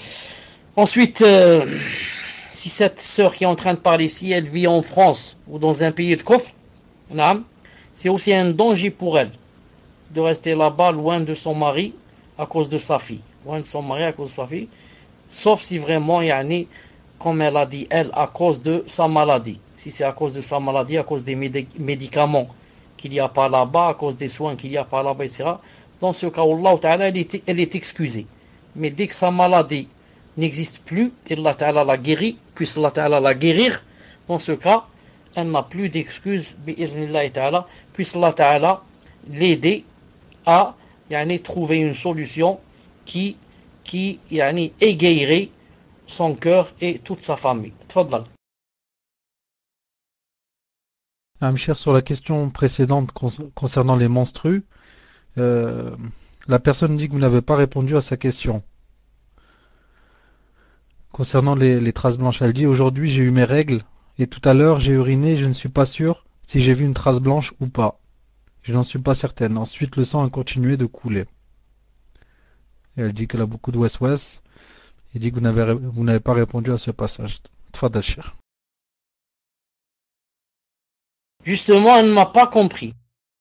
Speaker 1: Ensuite, euh, si cette sœur qui est en train de parler ici, elle vit en France ou dans un pays de kufr, c'est aussi un danger pour elle de rester là-bas loin de son mari à cause de sa fille. Loin de son mari à cause de sa fille, sauf si vraiment, yani, comme elle a dit, elle, à cause de sa maladie. Si c'est à cause de sa maladie, à cause des médicaments qu'il n'y a pas là-bas, à cause des soins qu'il n'y a pas là-bas, et cetera. Dans ce cas, Allah Ta'ala, elle est, elle est excusée. Mais dès que sa maladie n'existe plus, et Allah Ta'ala la guérit, puisse Allah Ta'ala la guérir, dans ce cas, elle n'a plus d'excuses, bi'idhnillahi ta'ala, puisse Allah Ta'ala l'aider à yani, trouver une solution qui, qui yani, égayerait son cœur et toute sa famille. Tfadlal.
Speaker 2: Amchir, sur la question précédente concernant les menstrues, euh, la personne dit que vous n'avez pas répondu à sa question. Concernant les, les traces blanches, elle dit aujourd'hui j'ai eu mes règles et tout à l'heure j'ai uriné, je ne suis pas sûr si j'ai vu une trace blanche ou pas. Je n'en suis pas certaine. Ensuite le sang a continué de couler. Et elle dit qu'elle a beaucoup de wes-wes et dit que vous n'avez, vous n'avez pas répondu à ce passage. Tfadal Cheikh.
Speaker 1: Justement, elle ne m'a pas compris.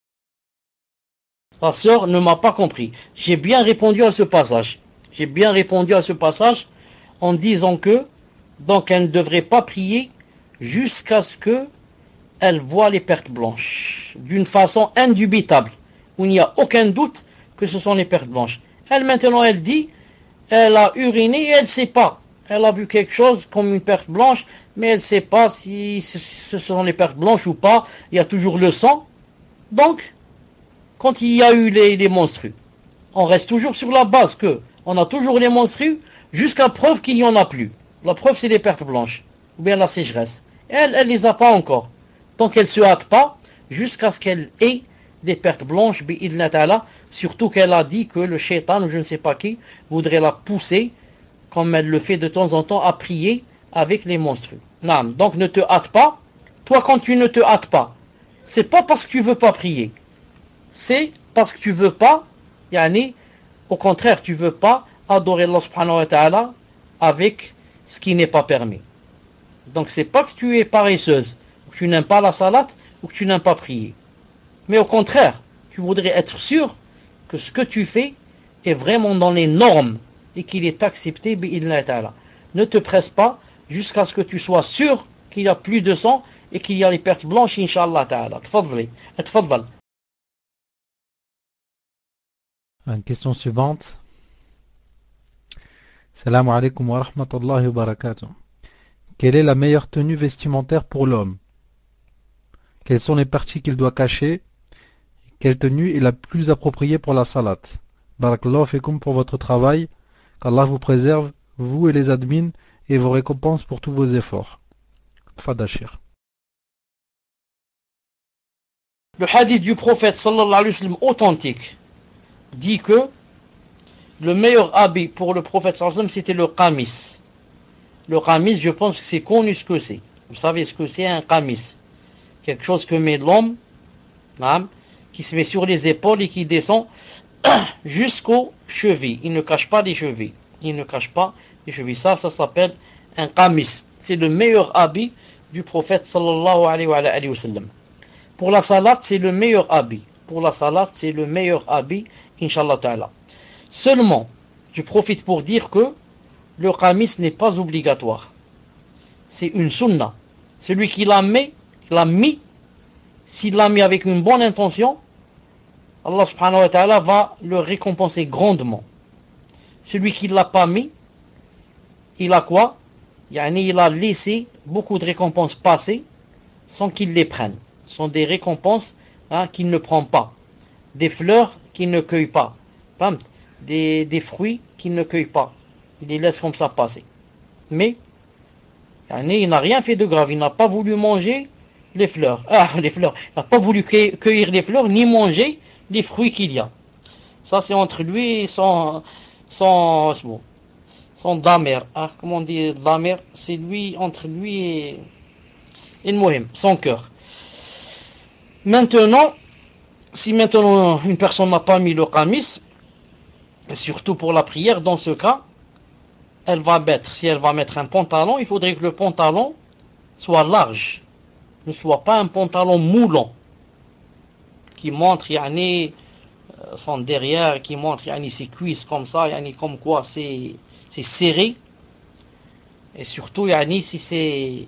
Speaker 1: La sœur ne m'a pas compris. J'ai bien répondu à ce passage. J'ai bien répondu à ce passage en disant que, donc elle ne devrait pas prier jusqu'à ce que elle voit les pertes blanches, d'une façon indubitable, où il n'y a aucun doute que ce sont les pertes blanches. Elle maintenant, elle dit, elle a uriné et elle ne sait pas. Elle a vu quelque chose comme une perte blanche, mais elle ne sait pas si ce sont les pertes blanches ou pas. Il y a toujours le sang. Donc, quand il y a eu les, les menstrues, on reste toujours sur la base que on a toujours les menstrues jusqu'à preuve qu'il n'y en a plus. La preuve, c'est les pertes blanches, ou bien la sécheresse. Elle, elle les a pas encore. Donc, elle se hâte pas jusqu'à ce qu'elle ait des pertes blanches, bi'idhnillahi ta'ala, surtout qu'elle a dit que le shaitan, ou je ne sais pas qui, voudrait la pousser, comme elle le fait de temps en temps, à prier avec les menstrues. Non, donc ne te hâte pas. Toi, quand tu ne te hâtes pas, c'est pas parce que tu veux pas prier. C'est parce que tu veux pas, yani, au contraire, tu veux pas adorer Allah subhanahu wa ta'ala avec ce qui n'est pas permis. Donc c'est pas que tu es paresseuse, ou que tu n'aimes pas la salate, ou que tu n'aimes pas prier. Mais au contraire, tu voudrais être sûr que ce que tu fais est vraiment dans les normes et qu'il est accepté bi'idhnillahi ta'ala. Ne te presse pas jusqu'à ce que tu sois sûr qu'il y a plus de sang et qu'il y a les pertes blanches, inshallah ta'ala. Tfadli, tfadl.
Speaker 2: Une question suivante. Salam alaikum wa rahmatullahi wa barakatuh. Quelle est la meilleure tenue vestimentaire pour l'homme? Quelles sont les parties qu'il doit cacher? Quelle tenue est la plus appropriée pour la salat? Barakallahu fikum pour votre travail. Qu'Allah vous préserve, vous et les admins, et vos récompenses pour tous vos efforts. Fadashir.
Speaker 1: Le hadith du prophète sallallahu alayhi wa sallam authentique dit que le meilleur habit pour le prophète sallallahu alayhi wa sallam, c'était le qamis. Le qamis, je pense que c'est connu ce que c'est. Vous savez ce que c'est un qamis. Quelque chose que met l'homme, qui se met sur les épaules et qui descend jusqu'aux chevilles. Il ne cache pas les chevilles. Il ne cache pas les chevilles. Ça, ça s'appelle un qamis. C'est le meilleur habit du prophète sallallahu alayhi wa sallam. Pour la salat, c'est le meilleur habit. Pour la salat, c'est le meilleur habit, inshallah ta'ala. Seulement, je profite pour dire que le qamis n'est pas obligatoire. C'est une sunna. Celui qui l'a mis, l'a mis, s'il l'a mis avec une bonne intention, Allah subhanahu wa ta'ala va le récompenser grandement. Celui qui ne l'a pas mis, il a quoi? Yani, il a laissé beaucoup de récompenses passer sans qu'il les prenne. Ce sont des récompenses hein, qu'il ne prend pas. Des fleurs qu'il ne cueille pas. Des, des fruits qu'il ne cueille pas. Il les laisse comme ça passer. Mais, yani, il n'a rien fait de grave. Il n'a pas voulu manger les fleurs. Ah, les fleurs. Il n'a pas voulu cueillir les fleurs, ni manger les fruits qu'il y a. Ça, c'est entre lui et son, son, son damer. Ah, comment on dit damer? C'est lui, entre lui et, et le mohim, son cœur. Maintenant, si maintenant une personne n'a pas mis le qamis, et surtout pour la prière, dans ce cas, elle va mettre, si elle va mettre un pantalon, il faudrait que le pantalon soit large, ne soit pas un pantalon moulant, qui montre yani, son derrière, qui montre yani, ses cuisses comme ça, yani, comme quoi c'est, c'est serré, et surtout yani, si c'est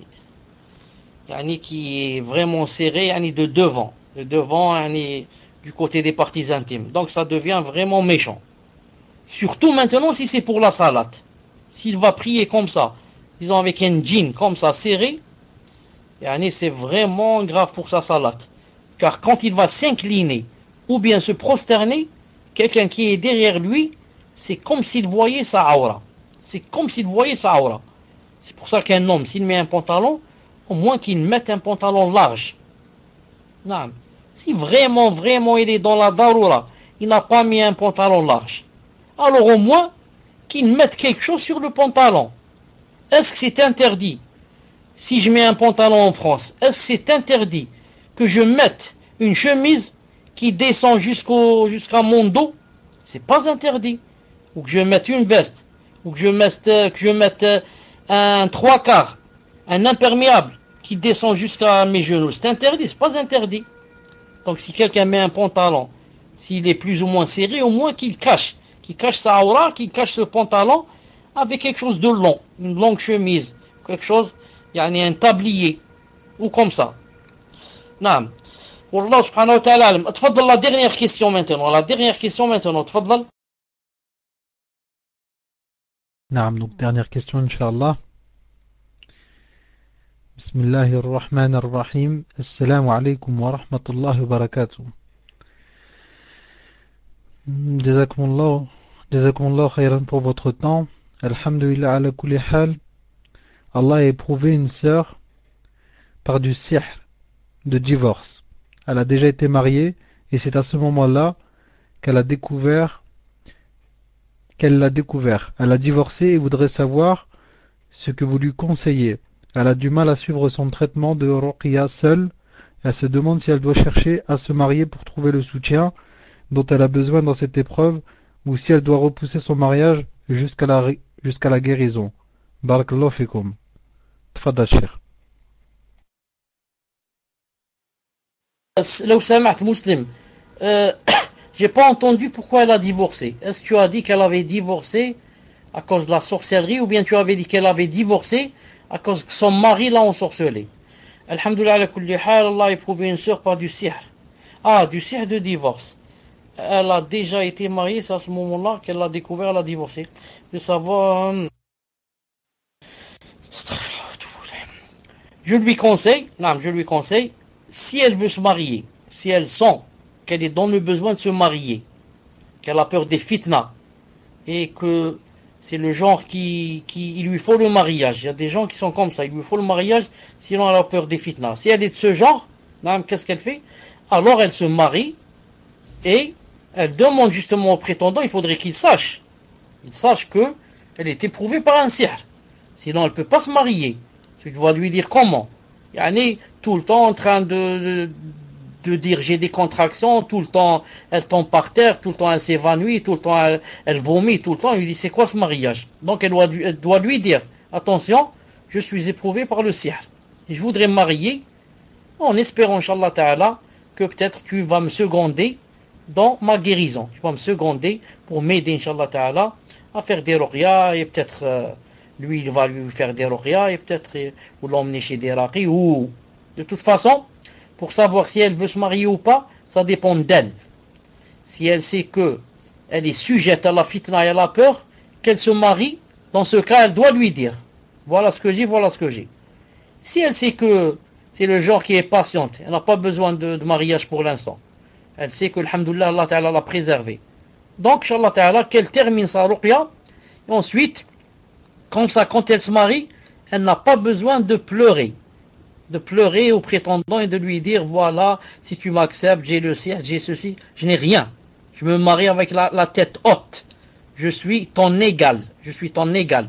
Speaker 1: yani, qui est vraiment serré yani, de devant, de devant yani, du côté des parties intimes. Donc ça devient vraiment méchant. Surtout maintenant si c'est pour la salat. S'il va prier comme ça, disons avec un jean comme ça serré, yani, c'est vraiment grave pour sa salat. Car quand il va s'incliner ou bien se prosterner, quelqu'un qui est derrière lui, c'est comme s'il voyait sa aura. C'est comme s'il voyait sa aura. C'est pour ça qu'un homme, s'il met un pantalon, au moins qu'il mette un pantalon large. Non. Si vraiment, vraiment il est dans la daroura, il n'a pas mis un pantalon large, alors au moins qu'il mette quelque chose sur le pantalon. Est-ce que c'est interdit? Si je mets un pantalon en France, est-ce que c'est interdit que je mette une chemise qui descend jusqu'au, jusqu'à mon dos? C'est pas interdit. Ou que je mette une veste, ou que je mette, que je mette un trois quarts, un imperméable qui descend jusqu'à mes genoux. C'est interdit, c'est pas interdit. Donc si quelqu'un met un pantalon, s'il est plus ou moins serré, au moins qu'il cache, qu'il cache sa aura, qu'il cache ce pantalon avec quelque chose de long, une longue chemise, quelque chose, yani un tablier, ou comme ça. Naam. Wallah subhanahu wa ta'ala alam. Tfaddal la dernière question maintenant, la dernière question maintenant, tfaddal.
Speaker 2: Naam, donc dernière question, Inch'Allah. Bismillahirrahmanirrahim. Assalamu alaikum wa rahmatullahi wa barakatuh. Jazakumullah, jazakumullah khayran pour votre temps. Alhamdulillah ala kulli hal. Allah a éprouvé une sœur par du sihr, de divorce. Elle a déjà été mariée et c'est à ce moment-là qu'elle a découvert qu'elle l'a découvert. Elle a divorcé et voudrait savoir ce que vous lui conseillez. Elle a du mal à suivre son traitement de ruqya seule. Elle se demande si elle doit chercher à se marier pour trouver le soutien dont elle a besoin dans cette épreuve ou si elle doit repousser son mariage jusqu'à la, jusqu'à la guérison. Barakallahu fikum. Tfaddal Cheikh.
Speaker 1: لو سمحت مسلم, euh, j'ai pas entendu pourquoi elle a divorcé. Est-ce que tu as dit qu'elle avait divorcé à cause de la sorcellerie ou bien tu avais dit qu'elle avait divorcé à cause que son mari l'a ensorcelé? Alhamdulillah ala kulli hal, Allah a éprouvé une sœur par du sihr. Ah, du sihr de divorce. Elle a déjà été mariée, c'est à ce moment-là qu'elle l'a découvert, elle a divorcé. De savoir... Je lui conseille, non, je lui conseille, si elle veut se marier, si elle sent qu'elle est dans le besoin de se marier, qu'elle a peur des fitna, et que c'est le genre qui, qui, il lui faut le mariage. Il y a des gens qui sont comme ça, il lui faut le mariage, sinon elle a peur des fitna. Si elle est de ce genre, non, qu'est-ce qu'elle fait? Alors elle se marie, et elle demande justement au prétendant, il faudrait qu'il sache Il sache que elle est éprouvée par un sihr. Sinon, elle ne peut pas se marier. Tu dois lui dire comment. Yani, tout le temps en train de, de, de dire j'ai des contractions, tout le temps elle tombe par terre, tout le temps elle s'évanouit, tout le temps elle, elle vomit, tout le temps. Il lui dit c'est quoi ce mariage? Donc elle doit, elle doit lui dire attention, je suis éprouvé par le sihr. Et je voudrais me marier en espérant, Inch'Allah Ta'ala, que peut-être tu vas me seconder dans ma guérison. Tu vas me seconder pour m'aider, Inch'Allah Ta'ala, à faire des ruqya, et peut-être euh, lui, il va lui faire des ruqya, et peut-être euh, ou l'emmener chez des raqis, ou... De toute façon, pour savoir si elle veut se marier ou pas, ça dépend d'elle. Si elle sait que elle est sujette à la fitna et à la peur, qu'elle se marie, dans ce cas, elle doit lui dire, voilà ce que j'ai, voilà ce que j'ai. Si elle sait que c'est le genre qui est patiente, elle n'a pas besoin de, de mariage pour l'instant. Elle sait que, alhamdoulilah, Allah Ta'ala l'a préservée. Donc, Inch'Allah Ta'ala, qu'elle termine sa ruqya, et ensuite, comme ça, quand elle se marie, elle n'a pas besoin de pleurer. De pleurer au prétendant et de lui dire, voilà, si tu m'acceptes, j'ai le sihr, j'ai ceci, je n'ai rien. Je me marie avec la, la tête haute. Je suis ton égal. Je suis ton égal.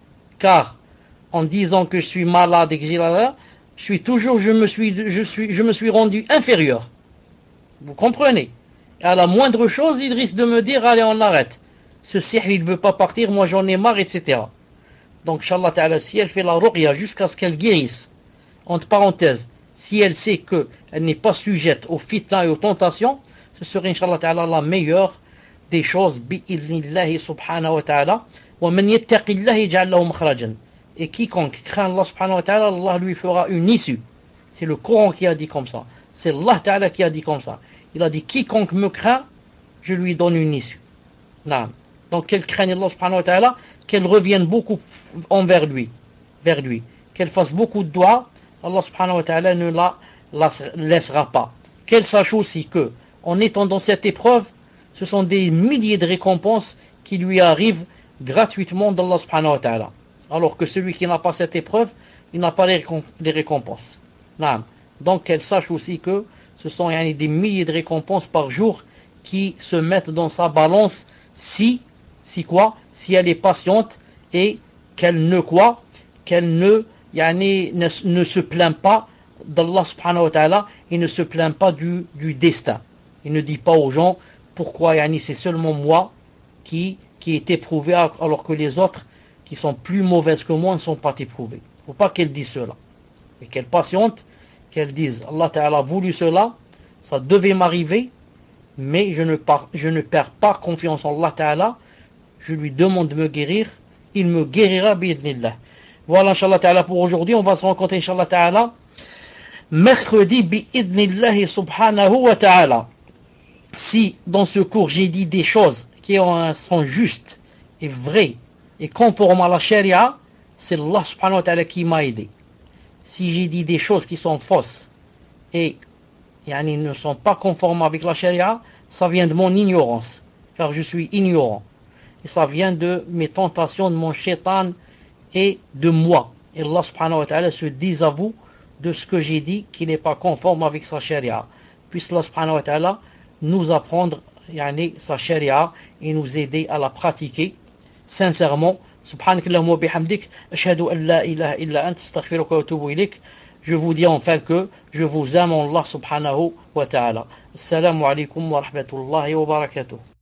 Speaker 1: Car, en disant que je suis malade et que j'ai la, je suis toujours, je me suis, je suis, je me suis rendu inférieur. Vous comprenez? Et à la moindre chose, il risque de me dire, allez, on arrête. Ce sihr, il ne veut pas partir, moi j'en ai marre, et cetera. Donc, Inch'Allah Ta'ala, si elle fait la ruqya jusqu'à ce qu'elle guérisse, entre parenthèses, si elle sait qu'elle n'est pas sujette aux fitna et aux tentations, ce serait, Inch'Allah Ta'ala, la meilleure des choses, bi'idhnillahi subhanahu wa ta'ala, wa man yattaqillahi yaj'al lahu makhrajan. Et quiconque craint Allah subhanahu wa ta'ala, Allah lui fera une issue. C'est le Coran qui a dit comme ça. C'est Allah Ta'ala qui a dit comme ça. Il a dit, quiconque me craint, je lui donne une issue. Non. Donc qu'elle craigne Allah subhanahu wa ta'ala, qu'elle revienne beaucoup envers lui, vers lui, qu'elle fasse beaucoup de doigts, Allah subhanahu wa ta'ala ne la, la laissera pas. Qu'elle sache aussi que, en étant dans cette épreuve, ce sont des milliers de récompenses qui lui arrivent gratuitement d'Allah subhanahu wa ta'ala. Alors que celui qui n'a pas cette épreuve, il n'a pas les récompenses. Non. Donc qu'elle sache aussi que ce sont yani, des milliers de récompenses par jour qui se mettent dans sa balance si, si quoi, si elle est patiente et qu'elle ne quoi, qu'elle ne, yani, ne, ne se plaint pas d'Allah subhanahu wa ta'ala et ne se plaint pas du, du destin. Il ne dit pas aux gens pourquoi yani, c'est seulement moi qui, qui est éprouvé alors que les autres qui sont plus mauvaises que moi ne sont pas éprouvés. Il ne faut pas qu'elle dise cela. Et qu'elle patiente, qu'elle dise Allah Ta'ala a voulu cela, ça devait m'arriver, mais je ne, par, je ne perds pas confiance en Allah Ta'ala, je lui demande de me guérir, il me guérira bi'idhnillah. Voilà, Inch'Allah Ta'ala, pour aujourd'hui, on va se rencontrer, Inch'Allah Ta'ala, mercredi bi'idhnillah subhanahu wa ta'ala. Si, dans ce cours, j'ai dit des choses qui sont justes et vraies et conformes à la charia, c'est Allah subhanahu wa ta'ala qui m'a aidé. Si j'ai dit des choses qui sont fausses et yani, ne sont pas conformes avec la charia, ça vient de mon ignorance, car je suis ignorant. Et ça vient de mes tentations, de mon shaitan et de moi. Et Allah subhanahu wa ta'ala se désavoue de ce que j'ai dit qui n'est pas conforme avec sa charia. Puisse Allah subhanahu wa ta'ala nous apprendre yani, sa charia et nous aider à la pratiquer sincèrement. Subhanakallahumma wa bihamdik, ashhadu an la ilaha illa ant, astaghfiruka wa atubu ilayk. Je vous dis enfin que je vous aime en Allah subhanahu wa ta'ala. Assalamu alaikum wa rahmatullahi wa barakatuh.